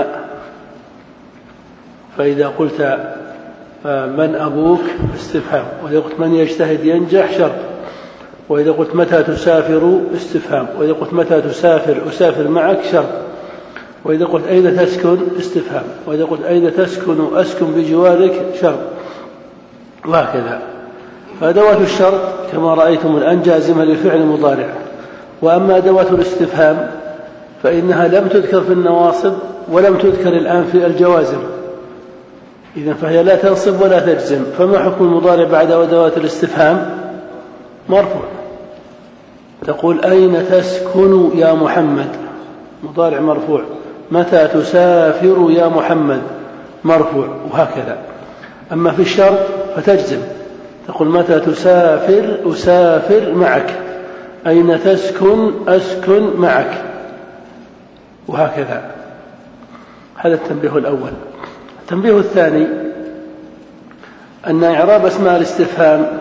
فإذا قلت من أبوك استفهام، وإذا قلت من يجتهد ينجح شرط، وإذا قلت متى تسافر استفهام، وإذا قلت متى تسافر أسافر معك شرط، وإذا قلت أين تسكن استفهام، وإذا قلت أين تسكن أسكن بجوارك شرط، وهكذا. فأدوات الشرط كما رأيتم الآن جازمة للفعل المضارع. وأما أدوات الاستفهام فإنها لم تذكر في النواصب ولم تذكر الآن في الجوازم، إذن فهي لا تنصب ولا تجزم. فما حكم المضارع بعد أدوات الاستفهام؟ مرفوع. تقول أين تسكن يا محمد، مضارع مرفوع. متى تسافر يا محمد، مرفوع، وهكذا. أما في الشرط فتجزم، تقول متى تسافر أسافر معك، أين تسكن أسكن معك، وهكذا. هذا التنبيه الأول. التنبيه الثاني أن إعراب أسماء الاستفهام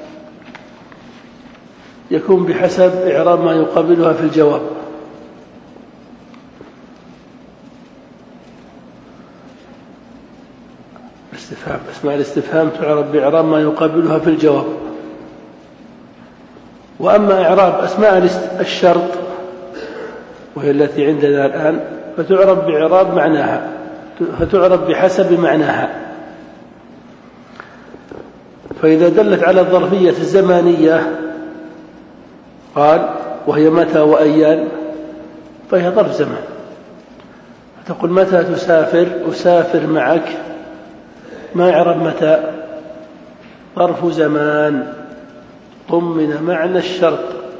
يكون بحسب إعراب ما يقابلها في الجواب. الاستفهام الاستفهام. أسماء الاستفهام تعرب بإعراب ما يقابلها في الجواب. وأما إعراب أسماء الشرط وهي التي عندنا الآن فتعرب بإعراب معناها، فتعرب بحسب معناها. فإذا دلت على الظرفية الزمانية قال وهي متى وأيان فهي ظرف زمان. فتقول متى تسافر؟ أسافر معك. ما يعرب متى؟ ظرف زمان ضمن معنى الشرط،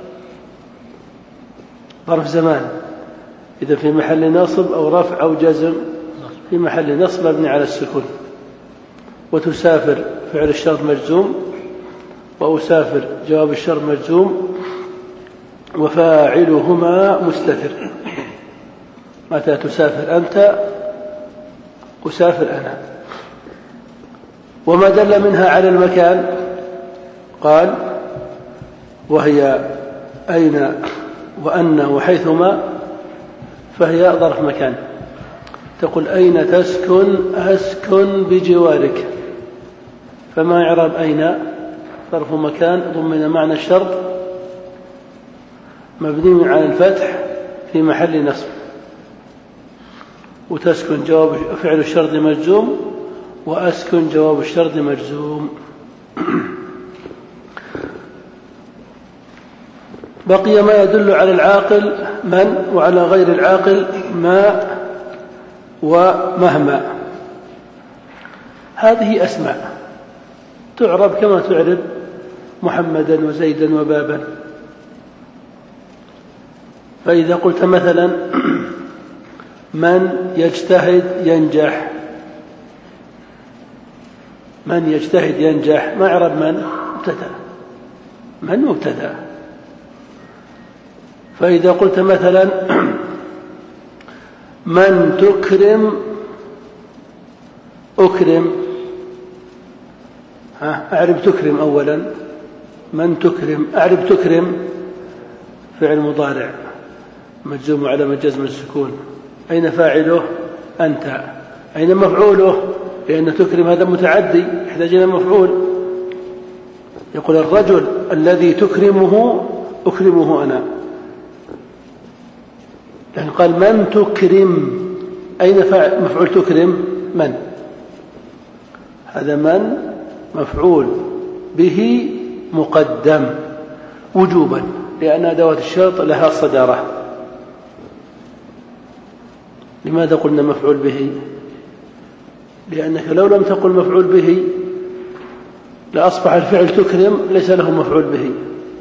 ظرف زمان. إذا في محل نصب أو رفع أو جزم، في محل نصب مبني على السكون. وتسافر فعل الشرط مجزوم، وأسافر جواب الشرط مجزوم، وفاعلهما مستتر. متى تسافر أنت؟ أسافر أنا. وما دل منها على المكان قال وهي أين وأن وحيثما فهي ظرف مكان. تقول أين تسكن؟ أسكن بجوارك. فما إعراب أين؟ ظرف مكان ضمن معنى الشرط مبني على الفتح في محل نصب. وتسكن جواب فعل الشرط مجزوم، وأسكن جواب الشرط مجزوم. بقي ما يدل على العاقل من، وعلى غير العاقل ما ومهما. هذه أسماء تعرب كما تعرب محمدا وزيدا وبابا. فإذا قلت مثلا من يجتهد ينجح، من يجتهد ينجح، ما يعرب من؟ مبتدأ، من مبتدأ. فإذا قلت مثلا من تكرم أكرم، ها أعرب تكرم أولا. من تكرم، أعرب تكرم فعل مضارع مجزوم على مجزم السكون. أين فاعله؟ أنت. أين مفعوله؟ لأن تكرم هذا متعدي يحتاج إلى مفعول. يقول الرجل الذي تكرمه أكرمه أنا. يعني قال من تكرم، أين مفعول تكرم؟ من. هذا من مفعول به مقدم وجوبا، لأن أدوات الشرط لها صدارة. لماذا قلنا مفعول به؟ لأنك لو لم تقل مفعول به لأصبح الفعل تكرم ليس له مفعول به.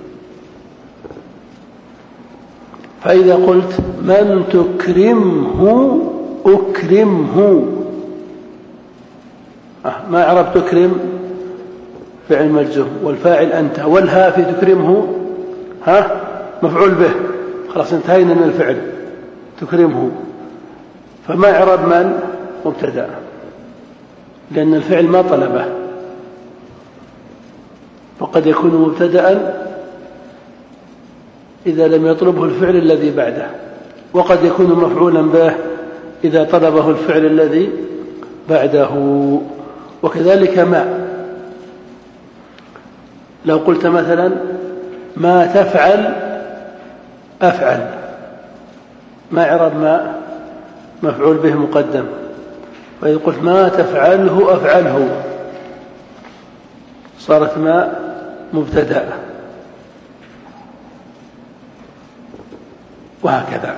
فإذا قلت من تكرمه أكرمه، ما أعرب تكرم فعل مجزوم والفاعل أنت، والها في تكرمه ها مفعول به، خلاص انتهينا من الفعل تكرمه. فما أعرب من؟ مبتدأ، لأن الفعل ما طلبه. وقد يكون مبتدأ إذا لم يطلبه الفعل الذي بعده، وقد يكون مفعولا به إذا طلبه الفعل الذي بعده. وكذلك ما. لو قلت مثلا ما تفعل أفعل، ما إعراب ما؟ مفعول به مقدم. وإذا قلت ما تفعله أفعله صارت ما مبتدأ، وهكذا.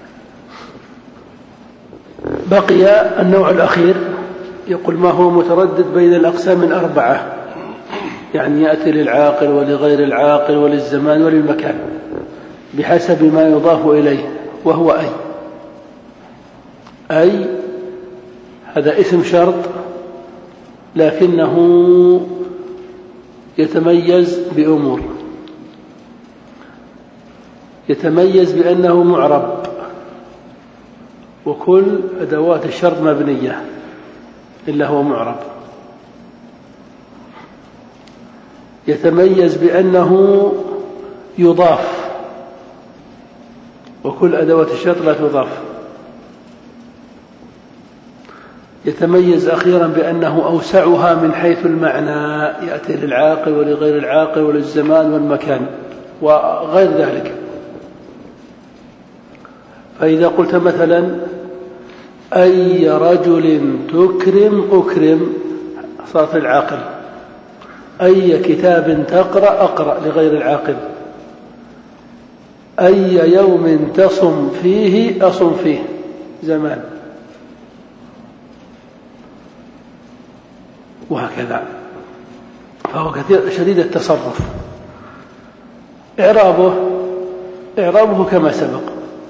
بقي النوع الأخير، يقول ما هو متردد بين الأقسام الأربعة، يعني يأتي للعاقل ولغير العاقل وللزمان وللمكان بحسب ما يضاف إليه، وهو أي. أي هذا اسم شرط لكنه يتميز بأمور. يتميز بأنه معرب، وكل أدوات الشرط مبنية إلا هو معرب. يتميز بأنه يضاف، وكل أدوات الشرط لا تضاف. يتميز أخيرا بأنه أوسعها من حيث المعنى، يأتي للعاقل ولغير العاقل وللزمان والمكان وغير ذلك. فإذا قلت مثلا أي رجل تكرم أكرم صارت العاقل، أي كتاب تقرأ أقرأ لغير العاقل، أي يوم تصم فيه أصم فيه زمان، وهكذا. فهو كثير شديد التصرف. إعرابه إعرابه كما سبق.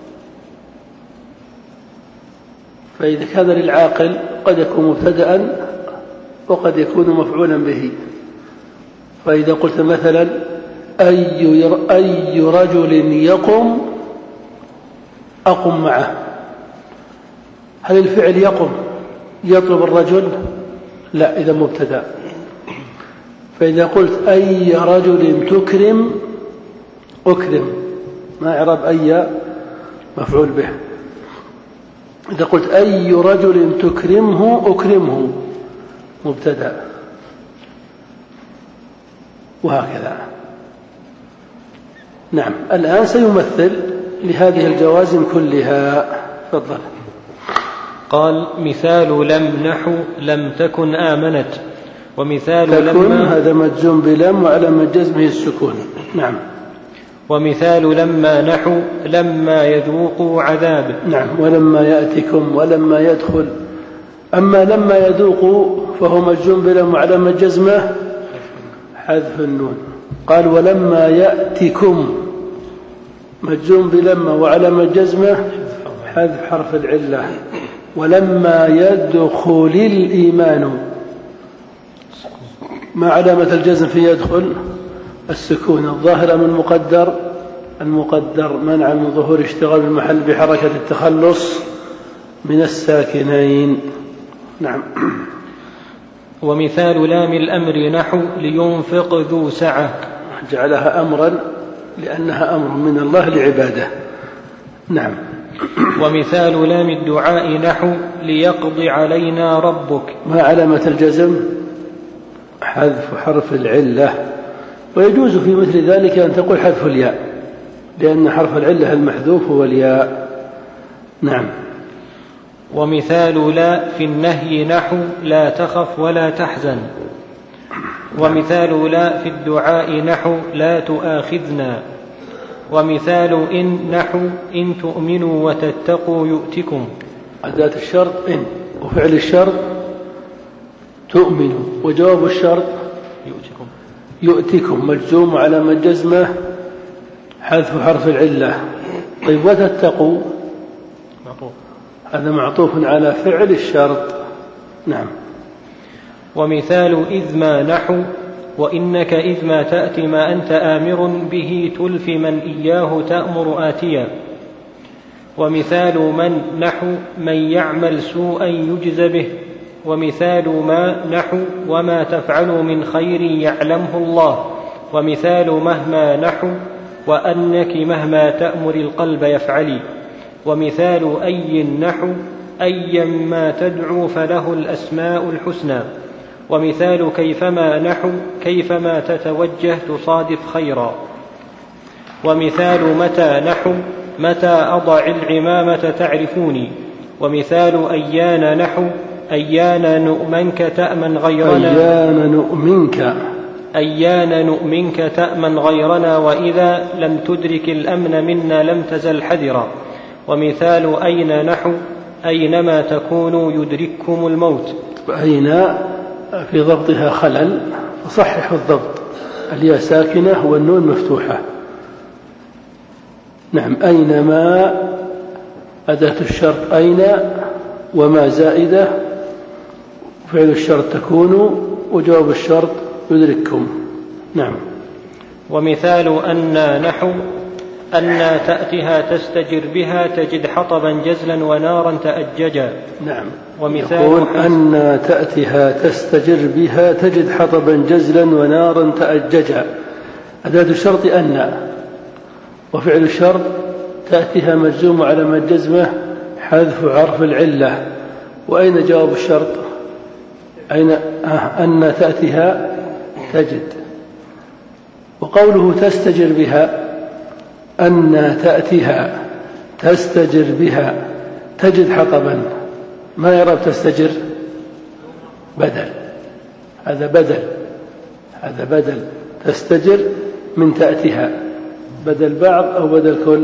فإذا كان للعاقل قد يكون مبتدأ وقد يكون مفعولا به. فإذا قلت مثلا أي أي رجل يقم أقم معه، هل الفعل يقم يطلب الرجل؟ لا، إذا مبتدأ. فإذا قلت أي رجل تكرم أكرم، ما إعراب أي؟ مفعول به. إذا قلت أي رجل تكرمه أكرمه مبتدأ، وهكذا. نعم، الآن سيمثل لهذه الجوازم كلها. تفضل. قال مثال لم نحو لم تكن آمنت، ومثال تكن لما هذا مجزوم بلم وعلامة جزمه السكون. نعم. ومثال لما نحو لما يذوقوا عذاب. نعم، ولما يأتكم ولما يدخل. أما لما يذوقوا فهو مجزوم بلم وعلامة جزمه حذف النون. قال ولما يأتكم مجزوم بلما وعلامة جزمه حذف حرف العلة. ولما يدخل الإيمان، ما علامة الجزم في يدخل؟ السكون الظاهرة من مقدر، المقدر منع من ظهور اشتغال المحل بحركة التخلص من الساكنين. نعم. ومثال لام الأمر نحو لينفق ذو سعة، جعلها أمرا لأنها أمر من الله لعباده. نعم. ومثال لام الدعاء نحو ليقض علينا ربك، ما علامة الجزم؟ حذف حرف العلة. ويجوز في مثل ذلك أن تقول حذف الياء، لأن حرف العلة المحذوف هو الياء. نعم. ومثال لا في النهي نحو لا تخف ولا تحزن. ومثال لا في الدعاء نحو لا تؤاخذنا. ومثال إن نحو إن تؤمنوا وتتقوا يؤتكم. أداة الشرط إن، وفعل الشرط تؤمنوا، وجواب الشرط يؤتكم يؤتكم مجزوم على من جزمه حذف حرف العلة. طيب وتتقوا معطوف، هذا معطوف على فعل الشرط. نعم. ومثال إذ ما نحو وإنك إذ ما تأتي ما أنت آمر به تلف من إياه تأمر آتيا. ومثال من نحو من يعمل سوءا يجز به. ومثال ما نحو وما تفعلوا من خير يعلمه الله. ومثال مهما نحو وأنك مهما تأمر القلب يفعلي. ومثال أي نحو أيا ما تدعو فله الأسماء الحسنى. ومثال كيفما نحو كيفما تتوجه تصادف خيرا. ومثال متى نحو متى أضع العمامة تعرفوني. ومثال أيان نحو أيان نؤمنك تأمن غيرنا أيان نؤمنك أيان نؤمنك تأمن غيرنا وإذا لم تدرك الأمن منا لم تزل حذرا. ومثال أين نحو أينما تكونوا يدرككم الموت. أين في ضبطها خلل فصححوا الضبط، الياء ساكنة والنون مفتوحة. نعم. أينما أداة الشرط أين وما زائدة، فعل الشرط تكون، وجواب الشرط يدرككم. نعم. ومثال أن نحو أن تأتها تستجر بها تجد حطبا جزلا ونارا تأججا. نعم. ومثال يقول أن تأتها تستجر بها تجد حطبا جزلا ونارا تأججا. أداة الشرط أن، وفعل الشرط تأتيها مجزوم على ما جزمه حذف حرف العلة. وأين جواب الشرط؟ أين أن تأتيها تجد. وقوله تستجر بها أن تأتيها تستجر بها تجد حطبا، ما يرى تستجر؟ بدل، هذا بدل، هذا بدل. تستجر من تأتيها، بدل بعض أو بدل كل؟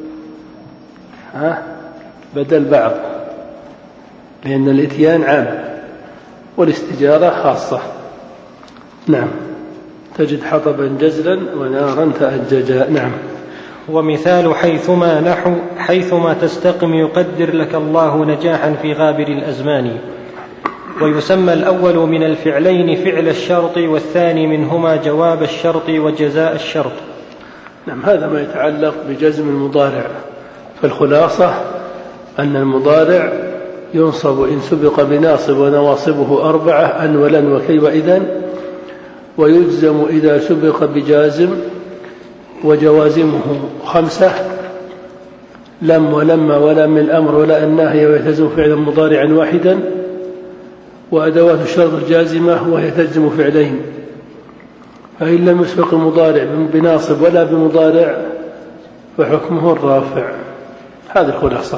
ها؟ بدل بعض، لأن الإتيان عام والاستجارة خاصة. نعم. تجد حطبا جزلا ونارا تأججا. نعم. ومثال حيثما نحو حيثما تستقم يقدر لك الله نجاحا في غابر الأزمان. ويسمى الأول من الفعلين فعل الشرط، والثاني منهما جواب الشرط وجزاء الشرط. نعم. هذا ما يتعلق بجزم المضارع. فالخلاصة أن المضارع ينصب إن سبق بناصب ونواصبه أربعة أن ولن وكي وإذن، ويجزم إذا سبق بجازم وجوازمه خمسة: لم ولما ولم الأمر ولا الناهي، ويتزم فعلا مضارعا واحدا، وأدوات الشرط الجازمة وهي تجزم فعلين. فإن لم يسبق المضارع بناصب ولا بمضارع فحكمه الرافع. هذه الخلاصة.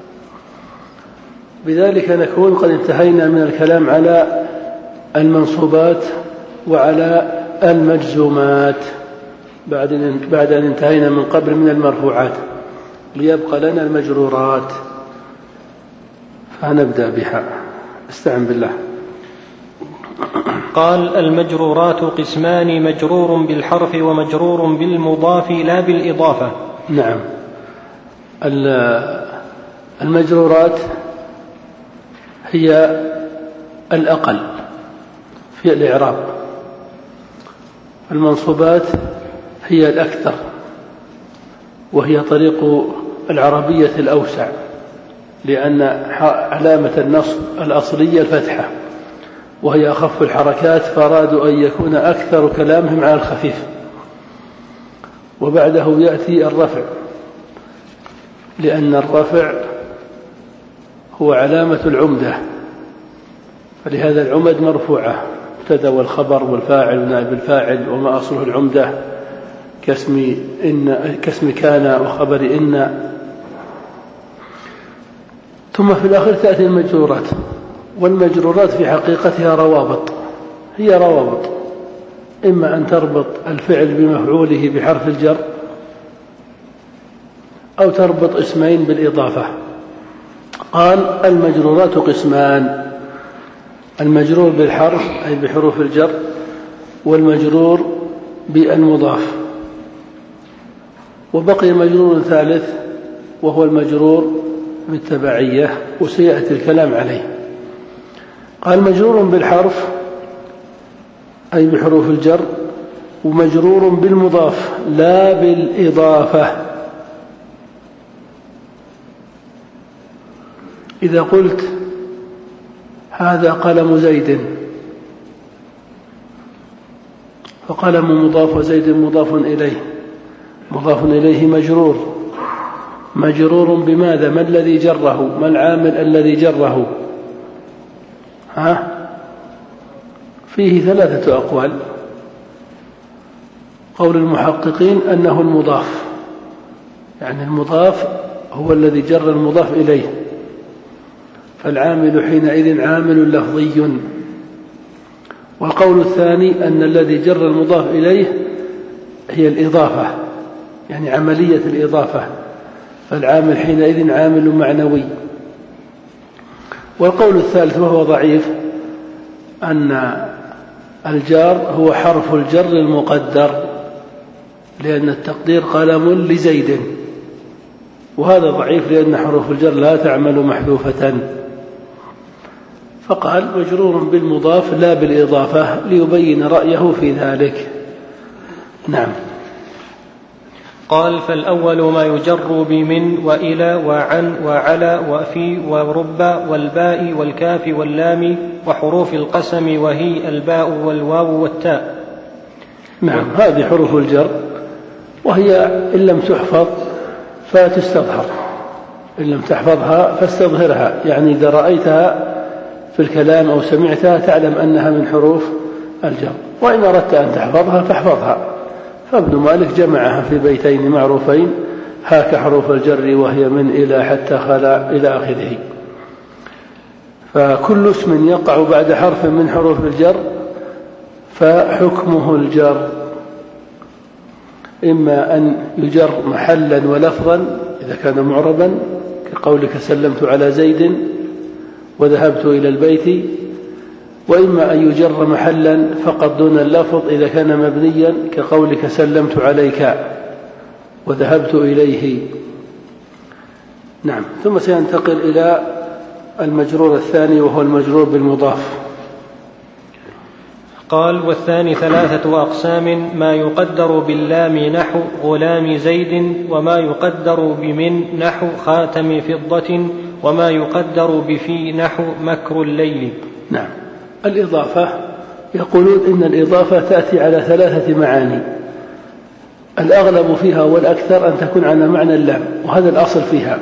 بذلك نكون قد انتهينا من الكلام على المنصوبات وعلى المجزومات بعد أن انتهينا من قبل من المرفوعات، ليبقى لنا المجرورات، فنبدأ بها. استعن بالله. قال: المجرورات قسمان: مجرور بالحرف ومجرور بالمضاف لا بالإضافة. نعم. المجرورات هي الأقل في الإعراب، المنصوبات هي الأكثر، وهي طريق العربية الأوسع، لأن علامة النصب الأصلية الفتحة، وهي أخف الحركات، فأرادوا أن يكون أكثر كلامهم على الخفيف. وبعده يأتي الرفع، لأن الرفع هو علامة العمدة، فلهذا العمد مرفوعة، مبتدأ والخبر والفاعل ونائب الفاعل وما أصله العمدة، كاسم إن كاسم كان وخبر إن. ثم في الآخر تأتي المجرورات، والمجرورات في حقيقتها روابط، هي روابط، إما أن تربط الفعل بمفعوله بحرف الجر، أو تربط اسمين بالإضافة. قال: المجرورات قسمان: المجرور بالحرف أي بحروف الجر، والمجرور بالمضاف. وبقي مجرور ثالث وهو المجرور بالتبعية، وسيأتي الكلام عليه. قال: مجرور بالحرف أي بحروف الجر، ومجرور بالمضاف لا بالإضافة. إذا قلت هذا قلم زيد، فقلم مضاف وزيد مضاف إليه، مضاف إليه مجرور. مجرور بماذا؟ ما الذي جره؟ ما العامل الذي جره؟ ها؟ فيه ثلاثة أقوال. قول المحققين أنه المضاف، يعني المضاف هو الذي جر المضاف إليه، فالعامل حينئذ عامل لفظي. والقول الثاني أن الذي جر المضاف إليه هي الإضافة، يعني عملية الإضافة، فالعامل حينئذ عامل معنوي. والقول الثالث وهو ضعيف أن الجار هو حرف الجر المقدر، لأن التقدير قلم لزيد، وهذا ضعيف لأن حروف الجر لا تعمل محذوفة. فقال: مجرور بالمضاف لا بالإضافة، ليبين رأيه في ذلك. نعم. قال: فالأول ما يجر بمن وإلى وعن وعلى وفي ورب والباء والكاف واللام وحروف القسم، وهي الباء والواو والتاء. نعم. هذه حروف الجر، وهي إن لم تحفظ فتستظهر، إن لم تحفظها فاستظهرها، يعني إذا رأيتها في الكلام أو سمعتها تعلم أنها من حروف الجر، وإن أردت أن تحفظها فاحفظها. فابن مالك جمعها في بيتين معروفين: هاك حروف الجر وهي من إلى حتى خلا إلى آخره. فكل اسم يقع بعد حرف من حروف الجر فحكمه الجر، إما أن يجر محلا ولفظا إذا كان معربا كقولك سلمت على زيد وذهبت إلى البيت، وإما أن يجر محلا فقط دون اللفظ إذا كان مبنيا كقولك سلمت عليك وذهبت إليه. نعم. ثم سينتقل إلى المجرور الثاني وهو المجرور بالمضاف. قال: والثاني ثلاثة أقسام: ما يقدر باللام نحو غلام زيد، وما يقدر بمن نحو خاتم فضة، وما يقدر بفي نحو مكر الليل. نعم. الإضافة يقولون إن الإضافة تأتي على ثلاثة معاني، الأغلب فيها والأكثر أن تكون على معنى اللام، وهذا الأصل فيها.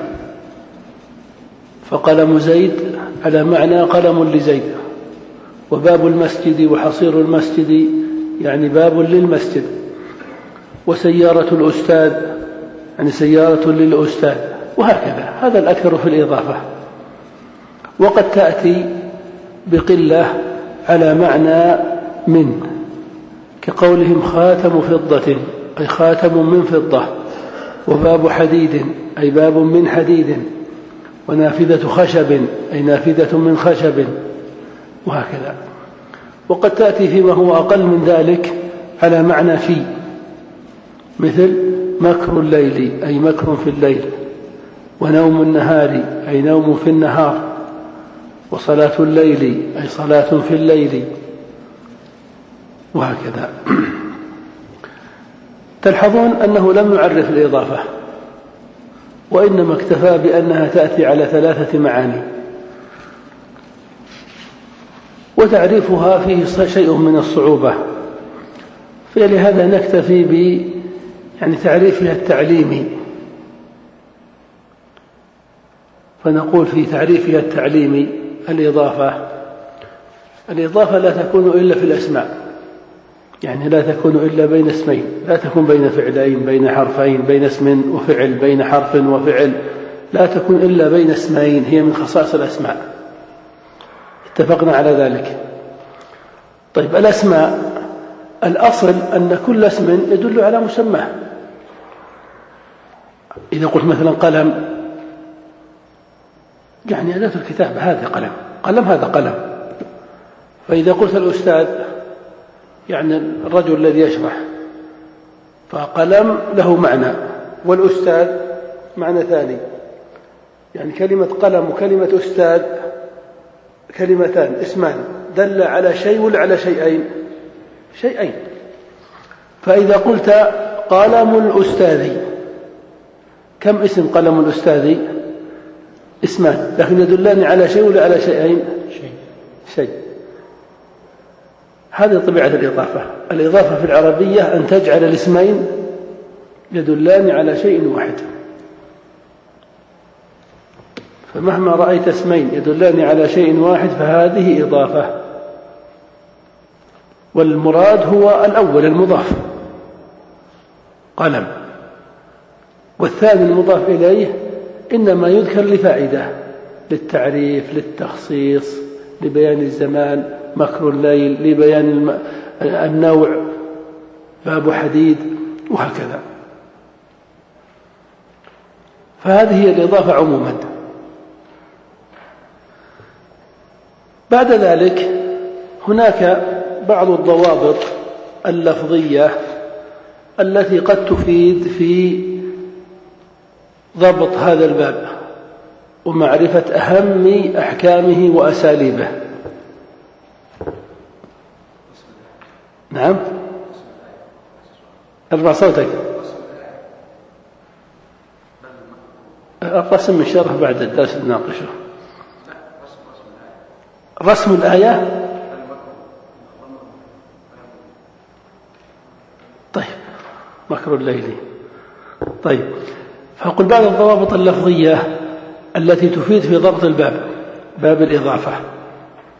فقلم زيد على معنى قلم لزيد، وباب المسجد وحصير المسجد يعني باب للمسجد، وسيارة الأستاذ يعني سيارة للأستاذ، وهكذا. هذا الأكثر في الإضافة. وقد تأتي بقلة على معنى من، كقولهم خاتم فضة أي خاتم من فضة، وباب حديد أي باب من حديد، ونافذة خشب أي نافذة من خشب، وهكذا. وقد تأتي فيما هو أقل من ذلك على معنى في، مثل مكر الليل أي مكر في الليل، ونوم النهار أي نوم في النهار، وصلاة الليل أي صلاة في الليل، وهكذا. تلحظون أنه لم يعرف الإضافة، وإنما اكتفى بأنها تأتي على ثلاثة معاني، وتعريفها فيه شيء من الصعوبة، فلهذا نكتفي ب يعني تعريفها التعليمي. فنقول في تعريفها التعليمي: الإضافة الإضافة لا تكون إلا في الأسماء، يعني لا تكون إلا بين اسمين، لا تكون بين فعلين، بين حرفين، بين اسم وفعل، بين حرف وفعل، لا تكون إلا بين اسمين، هي من خصائص الأسماء، اتفقنا على ذلك. طيب، الأسماء الأصل أن كل اسم يدل على مسماه. إذا قلت مثلا قلم يعني أداة الكتابة، هذا قلم، قلم هذا قلم. فإذا قلت الأستاذ يعني الرجل الذي يشرح، فقلم له معنى، والأستاذ معنى ثاني. يعني كلمة قلم وكلمة أستاذ كلمتان، اسمان، دل على شيء ولا على شيئين؟ شيئين. فإذا قلت قلم الأستاذ، كم اسم قلم الأستاذ؟ اسمان، لكن يدلان على شيء ولا على شيئين؟ شيء. شيء. هذه طبيعة الإضافة. الإضافة في العربية أن تجعل الاسمين يدلان على شيء واحد. فمهما رأيت اسمين يدلان على شيء واحد فهذه إضافة. والمراد هو الأول المضاف قلم، والثاني المضاف إليه إنما يذكر لفائدة، للتعريف، للتخصيص، لبيان الزمان، مكر الليل، لبيان النوع، باب حديد، وهكذا. فهذه هي الإضافة عموما. بعد ذلك هناك بعض الضوابط اللفظية التي قد تفيد في ضبط هذا الباب ومعرفة أهم أحكامه وأساليبه. نعم، ارفع صوتك. الرسم من شرح بعد الدرس نناقشه. رسم الآية. طيب، مكر الليل. طيب، فأقول بعض الضوابط اللفظية التي تفيد في ضبط الباب، باب الإضافة.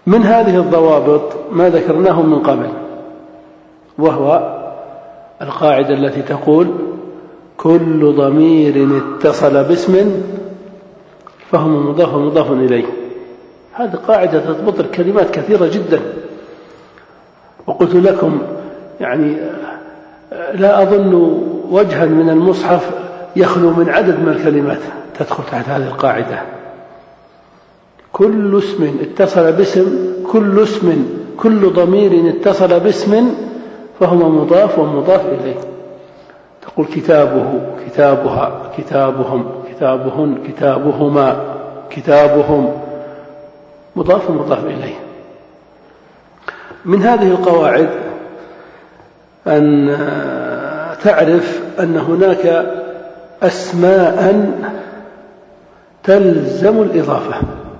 من هذه الضوابط ما ذكرناه من قبل، وهو القاعدة التي تقول كل ضمير اتصل باسم فهو مضاف ومضاف إليه. هذه قاعدة تضبط الكلمات كثيرة جدا، وقلت لكم يعني لا أظن وجها من المصحف يخلو من عدد من الكلمات تدخل تحت هذه القاعدة. كل اسم اتصل باسم، كل اسم كل ضمير اتصل باسم فهو مضاف ومضاف إليه. تقول كتابه، كتابها، كتابهم، كتابهن، كتابهما، كتابهم، مضاف ومضاف إليه. من هذه القواعد أن تعرف أن هناك أسماء تلزم الإضافة،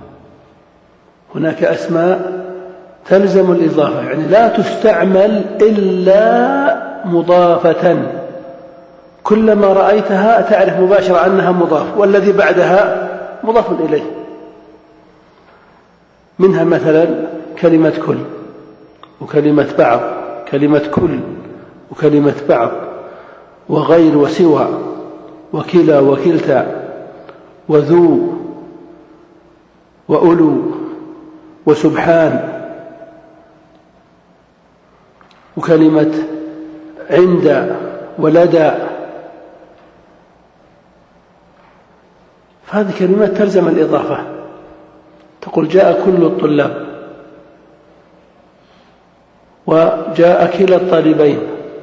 هناك أسماء تلزم الإضافة، يعني لا تستعمل إلا مضافة، كلما رأيتها تعرف مباشرة أنها مضاف والذي بعدها مضاف إليه. منها مثلا كلمة كل، وكلمة بعض، كلمة كل وكلمة بعض، وغير وسوى، وكلا وكلتا، وذو وأولو وسبحان، وكلمة عند ولدى. فهذه كلمات تلزم الإضافة. تقول جاء كل الطلاب، وجاء كلا الطالبين،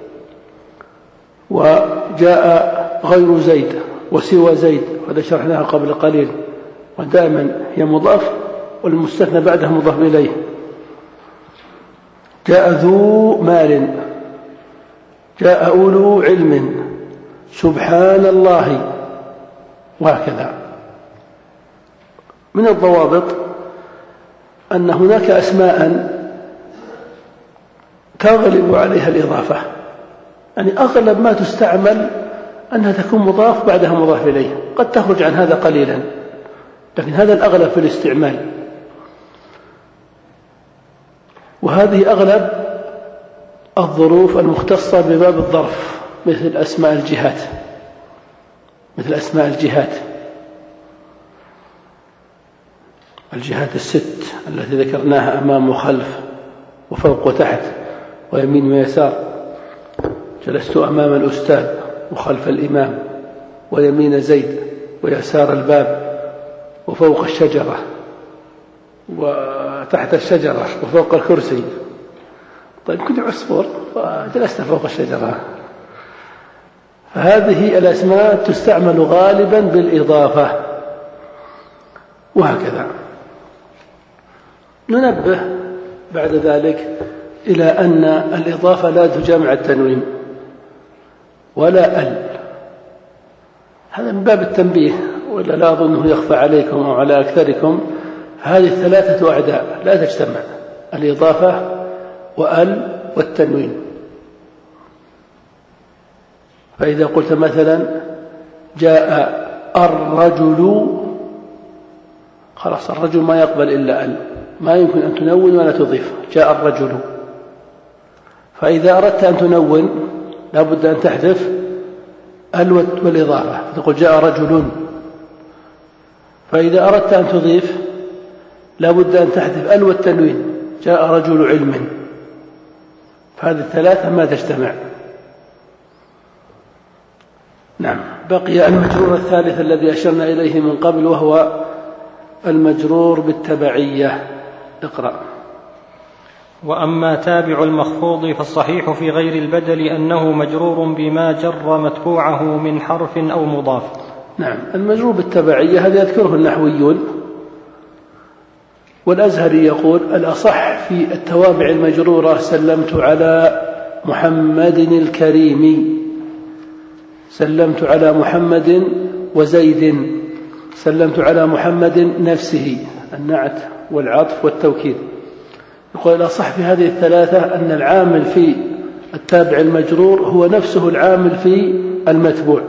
وجاء غير زيد وسوى زيد، هذا شرحناها قبل قليل، ودائما هي مضاف والمستثنى بعده مضاف إليه. جاء ذو مال، جاء أولو علم، سبحان الله، وهكذا. من الضوابط أن هناك أسماء تغلب عليها الإضافة، يعني أغلب ما تستعمل أنها تكون مضاف بعدها مضاف إليه، قد تخرج عن هذا قليلا لكن هذا الأغلب في الاستعمال. وهذه أغلب الظروف المختصة بباب الظرف، مثل أسماء الجهات، مثل أسماء الجهات الجهات الست التي ذكرناها، أمام وخلف وفوق وتحت ويمين ويسار. جلست أمام الأستاذ وخلف الإمام، ويمين زيد ويسار الباب، وفوق الشجرة وتحت الشجرة وفوق الكرسي. طيب كنت عصفور فجلست فوق الشجرة. فهذه الأسماء تستعمل غالبا بالإضافة، وهكذا. ننبه بعد ذلك إلى أن الإضافة لا تجامع التنوين ولا ال، هذا من باب التنبيه، ولا لا أظنه يخفى عليكم أو على أكثركم. هذه الثلاثة أعداء لا تجتمع، الإضافة وال والتنوين. فإذا قلت مثلا جاء الرجل، خلاص الرجل ما يقبل إلا ال، ما يمكن أن تنون ولا تضيف، جاء الرجل. فإذا أردت أن تنون لا بد أن تحذف ال والإضافة، فتقول جاء رجل. فإذا أردت أن تضيف لا بد أن تحذف ال والتنوين، جاء رجل علم. فهذه الثلاثة ما تجتمع. نعم. بقي المجرور الثالث الذي أشرنا إليه من قبل، وهو المجرور بالتبعية. اقرأ. وأما تابع المخفوض فالصحيح في غير البدل أنه مجرور بما جر متبوعه من حرف أو مضاف. نعم. المجرور بالتبعية هذا يذكره النحويون، والأزهري يقول الأصح في التوابع المجرورة سلمت على محمد الكريم، سلمت على محمد وزيد، سلمت على محمد نفسه، النعت والعطف والتوكيد. يقول الأصح في هذه الثلاثة أن العامل في التابع المجرور هو نفسه العامل في المتبوع،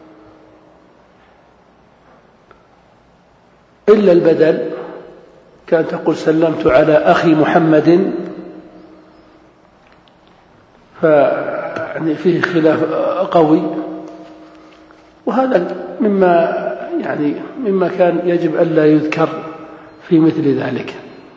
إلا البدل كأن تقول سلمت على أخي محمد، فيعني فيه خلاف قوي، وهذا مما يعني مما كان يجب ألا يذكر في مثل ذلك.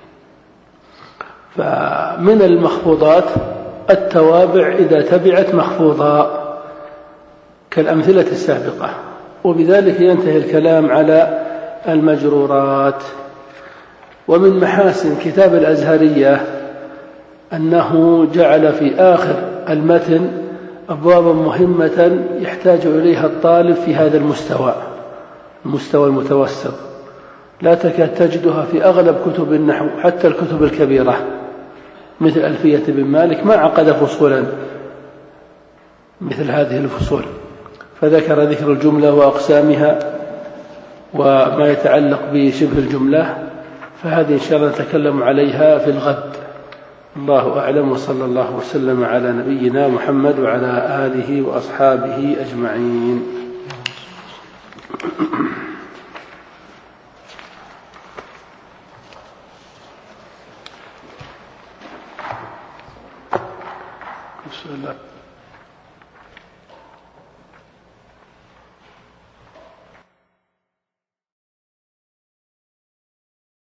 فمن المخفوضات التوابع إذا تبعت مخفوضا كالأمثلة السابقة. وبذلك ينتهي الكلام على المجرورات. ومن محاسن كتاب الأزهرية أنه جعل في آخر المتن أبوابا مهمة يحتاج إليها الطالب في هذا المستوى، المستوى المتوسط، لا تكاد تجدها في أغلب كتب النحو، حتى الكتب الكبيرة مثل ألفية بن مالك ما عقد فصولا مثل هذه الفصول، فذكر ذكر الجملة وأقسامها وما يتعلق بشبه الجملة، فهذه إن شاء الله نتكلم عليها في الغد. الله أعلم، وصلى الله وسلم على نبينا محمد وعلى آله وأصحابه أجمعين.